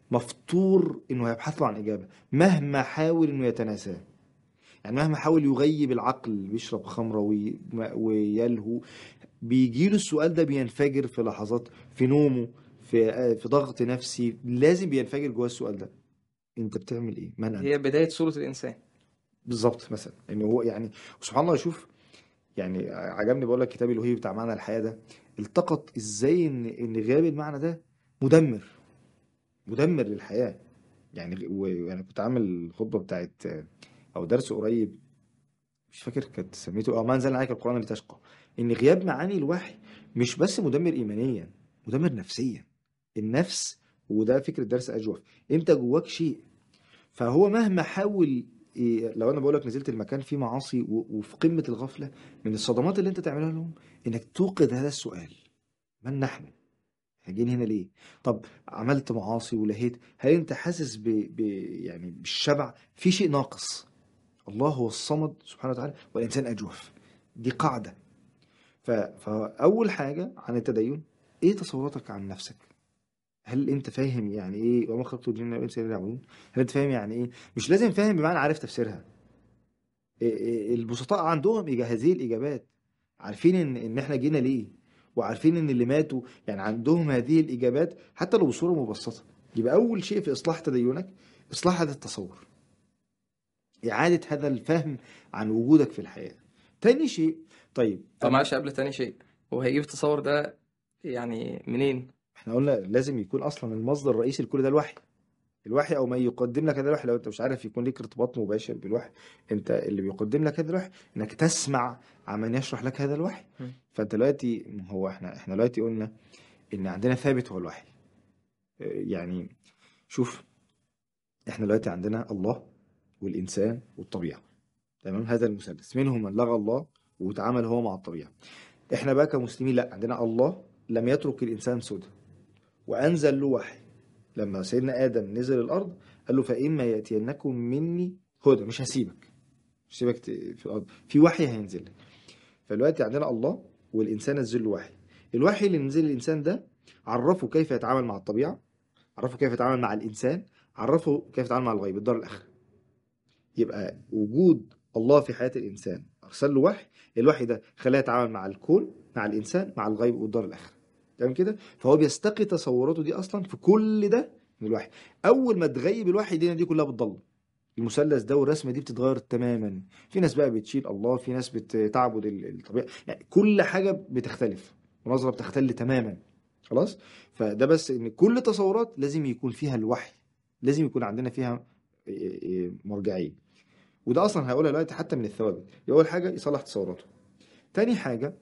مفطور انه يبحث له عن اجابه مهما حاول انه يتناساه. يعني مهما حاول يغيب العقل، بيشرب خمره وي... ويلهو، بيجيله السؤال ده، بينفجر في لحظات، في نومه، في في ضغط نفسي، لازم بينفجر جوه السؤال ده، انت بتعمل ايه؟ من انت؟ هي بداية صورة الإنسان. بالظبط. مثلا انه هو يعني سبحان الله، يشوف يعني عجبني بقول لك كتاب الوهي بتاع معنى الحياه ده، التقط ازاي ان ان غياب المعنى ده مدمر، مدمر للحياه. يعني وانا كنت عامل الخطبه بتاعت او درس قريب، مش فاكر كانت سميته اه ما انزل عليك القران لتشقى، ان غياب معاني الوحي مش بس مدمر ايمانيا، مدمر نفسيا. النفس. وده فكرة درس أجوف، أنت جواك شيء، فهو مهما حاول إيه، لو انا بقول لك نزلت المكان فيه معاصي و- وفي قمة الغفلة، من الصدمات اللي انت تعملها لهم انك توقظ هذا السؤال: من نحن؟ احنا جايين هنا ليه؟ طب عملت معاصي ولهيت، هل انت حاسس ب... ب... يعني بالشبع؟ في شيء ناقص. الله هو الصمد سبحانه وتعالى والانسان اجوف. دي قاعدة. ف... فاول حاجة عن التدين: ايه تصوراتك عن نفسك؟ هل انت فاهم يعني ايه وما خلقت الجن والانس الا ليعبدون؟ هل انت فاهم يعني ايه؟ مش لازم فاهم بمعنى عارف تفسيرها. إيه إيه البسطاء عندهم إجا- هذه الإجابات، عارفين إن إن إحنا جينا ليه، وعارفين إن اللي ماتوا، يعني عندهم هذه الإجابات حتى لو بصورة مبسطة. يبقى أول شيء في إصلاح تدينك إصلاح هذا التصور، إعادة هذا الفهم عن وجودك في الحياة. تاني شيء، طيب طب أنا، معلش قبل تاني شيء، هو هيجيب التصور ده يعني منين؟ إحنا قلنا لازم يكون أصلا المصدر الرئيسي لكل ده الوحي. الوحي او ما يقدم لك هذا الوحي، لو انت مش عارف يكون لك ارتباط مباشر بالوحي، انت اللي بيقدم لك هذا الوحي انك تسمع عن من يشرح لك هذا الوحي. مم. فانت دلوقتي، هو احنا احنا دلوقتي قلنا ان عندنا ثابت هو الوحي. اه، يعني شوف، احنا دلوقتي عندنا الله والانسان والطبيعه، تمام؟ هذا المثلث منهم من لغى الله وتعامل هو مع الطبيعه. احنا بقى كمسلمين لا، عندنا الله لم يترك الانسان سدى وانزل له وحي. لما سيدنا ادم نزل الارض قال له: فاما ياتينكم مني هدى، مش هسيبك، مش هسيبك ت- في الارض، في وحي هينزل لك. فدلوقتي عندنا الله والانسان نزل له وحي. الوحي اللي نزل للانسان ده عرفه كيف يتعامل مع الطبيعه، عرفه كيف يتعامل مع الانسان، عرفه كيف يتعامل مع الغيب، الدار الاخره. يبقى وجود الله في حياه الانسان ارسل له وحي، الوحي ده خلاه يتعامل مع الكون، مع الانسان، مع الغيب والدار الاخره. تمام كده؟ فهو بيستقي تصوراته دي اصلا في كل ده من الوحي. اول ما تغيب الوحي الدنيا دي كلها بتضل، المثلث ده والرسمه دي بتتغير تماما. في ناس بقى بتشيل الله، في ناس بتعبد ال- الطبيعه، يعني كل حاجه بتختلف، ونظره بتختل تماما. خلاص؟ فده بس ان كل تصورات لازم يكون فيها الوحي، لازم يكون عندنا فيها إيه، إيه، مرجعيه. وده اصلا هقولها دلوقتي حتى من الثوابت. اول حاجه يصلح تصوراته. تاني حاجه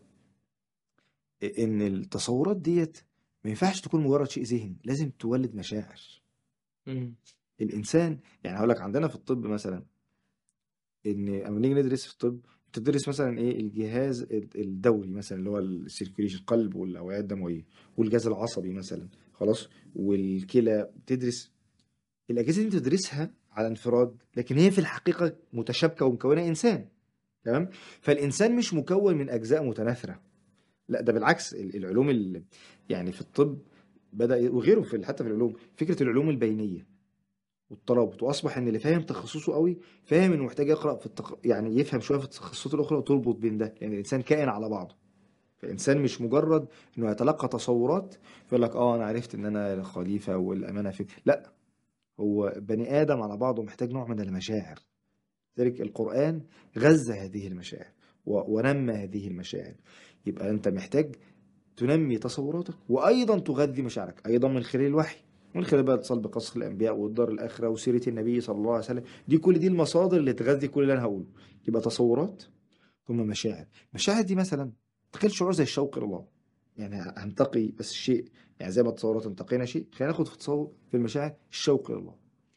ان التصورات ديت ما ينفعش تكون مجرد شيء ذهني، لازم تولد مشاعر. مم. الانسان، يعني هقول لك عندنا في الطب مثلا، ان اما نيجي ندرس في الطب تدرس مثلا ايه الجهاز الدوري مثلا اللي هو السيركيوليشن، القلب والاوعيه الدمويه، والجهاز العصبي مثلا، خلاص، والكلى. بتدرس الاجهزه دي بتدرسها على انفراد، لكن هي في الحقيقه متشابكه ومكونه انسان. تمام؟ فالانسان مش مكون من اجزاء متناثره، لا ده بالعكس. ال- العلوم ال... يعني في الطب بدأ، وغيره في حتى في العلوم، فكره العلوم البينيه والترابط، واصبح ان اللي فاهم تخصصه قوي فاهم انه محتاج يقرا في التق... يعني يفهم شويه في التخصصات الاخرى وتربط بين ده، لان الانسان كائن على بعضه. فالانسان مش مجرد انه يتلقى تصورات فيقول لك اه انا عرفت ان انا خليفه والامانه في، لا، هو بني ادم على بعضه محتاج نوع من المشاعر. لذلك القران غذى هذه المشاعر و... ونمى هذه المشاعر. يبقى انت محتاج تنمي تصوراتك وايضا تغذي مشاعرك ايضا من خلال الوحي، من خلال بقى اتصال بقصص الانبياء والدار الاخره وسيره النبي صلى الله عليه وسلم. دي كل دي المصادر اللي تغذي كل اللي انا هقوله. يبقى تصورات ثم مشاعر. المشاعر دي مثلا تخيل شعور زي الشوق الى الله، يعني هنتقي بس الشيء، يعني زي ما التصورات انتقينا شيء، خلينا ناخد في تصور في المشاعر الشوق الى الله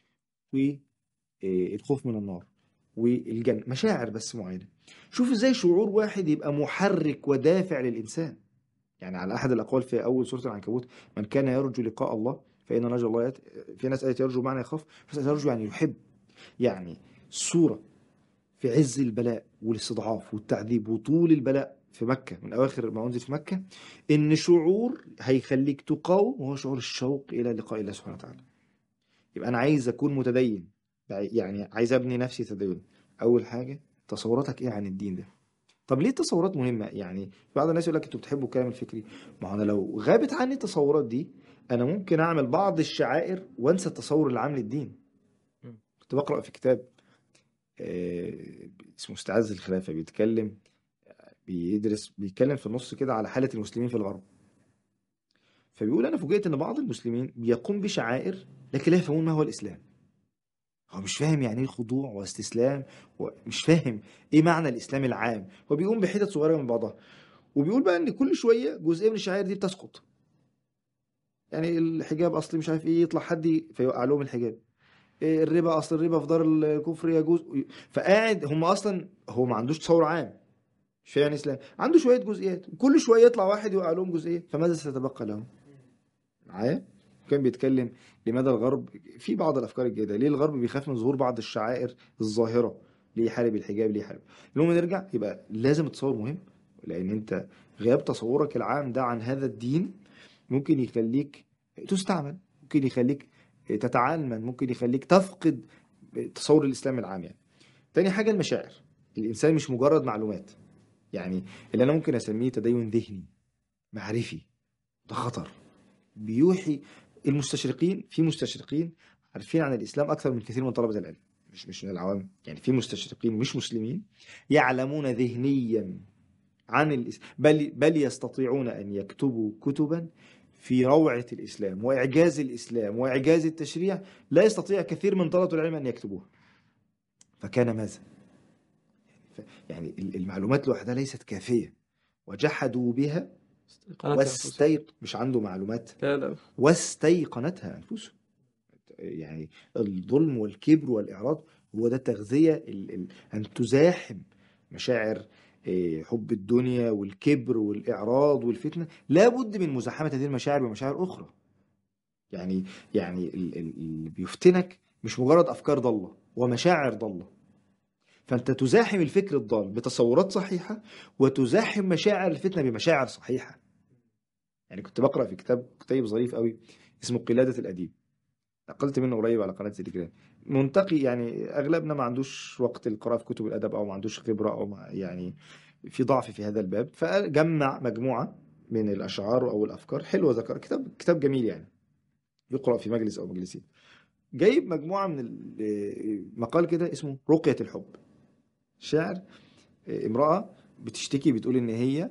والخوف من النار والجنه، مشاعر بس معينه. شوف ازاي شعور واحد يبقى محرك ودافع للانسان. يعني على احد الاقوال في اول سوره العنكبوت: من كان يرجو لقاء الله فان رجا الله يات... في ناس قالت يرجو معنى يخاف، في ناس يرجو يعني يحب. يعني صوره في عز البلاء والاستضعاف والتعذيب وطول البلاء في مكه من اواخر ما انزل في مكه، ان شعور هيخليك تقاوم وهو شعور الشوق الى لقاء الله سبحانه وتعالى. يبقى انا عايز اكون متدين، يعني عايز ابني نفسي تدين. اول حاجه تصوراتك ايه عن الدين ده؟ طب ليه التصورات مهمة؟ يعني بعض الناس يقول لك انتوا بتحبوا الكلام الفكري. ما هو انا لو غابت عني التصورات دي انا ممكن اعمل بعض الشعائر وانسى التصور العام للدين. مم. كنت بقرأ في كتاب آه، اسمه استعاذ الخلافة، بيتكلم، بيدرس، بيتكلم في النص كده على حالة المسلمين في الغرب. فبيقول انا فوجئت ان بعض المسلمين بيقوم بشعائر لكن لا يفهمون ما هو الاسلام. هو مش فاهم يعني ايه خضوع واستسلام، ومش فاهم ايه معنى الاسلام العام. هو بيقوم بحتت صغيرة من بعضها، وبيقول بقى ان كل شويه جزئيه من الشعائر دي بتسقط. يعني الحجاب اصل مش عارف ايه، يطلع حد فيوقع لهم الحجاب. إيه الربا، اصل الربا في دار الكفر يجوز. فقاعد هم اصلا هو ما عندوش تصور عام، مش فاهم يعني اسلام، عنده شويه جزئيات، كل شويه يطلع واحد يوقع لهم جزئيه، فماذا ستتبقى لهم؟ معايا؟ كان بيتكلم لماذا الغرب في بعض الافكار الجيده، ليه الغرب بيخاف من ظهور بعض الشعائر الظاهره، ليه يحارب الحجاب، ليه يحارب. المهم نرجع، يبقى لازم التصور مهم، لان انت غياب تصورك العام ده عن هذا الدين ممكن يخليك تستعمل، ممكن يخليك تتعلم، ممكن يخليك تفقد تصور الاسلام العام يعني. تاني حاجه المشاعر. الانسان مش مجرد معلومات، يعني اللي انا ممكن اسميه تدين ذهني معرفي، ده خطر. بيوحي المستشرقين، في مستشرقين عارفين عن الإسلام أكثر من كثير من طلبة العلم، مش مش من العوام يعني، في مستشرقين مش مسلمين يعلمون ذهنيا عن الإسلام، بل بل يستطيعون أن يكتبوا كتبا في روعة الإسلام وإعجاز الإسلام وإعجاز التشريع لا يستطيع كثير من طلبة العلم أن يكتبوها. فكان ماذا؟ ف- يعني المعلومات لوحدها ليست كافية، وجحدوا بها قناتها أنفسهم. واستيق مش عنده معلومات، لا لا. واستيقنتها أنفسهم. يعني الظلم والكبر والإعراض هو ده التغذية، ال... ال... أن تزاحم مشاعر إيه، حب الدنيا والكبر والإعراض والفتنة. لابد من مزاحمة هذه المشاعر بمشاعر أخرى. يعني يعني ال- ال- اللي بيفتنك مش مجرد أفكار ضالة ومشاعر ضالة، فأنت تزاحم الفكر الضال بتصورات صحيحة، وتزاحم مشاعر الفتنة بمشاعر صحيحة. يعني كنت بقرأ في كتاب كتيب ظريف قوي اسمه قلادة الأديب، نقلت منه قريب على قناة تليجرام. منتقي يعني أغلبنا ما عندوش وقت القراءة في كتب الأدب، أو ما عندوش خبرة، أو ما يعني في ضعف في هذا الباب، فجمع مجموعة من الأشعار أو الأفكار حلوة، ذكر كتاب كتاب جميل يعني، يقرأ في مجلس أو مجلسين. جايب مجموعة من المقال كده اسمه رقية الحب. شعر امرأة بتشتكي، بتقول إن هي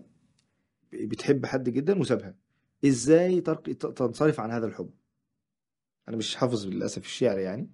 بتحب حد جدا وسابها، إزاي ترق- تنصرف عن هذا الحب. أنا مش حافظ للأسف الشعر يعني.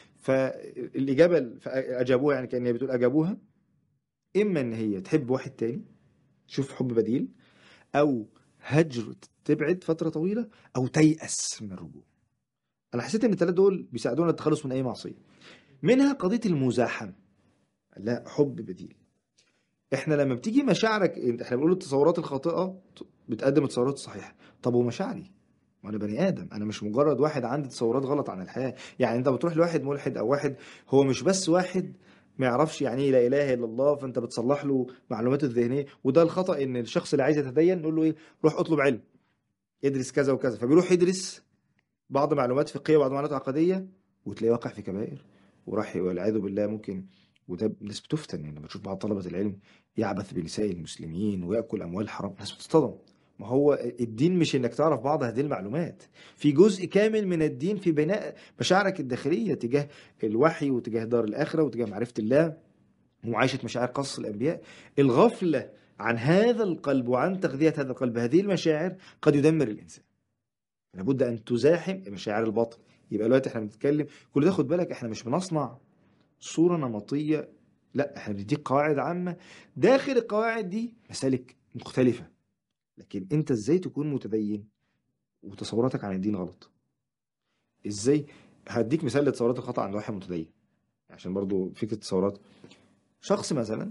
فالإجابة فأجابوها، يعني كأن هي بتقول أجابوها إما إن هي تحب واحد تاني، تشوف حب بديل، أو هجر، تبعد فترة طويلة، أو تيأس من الرجوع. أنا حسيت إن الثلاثة دول بيساعدونا التخلص من أي معصية، منها قضية المزاحمة، لا حب بديل. إحنا لما بتيجي مشاعرك، إحنا بنقول التصورات الخاطئة بتقدم التصورات الصحيحة. طب ومشاعري؟ ما انا بني ادم، انا مش مجرد واحد عندي تصورات غلط عن الحياه. يعني انت بتروح لواحد ملحد، او واحد هو مش بس واحد ما يعرفش يعني ايه لا اله الا الله، فانت بتصلح له معلوماته الذهنيه. وده الخطا، ان الشخص اللي عايز يتدين نقول له ايه، روح اطلب علم، ادرس كذا وكذا، فبيروح يدرس بعض معلومات فقهيه وبعض معلومات عقديه، وتلاقيه واقع في كبائر، وراح والعياذ بالله ممكن. وده الناس بتفتن يعني، لما تشوف بعض طلبه العلم يعبث بنساء المسلمين وياكل اموال حرام، الناس بتصطدم. ما هو الدين مش انك تعرف بعض هذه المعلومات، في جزء كامل من الدين في بناء مشاعرك الداخليه تجاه الوحي، وتجاه دار الاخره، وتجاه معرفه الله، ومعايشه مشاعر قصص الانبياء. الغفله عن هذا القلب وعن تغذيه هذا القلب هذه المشاعر قد يدمر الانسان. لابد ان تزاحم مشاعر الباطن. يبقى دلوقتي احنا بنتكلم كل ده، خد بالك احنا مش بنصنع صورة نمطية، لا احنا بنديك قواعد عامة، داخل القواعد دي مسالك مختلفة. لكن انت ازاي تكون متدين وتصوراتك عن الدين غلط؟ ازاي؟ هديك مثال لتصورات الخطأ عند واحد متدين، عشان برضو فكرة التصورات. شخص مثلا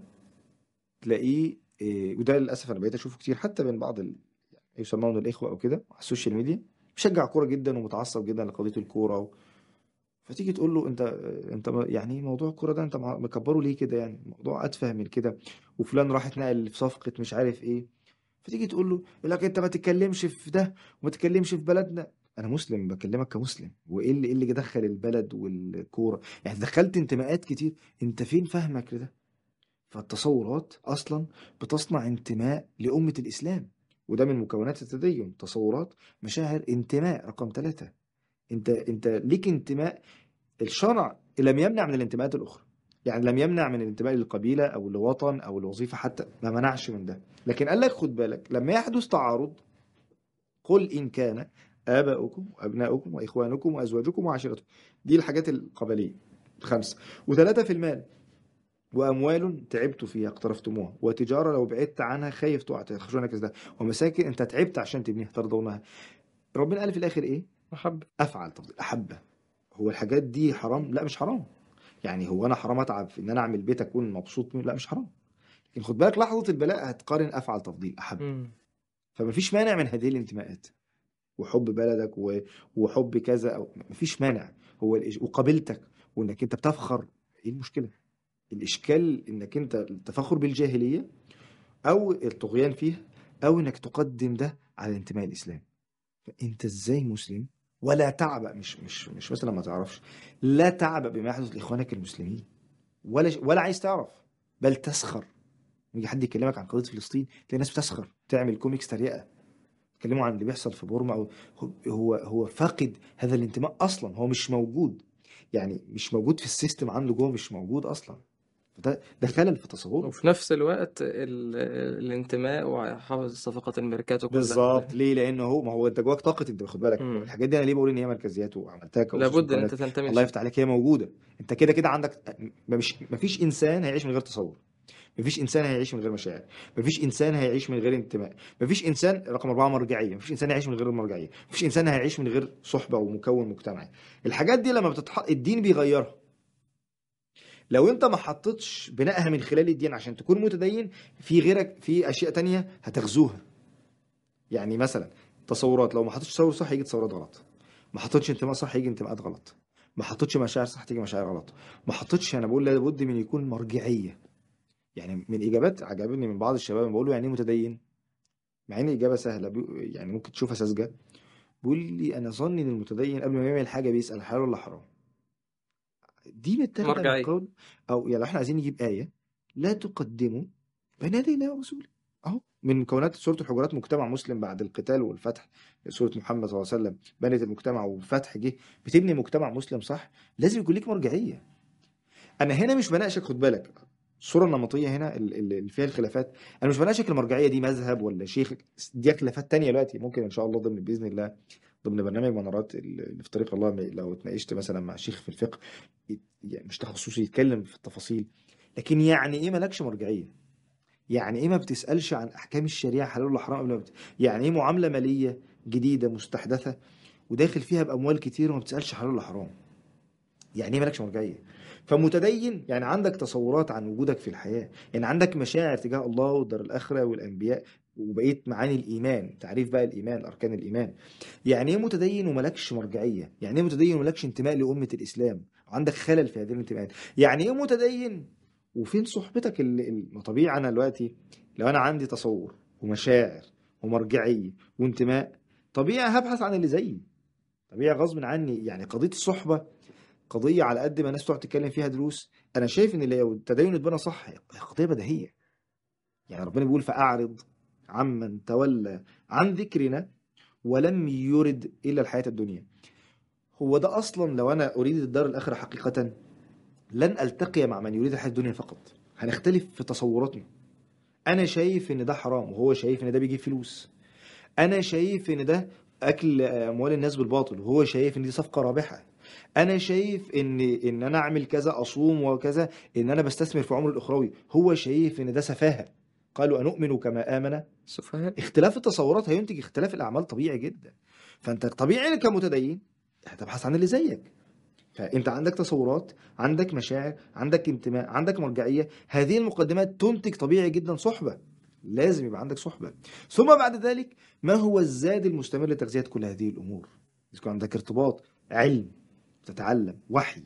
تلاقيه إيه، وده للأسف أنا بقيت أشوفه كتير حتى بين بعض ال... يسمون الإخوة أو كده على السوشيال ميديا، بيشجع كورة جدا ومتعصب جدا لقضية الكورة. فتيجي تقول له انت انت ما- يعني موضوع الكوره ده انت مع- مكبره ليه كده؟ يعني الموضوع اتفه من كده، وفلان راح اتنقل في صفقه مش عارف ايه. فتيجي تقول له، يقول لك انت ما تتكلمش في ده وما تتكلمش في بلدنا. انا مسلم بكلمك كمسلم، وايه اللي ايه اللي دخل البلد والكوره؟ يعني دخلت انتماءات كتير، انت فين فهمك لده؟ فالتصورات اصلا بتصنع انتماء لامه الاسلام، وده من مكونات التدين. تصورات، مشاعر، انتماء. رقم ثلاثة، انت انت ليك انتماء. الشرع لم يمنع من الانتماءات الأخرى، يعني لم يمنع من الانتماء للقبيلة أو لوطن أو الوظيفة، حتى ما منعش من ده. لكن قال لك خد بالك لما يحدث تعارض، قل إن كان آباؤكم وأبناؤكم وإخوانكم وأزواجكم وعشيرتكم. دي الحاجات القبلية خمسة. وثلاثة في المال، وأموال تعبت فيها اقترفتموها، وتجارة لو بعدت عنها خايف تقع تخشونها كذا، ومساكن أنت تعبت عشان تبنيها ترضونها. ربنا قال في الاخر ايه؟ محب. افعل تفضيل، احبه. هو الحاجات دي حرام؟ لا مش حرام. يعني هو انا حرام اتعب في ان انا اعمل بيت اكون مبسوط منه؟ لا مش حرام. لكن خد بالك لحظه البلاء هتقارن افعل تفضيل، احب. مم. فمفيش مانع من هذه الانتماءات، وحب بلدك و... وحب كذا، او مفيش مانع. هو الإش... وقابلتك، وانك انت بتفخر. ايه المشكله؟ الاشكال انك انت التفاخر بالجاهليه او الطغيان فيها، او انك تقدم ده على الانتماء الاسلامي. فانت ازاي مسلم ولا تعبأ؟ مش مش مش مثلا ما تعرفش، لا تعبأ بما يحدث لاخوانك المسلمين، ولا ولا عايز تعرف، بل تسخر. يجي حد يكلمك عن قضيه فلسطين تلاقي ناس بتسخر، تعمل كوميكس تريقه، يتكلموا عن اللي بيحصل في بورما. او هو هو فاقد هذا الانتماء اصلا، هو مش موجود. يعني مش موجود في السيستم عنده جوه، مش موجود اصلا. ده ده خلل في تصوره. وفي نفس الوقت ال... الانتماء وحافظ صفقات الميركاتو كلها. بالظبط. ليه؟ لانه هو، ما هو انت جواك طاقه، انت خد بالك مم. الحاجات دي انا ليه بقول ان هي مركزيات وعملتها كاسس لابد ان انت مكونات؟ تنتمي الله لشيء. يفتح عليك، هي موجوده. انت كده كده عندك. ما مش ما فيش انسان هيعيش من غير تصور، ما فيش انسان هيعيش من غير مشاعر، ما فيش انسان هيعيش من غير انتماء، ما فيش انسان رقم أربعة مرجعيه، ما فيش انسان هيعيش من غير المرجعيه، ما فيش انسان هيعيش من غير صحبه ومكون مجتمعي. الحاجات دي لما بتتحط الدين بيغيرها. لو انت ما حطيتش بنائها من خلال الدين عشان تكون متدين، في غيرك في اشياء تانية هتغزوها. يعني مثلا تصورات، لو ما حطيتش تصور صح يجي تصورات غلط، ما حطيتش انتماء صح يجي انتماءات غلط، ما حطيتش مشاعر صح تيجي مشاعر غلط، ما حطيتش، انا بقول لابد من يكون مرجعيه. يعني من اجابات عجبني من بعض الشباب بقول له يعني ايه متدين، مع ان الاجابه سهله، بي- يعني ممكن تشوفها ساذجه. بيقول لي انا ظني ان المتدين قبل ما يعمل حاجه بيسال حلال ولا حرام. دي متاخده من مرجعية. قول، او يعني لو احنا عايزين نجيب ايه: لا تقدموا بين يدي الله ورسوله. اهو من مكونات سوره الحجرات مجتمع مسلم بعد القتال والفتح. سوره محمد صلى الله عليه وسلم بنت المجتمع والفتح جه. بتبني مجتمع مسلم صح، لازم يكون ليك مرجعيه. انا هنا مش بناقشك، خد بالك الصوره النمطيه هنا ال- ال- اللي فيها الخلافات. انا مش بناقشك المرجعيه دي مذهب ولا شيخ، دي خلافات تانية دلوقتي ممكن ان شاء الله ضمن باذن الله ضمن برنامج منارات اللي في طريق الله، لو اتناقشت مثلا مع شيخ في الفقه يعني مش تخصصي يتكلم في التفاصيل. لكن يعني ايه مالكش مرجعيه؟ يعني ايه ما بتسالش عن احكام الشريعه حلال ولا حرام قبل ما بت... يعني ايه معامله ماليه جديده مستحدثه وداخل فيها باموال كتير وما بتسالش حلال ولا حرام؟ يعني ايه مالكش مرجعيه؟ فمتدين يعني عندك تصورات عن وجودك في الحياه، يعني عندك مشاعر تجاه الله والدار الاخره والانبياء وبقيه معاني الايمان، تعريف بقى الايمان، اركان الايمان. يعني ايه متدين وملكش مرجعيه؟ يعني ايه متدين وملكش انتماء لامه الاسلام وعندك خلل في هذه الانتماءات؟ يعني ايه متدين وفين صحبتك اللي اللي- طبيعي انا دلوقتي لو انا عندي تصور ومشاعر ومرجعيه وانتماء، طبيعي هبحث عن اللي زيي، طبيعي غصب عني. يعني قضيه الصحبه قضيه على قد ما الناس تقعد تتكلم فيها دروس، انا شايف ان لو التدين اتبنى صح هي قضيه بديهيه. يعني ربنا بيقول فاعرض عمن تولى عن ذكرنا ولم يرد الا الحياه الدنيا. هو ده اصلا لو انا اريد الدار الاخره حقيقه لن التقي مع من يريد الحياه الدنيا فقط، هنختلف في تصوراتنا. انا شايف ان ده حرام وهو شايف ان ده بيجيب فلوس، انا شايف ان ده اكل اموال الناس بالباطل وهو شايف ان دي صفقه رابحه، انا شايف ان ان انا اعمل كذا اصوم وكذا ان انا بستثمر في عمر الاخروي، هو شايف ان ده سفاهه. قالوا انؤمن كما امن. سفهاء. اختلاف التصورات هينتج اختلاف الاعمال طبيعي جدا. فانت طبيعي كمتدين هتبحث عن اللي زيك. فانت عندك تصورات، عندك مشاعر، عندك انتماء، عندك مرجعيه، هذه المقدمات تنتج طبيعي جدا صحبه. لازم يبقى عندك صحبه. ثم بعد ذلك ما هو الزاد المستمر لتغذيه كل هذه الامور؟ يكون عندك ارتباط، علم، تتعلم، وحي.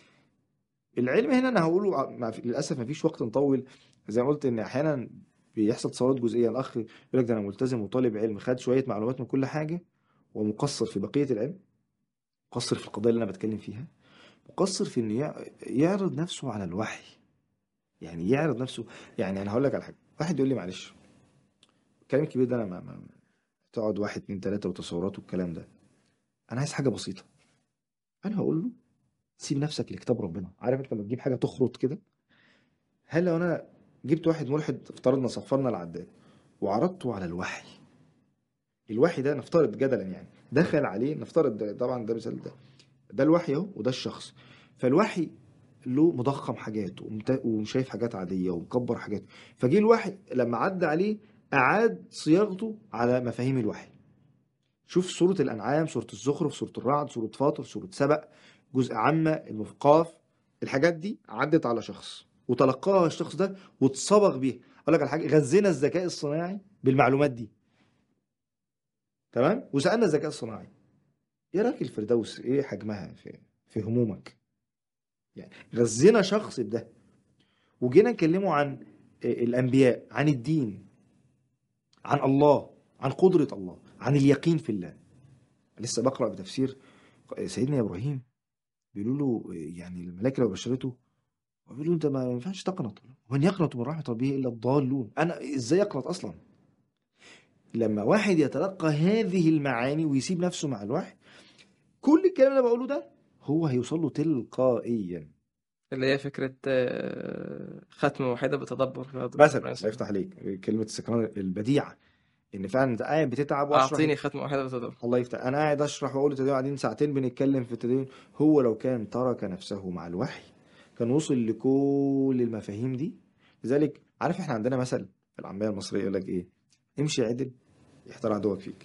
العلم هنا انا هقوله ما في- للاسف ما فيش وقت نطول. زي ما قلت ان احيانا بيحصل تصورات جزئيه، الاخ يقول لك ده انا ملتزم وطالب علم خد شويه معلومات من كل حاجه ومقصر في بقيه العلم، مقصر في القضايا اللي انا بتكلم فيها، مقصر في انه يع- يعرض نفسه على الوحي. يعني يعرض نفسه. يعني انا هقول لك على حاجه، واحد يقول لي معلش الكلام الكبير ده انا ما, ما تقعد واحد اتنين تلاته وتصورات والكلام ده، انا عايز حاجه بسيطه. انا هقول له سيب نفسك لكتاب ربنا. عارف انت لما تجيب حاجه تخرط كده؟ هل لو انا جبت واحد ملحد افترضنا صفرنا العداد وعرضته على الوحي، الوحي ده نفترض جدلا يعني دخل عليه، نفترض ده طبعا ده مثال، ده ده الوحي اهو وده الشخص. فالوحي له مضخم حاجات ومت- وشايف حاجات عادية ومكبر حاجات. فجه الوحي لما عدى عليه أعاد صياغته على مفاهيم الوحي. شوف سورة الأنعام، سورة الزخرف، سورة الرعد، سورة فاطر، سورة سبأ، جزء عامة، المفقاف، الحاجات دي عدت على شخص وتلقاها الشخص ده واتصبغ بيها. اقول لك على حاجه، غذينا الذكاء الصناعي بالمعلومات دي، تمام، وسالنا الذكاء الصناعي ايه رايك الفردوس ايه حجمها في في همومك. يعني غذينا شخص بده، وجينا نكلمه عن الانبياء، عن الدين، عن الله، عن قدره الله، عن اليقين في الله. لسه بقرا بتفسير سيدنا ابراهيم، بيقولوا له يعني الملائكه لو بشرته بيقولوا له انت ما ينفعش تقنط، ومن يقنط من رحمه ربه الا الضالون. انا ازاي اقنط اصلا؟ لما واحد يتلقى هذه المعاني ويسيب نفسه مع الوحي، كل الكلام اللي انا بقوله ده هو هيوصل له تلقائيا. اللي هي فكرة آه، ختم واحدة بتدبر فيها دكتور مثلا إبراهيم الله سليم. يفتح عليك كلمه السكران البديعه، ان فعلا انت قاعد بتتعب واشرح. أعطيني ختم واحدة بتدبر. الله يفتح، انا قاعد اشرح واقول التدين، قاعدين ساعتين بنتكلم في التدين. هو لو كان ترك نفسه مع الوحي كان وصل لكل المفاهيم دي. لذلك عارف احنا عندنا مثل في العاميه المصريه يقول لك ايه؟ امشي عدل يحتار عدوك فيك.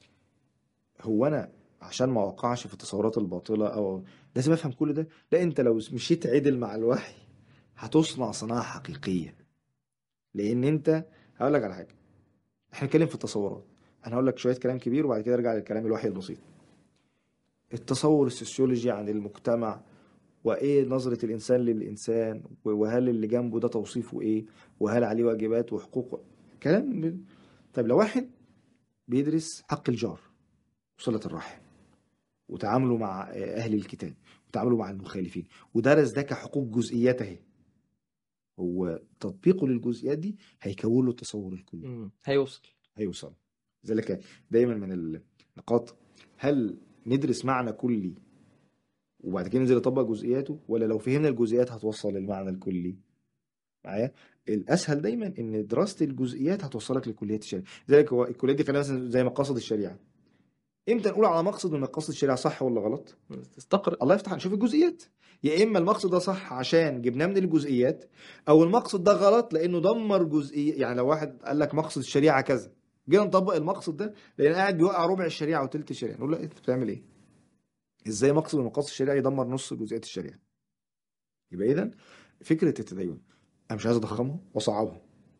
هو انا عشان ما اوقعش في التصورات الباطله او لازم افهم كل ده؟ لا، انت لو مشيت عدل مع الوحي هتصنع صناعه حقيقيه. لان انت، هقول لك على حاجه، احنا بنتكلم في التصورات، انا هقول لك شويه كلام كبير وبعد كده ارجع للكلام الوحي البسيط. التصور السوسيولوجي عن المجتمع، وايه نظره الانسان للانسان، وهل اللي جنبه ده توصيفه ايه، وهل عليه واجبات وحقوق، كلام من... طيب لو واحد بيدرس حق الجار وصله الرحم وتعاملوا مع أهل الكتاب وتعاملوا مع المخالفين ودرس ده كحقوق جزئيات اهي، هو تطبيقه للجزئيات دي هيكون له التصور الكلي، مم. هيوصل. هيوصل. لذلك دايما من النقاط، هل ندرس معنى كلي وبعد كده ننزل نطبق جزئياته، ولا لو فهمنا الجزئيات هتوصل للمعنى الكلي؟ معايا؟ الاسهل دايما ان دراسه الجزئيات هتوصلك لكليات الشريعه. لذلك هو الكليات دي خلينا مثلا زي مقاصد الشريعه، امتى نقول على مقصد من مقاصد الشريعه صح ولا غلط؟ تستقرأ. الله يفتح، نشوف الجزئيات. يا اما المقصد ده صح عشان جبناه من الجزئيات، او المقصد ده غلط لانه دمر جزئيه. يعني لو واحد قال لك مقصد الشريعه كذا، جينا نطبق المقصد ده لان قاعد بيوقع ربع الشريعه وثلث الشريعه، نقول لا انت بتعمل ايه؟ ازاي مقصد من مقاصد الشريعه يدمر نص جزئيات الشريعه؟ يبقى اذا فكره التدين، انا مش عايز اضخمها واصعبها،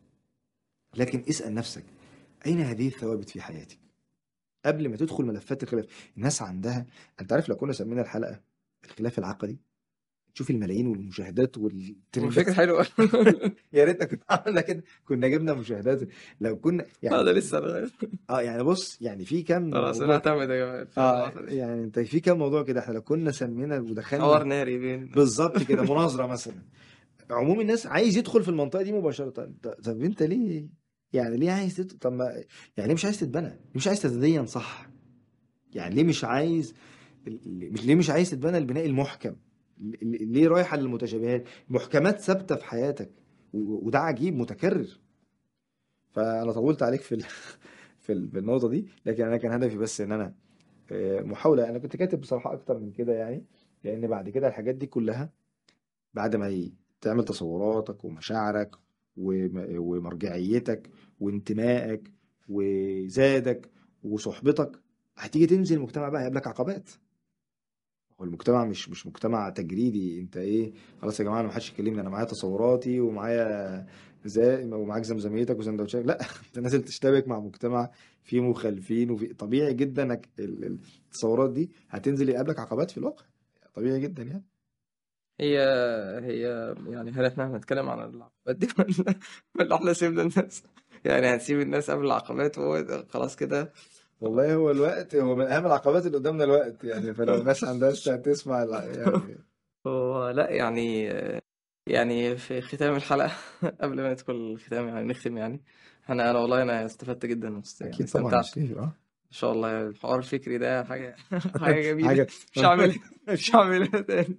لكن اسال نفسك اين هذه الثوابت في حياتك قبل ما تدخل ملفات الخلاف. الناس عندها، انت عارف لو كنا سمينا الحلقه الخلاف العقدي، تشوف الملايين والمشاهدات فكرة والترندات. حلوة. يا ريتنا كنا عملنا كده، كنا جبنا مشاهدات. لو كنا يعني هذا لسه لغاية. اه يعني بص، يعني في كم خلاص موضوع كده. نعتمد يا جماعة الخلاف اه العقدي. يعني انت في كم موضوع كده احنا لو كنا سمينا حوار ودخلنا ناري بين. بالظبط كده مناظره مثلا، عموم الناس عايز يدخل في المنطقه دي مباشره. طب, طب انت ليه؟ يعني ليه عايز تت... طب ما يعني ليه مش عايز تتبنى؟ ليه مش عايز تتدين صح؟ يعني ليه مش عايز ال- مش ليه مش عايز تتبنى البناء المحكم؟ ل- ليه رايحه للمتشابهات؟ محكمات ثابته في حياتك، و- وده عجيب متكرر. فانا طولت عليك في ال... في ال- في النقطه دي، لكن انا كان هدفي بس ان انا آه، محاوله. انا كنت كاتب بصراحه اكتر من كده يعني، لان بعد كده الحاجات دي كلها بعد ما ي- تعمل تصوراتك ومشاعرك وم- ومرجعيتك وانتمائك وزادك وصحبتك، هتيجي تنزل المجتمع بقى هيقابلك عقبات. هو المجتمع مش مش مجتمع تجريدي، انت ايه خلاص يا جماعه انا ما حدش يكلمني، انا معايا تصوراتي ومعايا زي ومعاك زمزميتك وسندوتشات. لا انت نازل تشتبك مع مجتمع فيه مخالفين، وفي طبيعي جدا انك ال- ال- التصورات دي هتنزل يقابلك عقبات في الواقع، طبيعي جدا يعني. هي هي يعني هل احنا هنتكلم عن العقبات دي ولا ولا احنا سيبنا الناس؟ يعني هنسيب الناس قبل العقبات وهو خلاص كده. والله هو الوقت هو من اهم العقبات اللي قدامنا الوقت يعني، فلو الناس عندها استعداد تسمع الع- يعني. هو لا يعني، يعني في ختام الحلقة قبل ما ندخل الختام يعني نختم يعني، انا انا والله انا استفدت جدا، بس يعني اكيد طبعا يا استمتعت. شريف اه. ان شاء الله الحوار الفكري ده حاجة حاجة جميلة. حاجه مش هعملها مش هعملها تاني.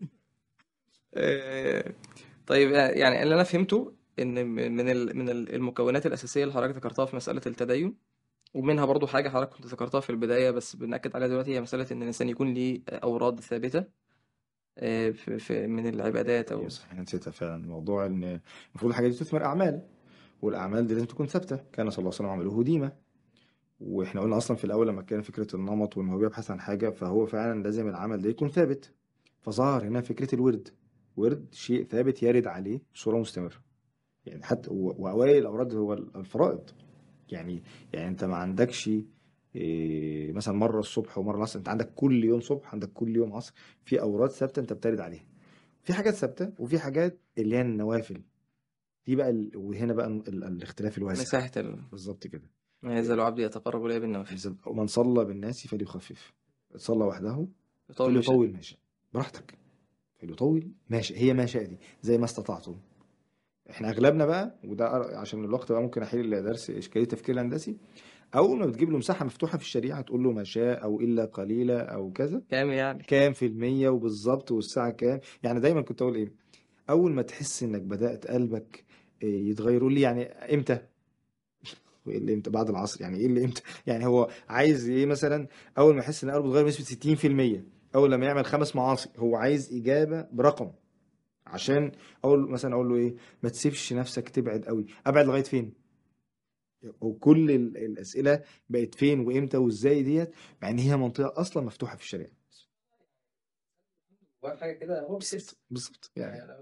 آه، طيب يعني اللي انا فهمته ان من ال- من ال- المكونات الاساسيه اللي حضرتك ذكرتها في مساله التدين، ومنها برضو حاجه حضرتك كنت ذكرتها في البدايه بس بنأكد عليها دلوقتي، هي مساله ان الانسان يكون ليه اوراد ثابته آه، في في من العبادات ايوه او. صح، انا نسيتها فعلا، موضوع ان المفروض الحاجات دي تثمر اعمال، والاعمال دي لازم تكون ثابته. كان صلى الله عليه وسلم عمله ديمه، واحنا قلنا اصلا في الاول لما كان فكره النمط وان هو بيبحث عن حاجه، فهو فعلا لازم العمل ده يكون ثابت. فظهر هنا فكره الورد. ورد شيء ثابت يرد عليه بصوره مستمره. يعني حتى و- واوائل الاوراد هو الفرائض. يعني يعني انت ما عندكش إيه، مثلا مره الصبح ومره العصر، انت عندك كل يوم صبح، عندك كل يوم عصر. في اوراد ثابته انت بترد عليها. في حاجات ثابته وفي حاجات اللي هي النوافل. دي بقى ال... وهنا بقى ال... ال- الاختلاف الواسع. مساحة ال... بالظبط كده. ما يزال عبدي يتقرب إلي بالنوافل. بالظبط. من صلى بالناس فليخفف، صلى وحده يطول ما شاء. فليطول ما شاء. براحتك. فليطول ما شاء، هي ما شاء دي زي ما استطعتم. احنا اغلبنا بقى، وده أر- عشان الوقت بقى ممكن احيل درس اشكاليه التفكير الهندسي. اول ما بتجيب له مساحه مفتوحه في الشريعه تقول له ما شاء او الا قليلا او كذا، كام يعني؟ كام في المية وبالظبط والساعه كام. يعني دايما كنت اقول ايه، اول ما تحس انك بدات قلبك إيه، يتغير، يقول لي يعني امتى. وايه اللي امتى؟ بعد العصر يعني ايه اللي امتى؟ يعني هو عايز ايه مثلا؟ اول ما يحس ان قلبه اتغير بنسبه ستين في المية، اول لما يعمل خمس معاصي، هو عايز اجابه برقم. عشان اقول مثلا اقول له ايه، ما تسيبش نفسك تبعد قوي. ابعد لغايه فين؟ وكل ال- الاسئله بقت فين وامتى وازاي ديت، مع ان هي منطقه اصلا مفتوحه في الشريعه. هو حاجة كده هو بيسيب. بالظبط بالظبط يعني. يعني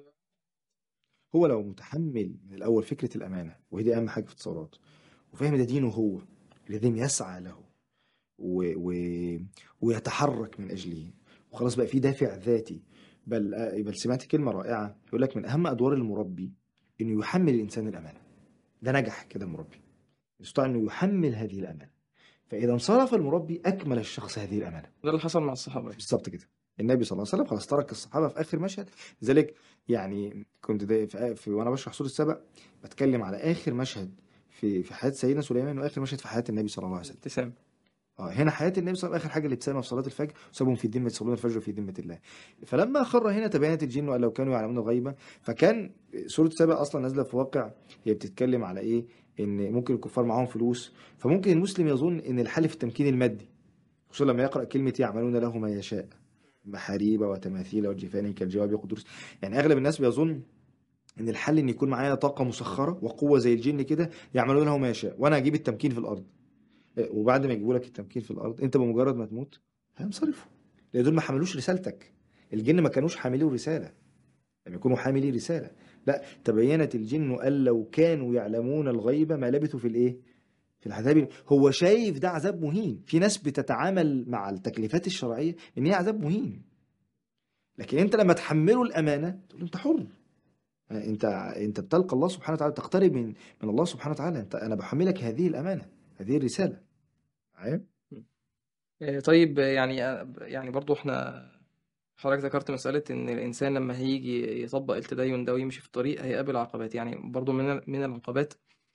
هو لو متحمل من الاول فكره الامانه، وهي دي اهم حاجه في التصورات، وفاهم ده دينه هو الذي يسعى له و... و... ويتحرك من اجله، وخلاص بقى في دافع ذاتي. بل آه، بل سمعت كلمه رائعه يقول لك من اهم ادوار المربي انه يحمل الانسان الامانه. ده نجح كده المربي، يستطيع انه يحمل هذه الامانه. فاذا انصرف المربي اكمل الشخص هذه الامانه. ده اللي حصل مع الصحابة. بالظبط كده. النبي صلى الله عليه وسلم خلاص ترك الصحابه في اخر مشهد. لذلك يعني كنت ده في, في وانا بشرح سوره السبع بتكلم على اخر مشهد في في حياه سيدنا سليمان، واخر مشهد في حياه النبي صلى الله عليه وسلم. ابتسام. اه هنا حياه النبي صلى الله عليه وسلم اخر حاجه الابتسامه في صلاه الفجر، وسابهم في ذمه، يصلون الفجر في ذمه الله. فلما خر هنا تبينت الجن ان لو كانوا يعلمون الغيبه. فكان سوره سبع اصلا نازله في واقع هي بتتكلم على ايه، ان ممكن الكفار معاهم فلوس، فممكن المسلم يظن ان الحل في التمكين المادي، خصوصا لما يقرأ كلمة يعملون له ما يشاء، محاريب وتماثيل وجفان كالجواب قدرس. يعني أغلب الناس بيظن إن الحل إن يكون معايا طاقة مسخرة وقوة زي الجن كده يعملون له ما يشاء، وأنا أجيب التمكين في الأرض. إيه، وبعد ما يجيبوا لك التمكين في الأرض أنت بمجرد ما تموت هينصرفوا، لأن دول ما حملوش رسالتك. الجن ما كانوش حاملين رسالة، لم يكونوا حاملين رسالة. لا، تبينت الجن أن لو كانوا يعلمون الغيب ما لبثوا في الإيه، في العذاب. هو شايف ده عذاب مهين. في ناس بتتعامل مع التكليفات الشرعية ان هي عذاب مهين، لكن انت لما تحمله الامانة تقول له انت حر. انت انت بتلقى الله سبحانه وتعالى، تقترب من من الله سبحانه وتعالى. انت انا بحملك هذه الامانة، هذه الرسالة. معايا؟ آه، طيب، آه، يعني آه، يعني برضو احنا حضرتك ذكرت مسألة إن الإنسان لما هيجي يطبق التدين ده ويمشي في الطريق هيقابل عقبات. يعني برضو من من العقبات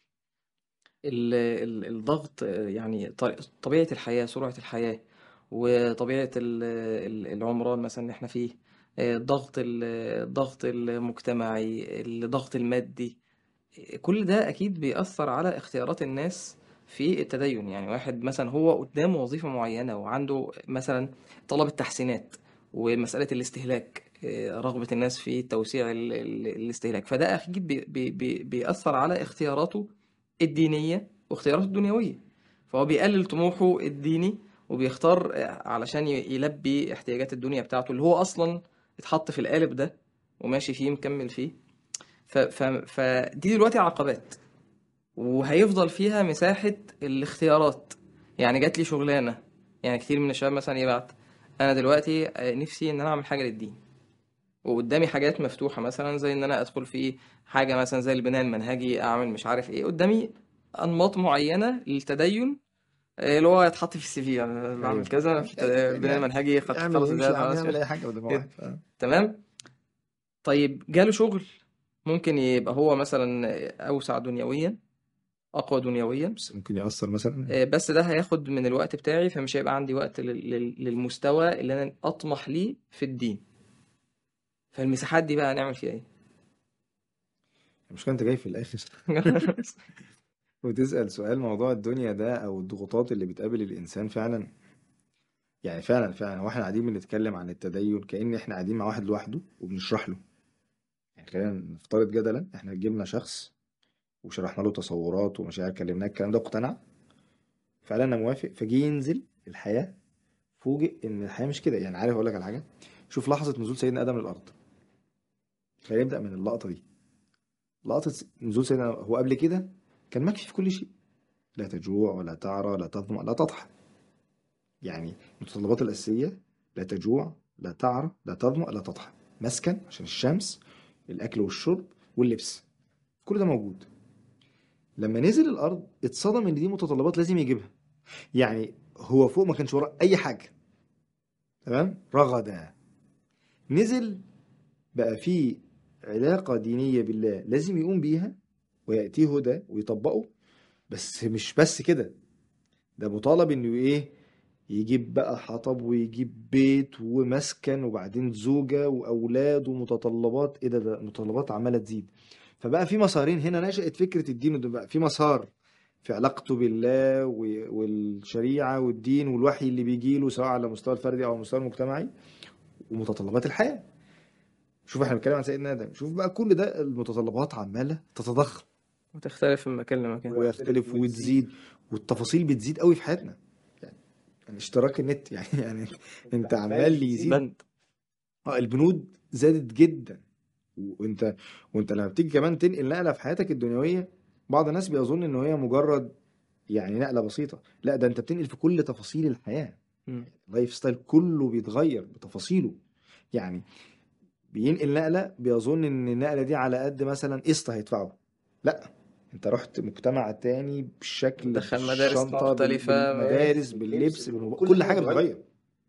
ال- ال- الضغط، آه، يعني ط- طبيعة الحياة، سرعة الحياة، وطبيعة ال- ال- العمران مثلا اللي احنا فيه، آه، الضغط ال- الضغط المجتمعي، الضغط المادي. كل ده أكيد بيأثر على اختيارات الناس في التدين. يعني واحد مثلا هو قدامه وظيفة معينة وعنده مثلا طلب التحسينات ومسألة الاستهلاك، آه، رغبة الناس في توسيع ال- ال- الاستهلاك، فده أكيد بي بي بي بيأثر على اختياراته الدينية واختياراته الدنيوية. فهو بيقلل طموحه الديني وبيختار آه، علشان ي- يلبي احتياجات الدنيا بتاعته اللي هو أصلا اتحط في القالب ده وماشي فيه مكمل فيه. ف... ف... فدي دلوقتي عقبات، وهيفضل فيها مساحة الاختيارات. يعني جات لي شغلانة، يعني كتير من الشباب مثلا يبعت انا دلوقتي آه، نفسي ان انا اعمل حاجة للدين، وقدامي حاجات مفتوحة مثلا زي ان انا ادخل في حاجة مثلا زي البناء المنهجي، اعمل مش عارف ايه، قدامي انماط معينة للتدين، آه، اللي هو يتحط في السي في. انا بعمل ايوه كذا في الت- البناء يعني المنهجي، خدت يعمل خلص يمشي ازاي يا عم خلاص يعمل اي حاجه قدام كده. واحد. ف- تمام. طيب جاله شغل ممكن يبقى هو مثلا اوسع دنيويا، اقوى دنيويا، بس ممكن يأثر مثلا. آه، بس ده هياخد من الوقت بتاعي، فمش هيبقى عندي وقت لل- لل- للمستوى اللي انا اطمح ليه في الدين. فالمساحات دي بقى هنعمل فيها ايه؟ المشكله انت جاي في الاخر وتسأل سؤال موضوع الدنيا ده او الضغوطات اللي بتقابل الانسان فعلا. يعني فعلا فعلا، واحنا قاعدين بنتكلم عن التدين كأن احنا قاعدين مع واحد لوحده وبنشرح له. يعني خلينا نفترض جدلا احنا جبنا شخص وشرحنا له تصورات ومشاعر، كلمناه الكلام ده اقتنع. فقال انا موافق، فجي ينزل الحياه، فوجئ ان الحياه مش كده. يعني عارف اقول لك على حاجه، شوف لحظه نزول سيدنا ادم للارض. خلينا نبدا من اللقطه دي. لقطه نزول سيدنا آدم، هو قبل كده كان مكفي في كل شيء، لا تجوع ولا تعرى لا تظمأ لا تضحى. يعني المتطلبات الاساسيه: لا تجوع لا تعرى لا تظمأ لا تضحى. مسكن عشان الشمس، الاكل والشرب واللبس، كل ده موجود. لما نزل الارض اتصدم ان دي متطلبات لازم يجيبها. يعني هو فوق ما كانش وراه اي حاجه، تمام، رغد. نزل بقى في علاقه دينيه بالله لازم يقوم بيها وياتيه هدى ويطبقه. بس مش بس كده، ده مطالب انه ايه، يجيب بقى حطب ويجيب بيت ومسكن وبعدين زوجة وأولاد ومتطلبات. ايه ده ده متطلبات عمالة تزيد. فبقى في مسارين هنا، نشأت فكرة الدين. وده بقى في مسار في علاقته بالله و- والشريعة والدين والوحي اللي بيجيله سواء على المستوى الفردي أو المستوى المجتمعي، ومتطلبات الحياة. شوف احنا بنتكلم عن سيدنا آدم، شوف بقى كل ده المتطلبات عمالة تتضخم وتختلف من مكان لمكان. ويختلف وتزيد، والتفاصيل بتزيد قوي في حياتنا. يعني يعني اشتراك النت يعني يعني انت عمال يزيد. بند. اه البنود زادت جدا. وانت وانت لما بتيجي كمان تنقل نقله في حياتك الدنيويه، بعض الناس بيظن ان هي مجرد يعني نقله بسيطه. لا، ده انت بتنقل في كل تفاصيل الحياه. مم. اللايف ستايل كله بيتغير بتفاصيله. يعني بينقل نقله بيظن ان النقله دي على قد مثلا قسط هيدفعه. لا، انت رحت مجتمع تاني بالشكل دخل مدارس بالشنطه بال- مختلفة. بالمدارس باللبس بالموبايل، كل حاجه بتتغير.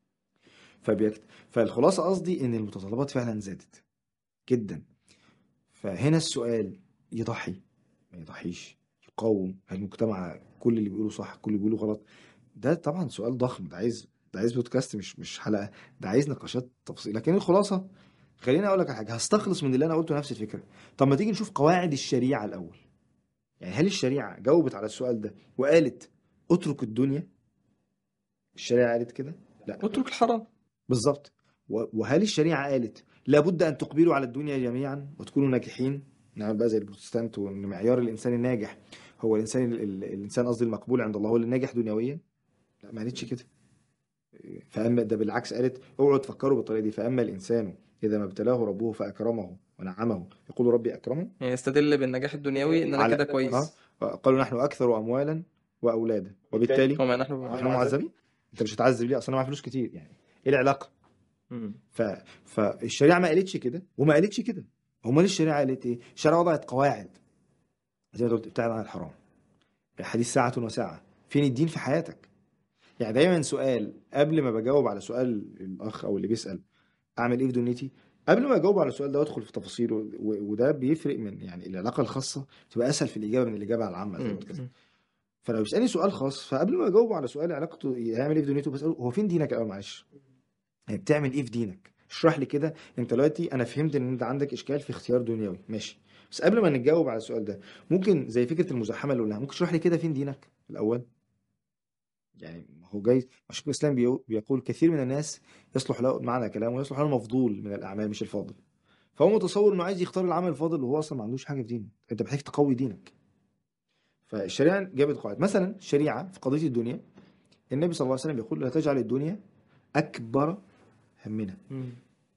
فبيكت... فالخلاصه قصدي ان المتطلبات فعلا زادت جدا. فهنا السؤال: يضحي ما يضحيش؟ يقاوم؟ هل المجتمع كل اللي بيقوله صح كل اللي بيقوله غلط؟ ده طبعا سؤال ضخم، ده عايز ده عايز بودكاست، مش مش حلقة. ده عايز نقاشات تفصيل. لكن الخلاصة، خليني اقول لك على حاجة هستخلص من اللي انا قلته نفس الفكرة. طب ما تيجي نشوف قواعد الشريعة الاول. يعني هل الشريعة جاوبت على السؤال ده وقالت اترك الدنيا؟ الشريعة قالت كده؟ لا. اترك الحرام. بالظبط. و- وهل الشريعة قالت لابد أن تقبلوا على الدنيا جميعا وتكونوا ناجحين؟ نعمل بقى زي البروتستانت، وإن معيار الإنسان الناجح هو الإنسان ال- ال- الإنسان قصدي المقبول عند الله هو اللي ناجح دنيويا؟ لا، ما قالتش كده. فأما ده بالعكس، قالت اوعوا تفكروا بالطريقة دي. فأما الإنسان إذا ما ابتلاه ربه فأكرمه ونعمه يقول ربي أكرمه. يعني يستدل بالنجاح الدنيوي ان انا على كده اه كويس. قالوا نحن أكثر أموالا وأولادا وبالتالي وما نحن نحن بمعذبين. معذبين. أنت مش هتعذب ليه؟ أصلا أنا معايا فلوس كتير. يعني إيه العلاقة؟ مم. ف... فالشريعه ما قالتش كده وما قالتش كده. امال الشريعه قالت ايه؟ الشريعه وضعت قواعد، زي ما قلت: ابتعد عن الحرام، الحديث ساعة وساعة. فين الدين في حياتك؟ يعني دايما سؤال قبل ما بجاوب على سؤال الاخ او اللي بيسأل اعمل ايه في دنيتي، قبل ما اجاوب على السؤال ده وادخل في تفاصيله، و- وده بيفرق من يعني العلاقه الخاصه تبقى اسهل في الاجابه من الاجابه على العامه زي ما مم. قلت كده. مم. فلو بيسالني سؤال خاص، فقبل ما اجاوب على سؤال علاقته هيعمل ايه في دنيته، بساله هو فين دينك الاول. معلش، يعني بتعمل ايه في دينك؟ اشرح لي كده. انت دلوقتي انا فهمت ان انت عندك اشكال في اختيار دنيوي، ماشي. بس قبل ما نتجاوب على السؤال ده، ممكن زي فكره المزاحمه اللي قلناها، ممكن تشرح لي كده فين دينك الاول؟ يعني ما هو جاي شيخ الاسلام بيقو- بيقول كثير من الناس يصلح له معنى كلامه يصلح له المفضول من الاعمال مش الفاضل. فهو متصور انه عايز يختار العمل الفاضل وهو اصلا ما عندوش حاجه في دينه. انت محتاج تقوي دينك. فالشريعه جابت قواعد. مثلا الشريعه في قضيه الدنيا، النبي صلى الله عليه وسلم بيقول لا تجعل الدنيا اكبر همنا. مم.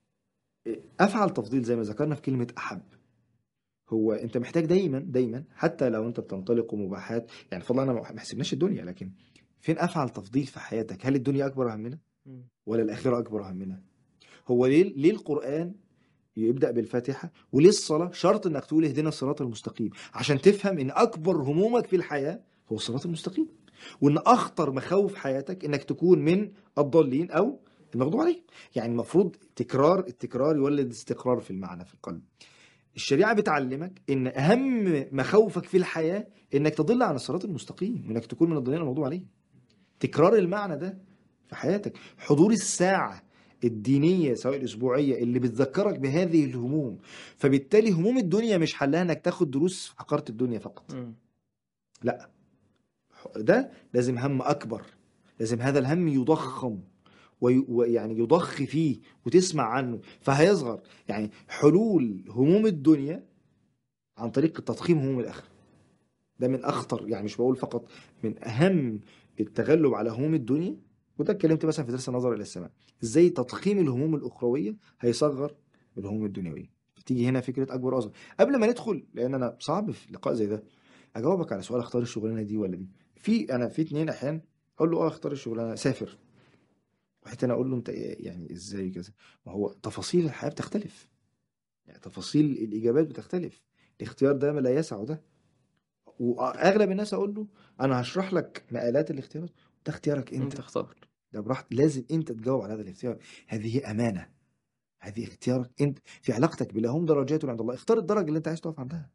افعل تفضيل زي ما ذكرنا في كلمه احب. هو انت محتاج دايما دايما، حتى لو انت بتنطلق مباحات، يعني فضلا انا ما حسبناش الدنيا، لكن فين افعل تفضيل في حياتك؟ هل الدنيا اكبر همنا مم. ولا الاخره اكبر همنا؟ هو ليه ليه القران يبدا بالفاتحه، وليه الصلاه شرط انك تقول اهدنا الصراط المستقيم؟ عشان تفهم ان اكبر همومك في الحياه هو الصراط المستقيم، وان اخطر مخاوف حياتك انك تكون من الضالين او المغضوب عليهم. يعني المفروض تكرار التكرار يولد استقرار في المعنى في القلب. الشريعة بتعلمك ان اهم مخاوفك في الحياة انك تضل عن الصراط المستقيم وانك تكون من الضالين المغضوب عليهم. تكرار المعنى ده في حياتك، حضور الساعة الدينية سواء الأسبوعية اللي بتذكرك بهذه الهموم. فبالتالي هموم الدنيا مش حلها انك تاخد دروس في حقارة الدنيا فقط. مم. لا، ده لازم هم أكبر. لازم هذا الهم يضخم وي- ويعني يضخ فيه وتسمع عنه فهيصغر. يعني حلول هموم الدنيا عن طريق تضخيم هموم الآخرة. ده من أخطر، يعني مش بقول فقط، من أهم التغلب على هموم الدنيا. وده اتكلمت مثلا في درس النظر الى السماء، ازاي تضخيم الهموم الاخرويه هيصغر الهموم الدنيويه. تيجي هنا فكره اكبر واصغر. قبل ما ندخل، لان انا صعب في لقاء زي ده اجاوبك على سؤال اختار الشغلانه دي ولا دي. في انا في اتنين احيان اقول له اه اختار الشغلانه سافر، واحد تاني اقول له انت إيه يعني ازاي كذا. ما هو تفاصيل الحياه بتختلف، يعني تفاصيل الاجابات بتختلف. الاختيار ده ما لا يسع ده. واغلب الناس اقول له انا هشرح لك مقالات الاختيارات، ده اختيارك انت، انت اختار. ده براحتك، لازم انت تجاوب على هذا الاختيار. هذه امانه، هذه اختيارك انت في علاقتك بالله. هم درجات عند الله، اختار الدرجه اللي انت عايز تقف عندها.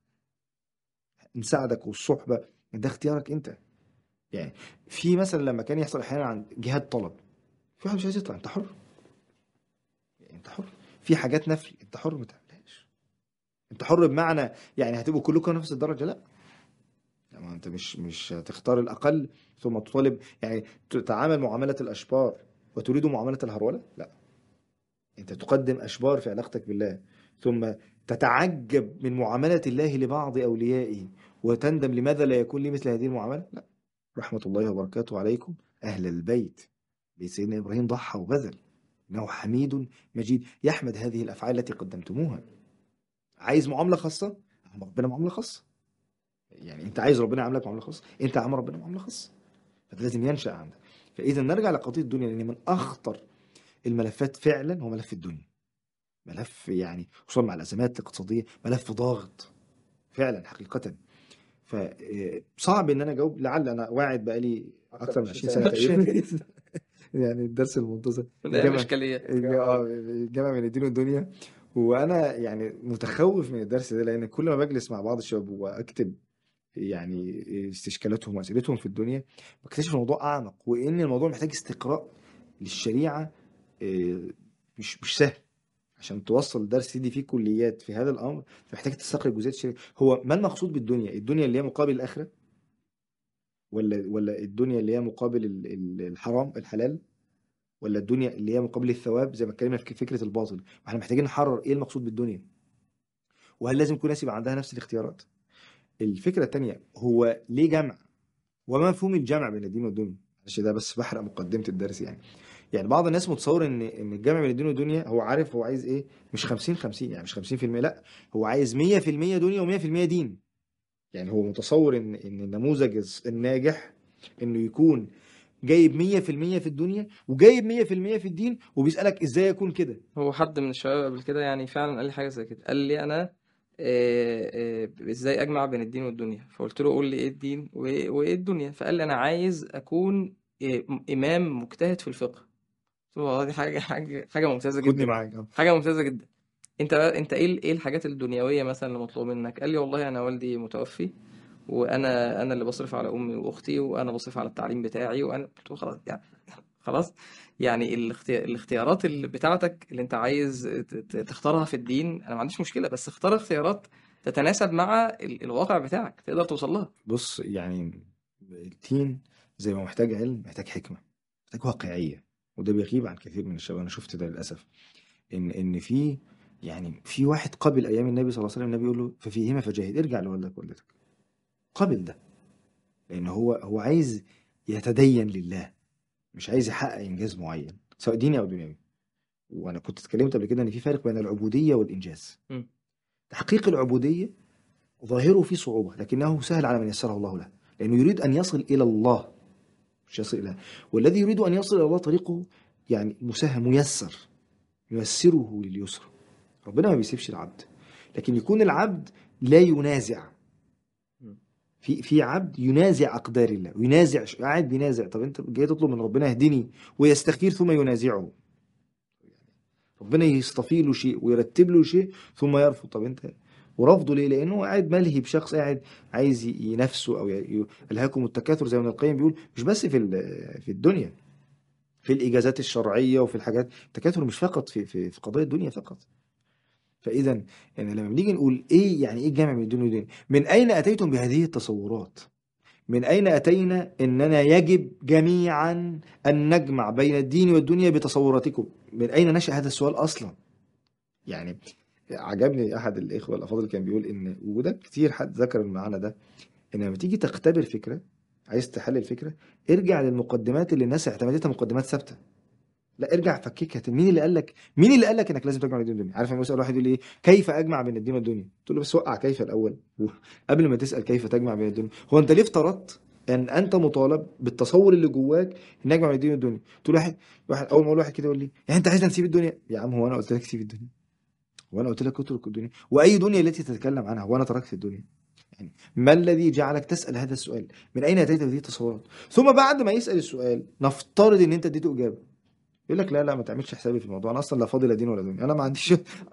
نساعدك والصحبه، ده اختيارك انت. يعني في مثلا لما كان يحصل احيانا عن جهاد طلب، في واحد مش عايز يطلع، انت حر، يعني انت حر. في حاجات نفل انت حر ما تعملهاش. انت حر بمعنى يعني هتبقوا كلكم نفس الدرجه؟ لا. يعني ما انت مش مش هتختار الاقل ثم تطالب، يعني تتعامل معامله الاشبار وتريد معامله الهروله؟ لا. انت تقدم اشبار في علاقتك بالله، ثم تتعجب من معامله الله لبعض اوليائه وتندم لماذا لا يكون لي مثل هذه المعامله؟ لا. رحمه الله وبركاته عليكم اهل البيت. سيدنا ابراهيم ضحى وبذل، انه حميد مجيد يحمد هذه الافعال التي قدمتموها. عايز معامله خاصه، عامل ربنا معامله خاصه. يعني انت عايز ربنا يعاملك معامله خاصه، انت عامل ربنا معامله خاصه. فده لازم ينشا عندك. فاذا نرجع لقضيه الدنيا، لان من اخطر الملفات فعلا هو ملف الدنيا. ملف يعني خصوصا مع الازمات الاقتصاديه، ملف ضاغط فعلا حقيقه. فصعب ان انا اجاوب. لعل انا واعد بقالي اكثر من عشرين سنه تقريبا يعني الدرس المنتظر من ايام الجامعه، الاشكاليات. اه الجامعه من الدين والدنيا. وانا يعني متخوف من الدرس ده، لان كل ما بجلس مع بعض الشباب واكتب يعني استشكالاتهم واسئلتهم في الدنيا، بكتشف الموضوع اعمق، وان الموضوع محتاج استقراء للشريعه. آه، مش مش سهل. عشان توصل درس تدي فيه كليات في هذا الامر، محتاج تستقرأ جزئيات الشريعه. هو ما المقصود بالدنيا؟ الدنيا اللي هي مقابل الاخره، ولا ولا الدنيا اللي هي مقابل ال- ال- الحرام الحلال، ولا الدنيا اللي هي مقابل الثواب زي ما اتكلمنا في فكره الباطل؟ احنا محتاجين نحرر ايه المقصود بالدنيا، وهل لازم يكون الناس يبقى عندها نفس الاختيارات. الفكره الثانيه هو ليه جمع، وما مفهوم الجمع بين الدين والدنيا. معلش ده بس بحرق مقدمه الدرس يعني. يعني بعض الناس متصور ان ان الجمع بين الدين والدنيا هو عارف هو عايز ايه، مش خمسين خمسين، يعني مش خمسين في المية، لا، هو عايز مية في المية دنيا و100% دين. يعني هو متصور ان ان النموذج الناجح انه يكون جايب مية في المية في الدنيا وجايب مية في المية في الدين، وبيسألك ازاي يكون كده. هو حد من الشباب قبل كده يعني فعلا قال لي حاجه زي كده، قال لي انا آه، آه، ازاي اجمع بين الدين والدنيا؟ فقلت له قول لي ايه الدين وايه وإيه الدنيا؟ فقال لي انا عايز اكون آه، امام مجتهد في الفقه. قلت له والله دي حاجه حاجه حاجه ممتازه خدني جدا، معاك. حاجه ممتازه جدا. انت بقى انت ايه ال- ايه الحاجات الدنيويه مثلا اللي مطلوب منك؟ قال لي والله انا والدي متوفي، وانا انا اللي بصرف على امي واختي، وانا بصرف على التعليم بتاعي، وانا قلت له خلاص يعني، خلاص. يعني الاختي... الاختيارات اللي بتاعتك اللي انت عايز ت- ت- تختارها في الدين، انا ما عنديش مشكله، بس اختار اختيارات تتناسب مع ال- الواقع بتاعك تقدر توصل لها. بص يعني الدين زي ما محتاج علم محتاج حكمة، محتاج واقعية. وده بيغيب عن كثير من الشباب. انا شفت ده للاسف. ان ان في يعني في واحد قبل ايام النبي صلى الله عليه وسلم، النبي يقول له ففيهما فجاهد، ارجع لوالدك ووالدتك. قبل ده، لان هو هو عايز يتدين لله، مش عايز يحقق انجاز معين سواء ديني او دنيوي. وانا كنت اتكلمت قبل كده ان في فرق بين العبوديه والانجاز. مم. تحقيق العبوديه ظاهره فيه صعوبه، لكنه سهل على من يسره الله له، لانه يريد ان يصل الى الله، مش يصل الى. والذي يريد ان يصل الى الله طريقه يعني مسهل ميسر، ييسره لليسر. ربنا ما بيسيبش العبد، لكن يكون العبد لا ينازع. مم. في في عبد ينازع اقدار الله، وينازع قاعد بينازع. طب انت جاي تطلب من ربنا اهدني، ويستخير ثم ينازعه. ربنا يصطفي له شيء ويرتب له شيء ثم يرفض. طب انت ورفضه ليه؟ لانه قاعد ملهي بشخص قاعد عايز ينافسه او ي- الهاكم التكاثر زي ما ابن القيم بيقول. مش بس في ال- في الدنيا، في الاجازات الشرعيه وفي الحاجات. التكاثر مش فقط في في في قضايا الدنيا فقط. فاذا يعني لما بنيجي نقول ايه يعني ايه الجامع بين الدنيا والدين، من اين اتيتم بهذه التصورات؟ من أين أتينا أننا يجب جميعا أن نجمع بين الدين والدنيا بتصوراتكم؟ من أين نشأ هذا السؤال أصلا؟ يعني عجبني أحد الإخوة الأفاضل كان بيقول إن، وده كتير حد ذكر المعنى ده، إن لما تيجي تختبر فكرة عايز تحلل الفكره، ارجع للمقدمات اللي الناس اعتمدتها مقدمات ثابته. لا، ارجع فككها. مين اللي قال لك مين اللي قال لك انك لازم تجمع بين الدين والدنيا؟ عارف لما يسال واحد يقول لي ايه كيف اجمع بين الدين والدنيا، تقول له بس وقع كيف الاول قبل ما تسال كيف تجمع بين الدنيا. هو انت ليه افترضت ان انت مطالب بالتصور اللي جواك ان اجمع بين الدين والدنيا؟ تقول واحد واحد اول ما اقول واحد كده يقول لي يعني انت عايزنا نسيب الدنيا؟ يا عم هو انا قلت لك سيب الدنيا؟ وانا قلت لك اترك الدنيا؟ واي دنيا التي تتكلم عنها وانا تركت الدنيا؟ يعني ما الذي جعلك تسال هذا السؤال؟ من اين اتيت بهذه التصورات؟ ثم بعد ما يسال السؤال نفترض ان انت اديته اجابه، يقول لك لا لا ما تعملش حسابي في الموضوع، انا اصلا لا فاضي لا دين ولا دنيا، انا ما عنديش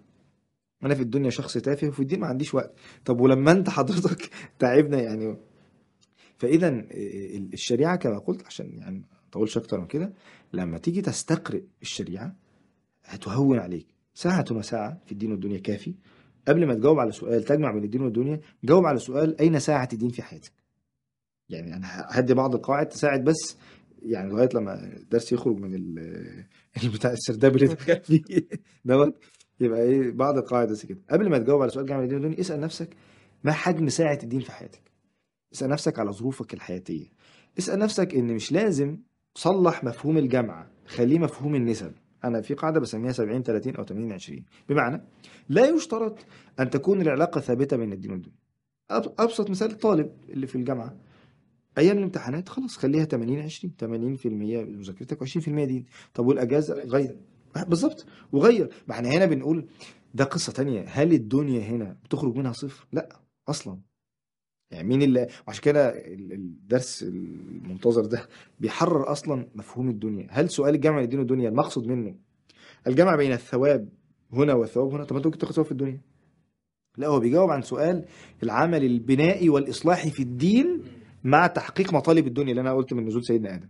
انا في الدنيا شخص تافه وفي الدين ما عنديش وقت. طب ولما انت حضرتك تعبنا يعني. فاذا الشريعه كما قلت عشان يعني ما اطولش اكتر من كده، لما تيجي تستقرئ الشريعه هتهون عليك ساعة وساعة في الدين والدنيا كافي. قبل ما تجاوب على سؤال تجمع بين الدين والدنيا، جاوب على سؤال أين ساعة الدين في حياتك. يعني أنا هدي بعض القواعد تساعد بس يعني لغاية لما الدرس يخرج من ال بتاع السرداب اللي دخل فيه دوت. يبقى ايه بعض القواعد بس كده. قبل ما تجاوب على سؤال جامع الدين والدنيا، اسأل نفسك ما حجم ساعة الدين في حياتك. اسأل نفسك على ظروفك الحياتية. اسأل نفسك ان مش لازم تصلح مفهوم الجامعة، خليه مفهوم النسب. انا في قاعدة بسميها سبعين ثلاثين او ثمانين عشرين، بمعنى لا يشترط ان تكون العلاقة ثابتة بين الدين والدنيا. أب- ابسط مثال الطالب اللي في الجامعة ايام الامتحانات خلاص خليها ثمانين عشرين، ثمانين بالمية مذاكرتك وعشرين بالمية دين. طب والاجازة غير. بالظبط، وغير. ما احنا هنا بنقول ده قصة تانية. هل الدنيا هنا بتخرج منها صفر؟ لا اصلا. يعني مين اللي وعشان كده ال- الدرس المنتظر ده بيحرر اصلا مفهوم الدنيا. هل سؤال الجمع بين الدين والدنيا المقصود منه الجمع بين الثواب هنا والثواب هنا؟ طب ما انت ممكن تاخد ثواب في الدنيا. لا، هو بيجاوب عن سؤال العمل البنائي والاصلاحي في الدين مع تحقيق مطالب الدنيا اللي انا قلت من نزول سيدنا ادم.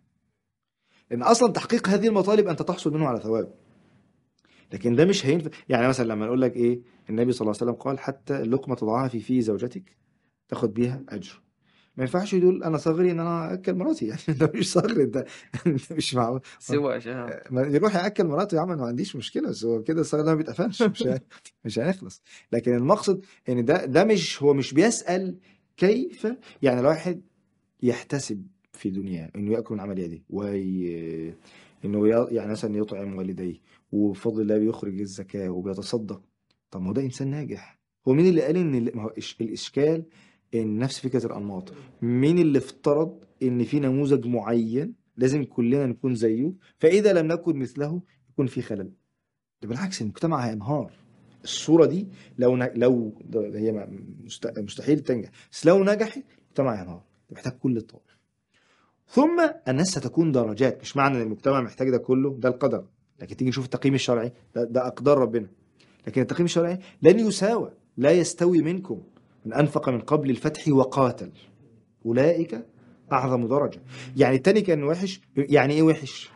ان اصلا تحقيق هذه المطالب انت تحصل منه على ثواب. لكن ده مش هينفع. يعني مثلا لما نقول لك ايه النبي صلى الله عليه وسلم قال حتى اللقمه تضعها في في زوجتك تاخد بيها اجر. ما ينفعش يقول انا صغري ان انا اكل مراتي. يعني انت مش صغري، انت انت مش معقول. سوى شهام. ما يروح ياكل مراته يا عم، أنا ما عنديش مشكله، بس هو كده الصغر ده ما بيتقفلش، مش ه- مش هنخلص. لكن المقصد ان ده ده مش هو مش بيسأل كيف. يعني الواحد يحتسب في دنياه انه ياكل من عمل يده وي... انه ي- يعني مثلا يطعم والديه وبفضل الله بيخرج الزكاه وبيتصدق. طب ما هو ده انسان ناجح. هو مين اللي قال ان ال- ما هو إش- الاشكال ان نفس فكره الانماط. مين اللي افترض ان في نموذج معين لازم كلنا نكون زيه، فاذا لم نكن مثله يكون في خلل؟ ده بالعكس، المجتمع هينهار. الصوره دي لو ن... لو ده هي ما- مست... مستحيل تنجح، بس لو نجحت المجتمع هينهار. محتاج كل الطوائف. ثم الناس ستكون درجات. مش معنى ان المجتمع محتاج ده كله ده القدر. لكن تيجي نشوف التقييم الشرعي، ده, ده اقدار ربنا. لكن التقييم الشرعي لن يساوى. لا يستوي منكم من انفق من قبل الفتح وقاتل اولئك اعظم درجه. يعني التاني كان وحش. يعني ايه وحش؟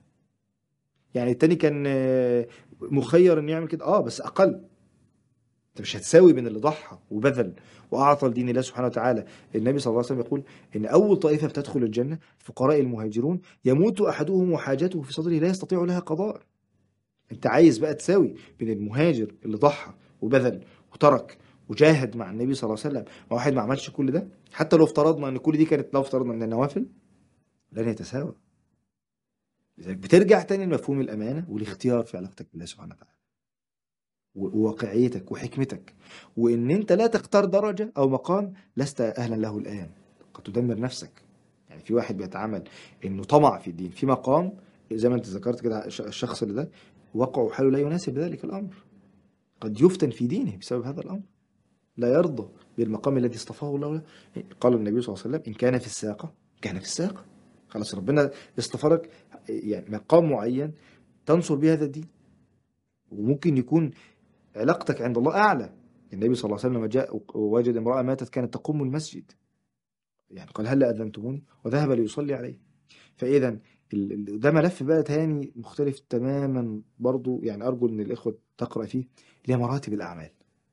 يعني التاني كان آه، مخير انه يعمل كده اه بس اقل. انت مش هتساوي بين اللي ضحى وبذل واعطى لدين الله سبحانه وتعالى. النبي صلى الله عليه وسلم يقول ان اول طائفه بتدخل الجنه فقراء المهاجرون يموت احدهم وحاجته في صدره لا يستطيع لها قضاء. انت عايز بقى تساوي بين المهاجر اللي ضحى وبذل وترك وجاهد مع النبي صلى الله عليه وسلم وواحد ما عملش كل ده؟ حتى لو افترضنا ان كل دي كانت، لو افترضنا من النوافل، لن يتساوى. لذلك بترجع تاني لمفهوم الامانه والاختيار في علاقتك بالله سبحانه وتعالى وواقعيتك وحكمتك، وان انت لا تختار درجة او مقام لست اهلا له الان، قد تدمر نفسك. يعني في واحد بيتعامل انه طمع في الدين في مقام زي ما انت ذكرت كده، الش- الشخص اللي ده وقعه حاله لا يناسب ذلك الامر، قد يفتن في دينه بسبب هذا الامر، لا يرضى بالمقام الذي اصطفاه الله له. قال النبي صلى الله عليه وسلم ان كان في الساقة كان في الساقة. خلاص ربنا اصطفى لك يعني مقام معين تنصر به هذا الدين. وممكن يكون علاقتك عند الله أعلى. النبي صلى الله عليه وسلم لما جاء ووجد امرأة ماتت كانت تقوم المسجد، يعني قال هل أذنتموني وذهب ليصلي عليه. فإذا ال- ال- ده ملف بقى تاني مختلف تماما برضو. يعني أرجو إن الإخوة تقرأ فيه اللي هي مراتب الأعمال.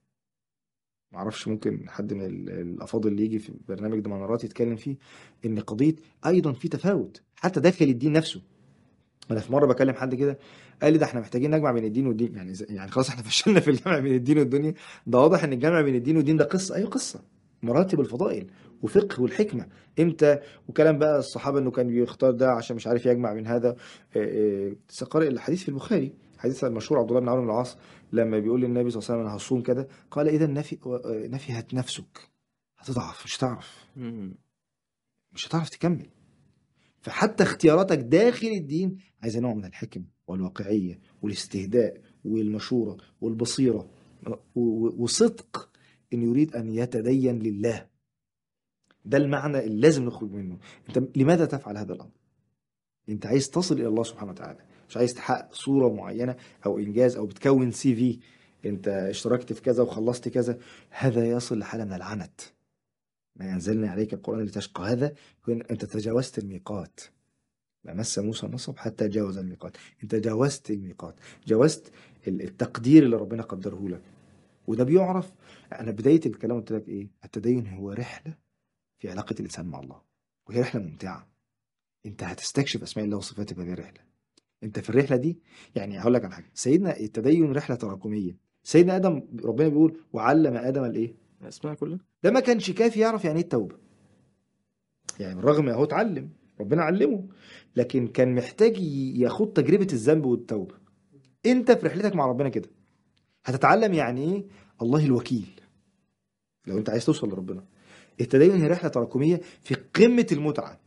معرفش ممكن حد من ال- الأفاضل اللي يجي في البرنامج ده منارات يتكلم فيه إن قضية أيضا في تفاوت حتى داخل الدين نفسه. انا في مره بكلم حد كده قال لي ده احنا محتاجين نجمع بين الدين والدين. يعني زي- يعني خلاص احنا فشلنا في الجمع بين الدين والدنيا. ده واضح ان الجمع بين الدين والدين ده قصه. ايوه قصه. مراتب الفضائل وفقه والحكمة امتى. وكلام بقى الصحابة انه كان بيختار ده عشان مش عارف يجمع من هذا. آه، آه، قارئ الحديث في البخاري، حديث المشهور عبد الله بن عمرو بن العاص لما بيقول للنبي صلى الله عليه وسلم انا هصوم كده، قال اذا نفي آه، نفهت نفسك، هتضعف، مش هتعرف، مم. مش هتعرف تكمل. فحتى اختياراتك داخل الدين عايزة نوع من الحكمة والواقعية والاستهداء والمشورة والبصيرة و- و- وصدق إن يريد أن يتدين لله. ده المعنى اللي لازم نخرج منه. أنت لماذا تفعل هذا الأمر؟ أنت عايز تصل إلى الله سبحانه وتعالى، مش عايز تحقق صورة معينة أو إنجاز أو بتكون سي في، أنت اشتركت في كذا وخلصت كذا. هذا يصل لحالة من العنت. ما أنزلنا عليك القرآن لتشقى، هذا يكون أنت تجاوزت الميقات. ما مس موسى النصب حتى جاوز الميقات. انت جاوزت الميقات، جاوزت التقدير اللي ربنا قدره لك. وده بيعرف. انا بدايه الكلام قلت لك ايه؟ التدين هو رحله في علاقه الانسان مع الله، وهي رحله ممتعه. انت هتستكشف اسماء الله وصفاته في هذه الرحله. انت في الرحله دي، يعني هقول لك على حاجه، سيدنا التدين رحله تراكميه. سيدنا ادم ربنا بيقول وعلم ادم الايه؟ اسمها كلها. ده ما كانش كافي يعرف يعني ايه التوبه. يعني بالرغم هو اتعلم، ربنا علمه، لكن كان محتاج ياخد تجربه الذنب والتوبه. انت في رحلتك مع ربنا كده هتتعلم يعني ايه الله الوكيل. لو انت عايز توصل لربنا، التدين هي رحله تراكميه في قمه المتعه.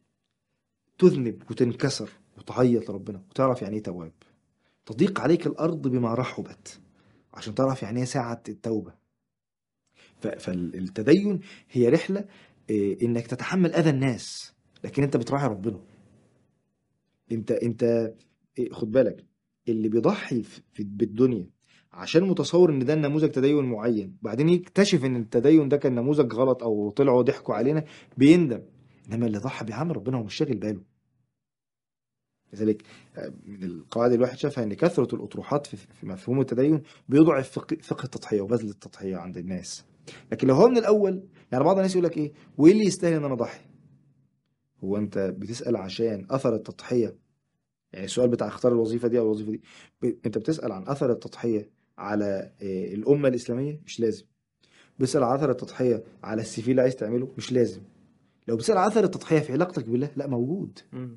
تذنب وتنكسر وتعيط لربنا وتعرف يعني ايه تواب. تضيق عليك الارض بما رحبت عشان تعرف يعني ايه ساعه التوبه. ف- فالتدين هي رحله إيه، انك تتحمل اذى الناس لكن انت بتراعي ربنا. انت انت إيه، خد بالك، اللي بيضحي في في- بالدنيا عشان متصور ان ده نموذج تدين معين، بعدين يكتشف ان التدين ده كان نموذج غلط او طلعوا ضحكوا علينا، بيندم. انما اللي ضحى بيعمل ربنا هو مش شاغل باله. لذلك آه، من القواعد اللي الواحد شافها ان كثرة الاطروحات في في مفهوم التدين بيضعف فقه فقه التضحية وبذل التضحية عند الناس. لكن لو هو من الاول، يعني بعض الناس يقول لك ايه، وايه اللي يستاهل ان انا اضحي؟ هو انت بتسأل عشان اثر التضحية؟ يعني السؤال بتاع اختار الوظيفة دي أو الوظيفة دي، ب... أنت بتسأل عن أثر التضحية على آه، الأمة الإسلامية؟ مش لازم. بتسأل عن أثر التضحية على السي في اللي عايز تعمله؟ مش لازم. لو بتسأل عن أثر التضحية في علاقتك بالله، لا، موجود. مم.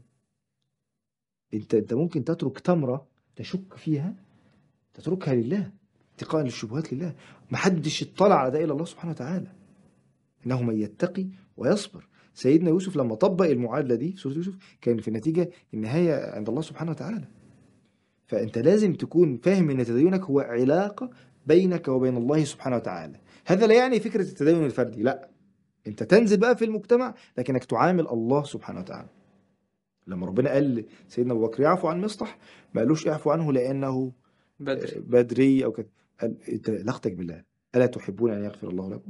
أنت أنت ممكن تترك تمرة تشك فيها، تتركها لله، اتقاء للشبهات لله. محدش اطلع على ده إلا الله سبحانه وتعالى. إنه من يتقي ويصبر. سيدنا يوسف لما طبق المعادلة دي في سورة يوسف، كان في النتيجة النهاية عند الله سبحانه وتعالى. فأنت لازم تكون فاهم أن تدينك هو علاقة بينك وبين الله سبحانه وتعالى. هذا لا يعني فكرة التدين الفردي، لا. أنت تنزل بقى في المجتمع لكنك تعامل الله سبحانه وتعالى. لما ربنا قال سيدنا أبو بكر يعفو عن مصطح، ما قالوش اعفو عنه لأنه بدري. بدري أو كده. قال أنت علاقتك بالله، ألا تحبون أن يغفر الله لكم؟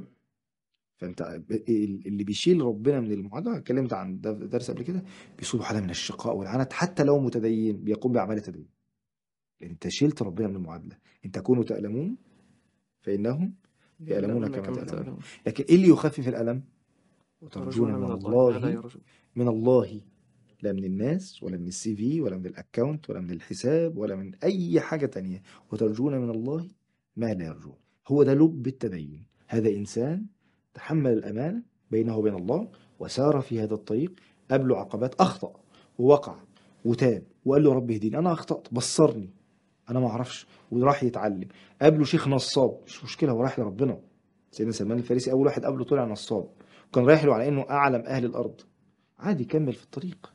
فأنت اللي بيشيل ربنا من المعادلة، اتكلمت عن ده في درس قبل كده، بيصيبه حالة من الشقاء والعنت حتى لو متدين بيقوم بأعمال التدين. انت شلت ربنا من المعادله. ان تكونوا تألمون فإنهم يألمون يعلمون كما كما تألمون. تعلمون لكن ايه اللي يخفف الألم؟ وترجون وترجون من من الله ما لا الله، يرجون. من الله، لا من الناس ولا من السي في ولا من الاكونت ولا من الحساب ولا من اي حاجة تانية. وترجون من الله ما لا يرجون. هو ده لب التدين. هذا انسان تحمل الامانة بينه وبين الله وسار في هذا الطريق، قابله عقبات، اخطأ ووقع وتاب وقال له رب اهديني، انا اخطأت بصرني، انا ما اعرفش، وراح يتعلم. قابله شيخ نصاب، مش مشكله، هو رايح لربنا. سيدنا سلمان الفارسي اول واحد قابله طلع نصاب، وكان رايح له على انه اعلم اهل الارض، عادي كمل في الطريق.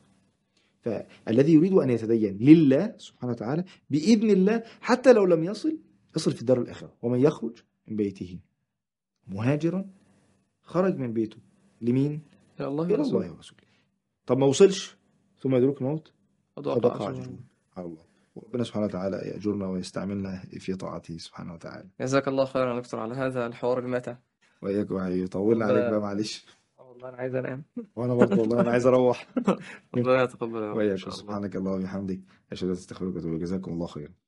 فالذي يريد ان يتدين لله سبحانه وتعالى باذن الله، حتى لو لم يصل، يصل في الدار الاخره. ومن يخرج من بيته مهاجرا، خرج من بيته لمين؟ يا الله الى ورسوله. الله ورسوله. طب ما وصلش ثم يدرك الموت، قد فقد وقع وقع أجرهم. اجره على الله. ربنا سبحانه وتعالى يأجرنا ويستعملنا في طاعته سبحانه وتعالى. جزاك الله خيرا يا دكتور على هذا الحوار الماتع. وإياك وحبيبي، طولنا عليك بقى، ربنا. معلش. آه والله أنا عايز أنام. وأنا برضه والله أنا عايز أروح. ربنا يتقبل يا رب إن وإياك، شاء الله. سبحانك اللهم وبحمدك، أشهد أن لا إله إلا أنت أستغفرك وأتوب إليك. جزاكم الله خيرا.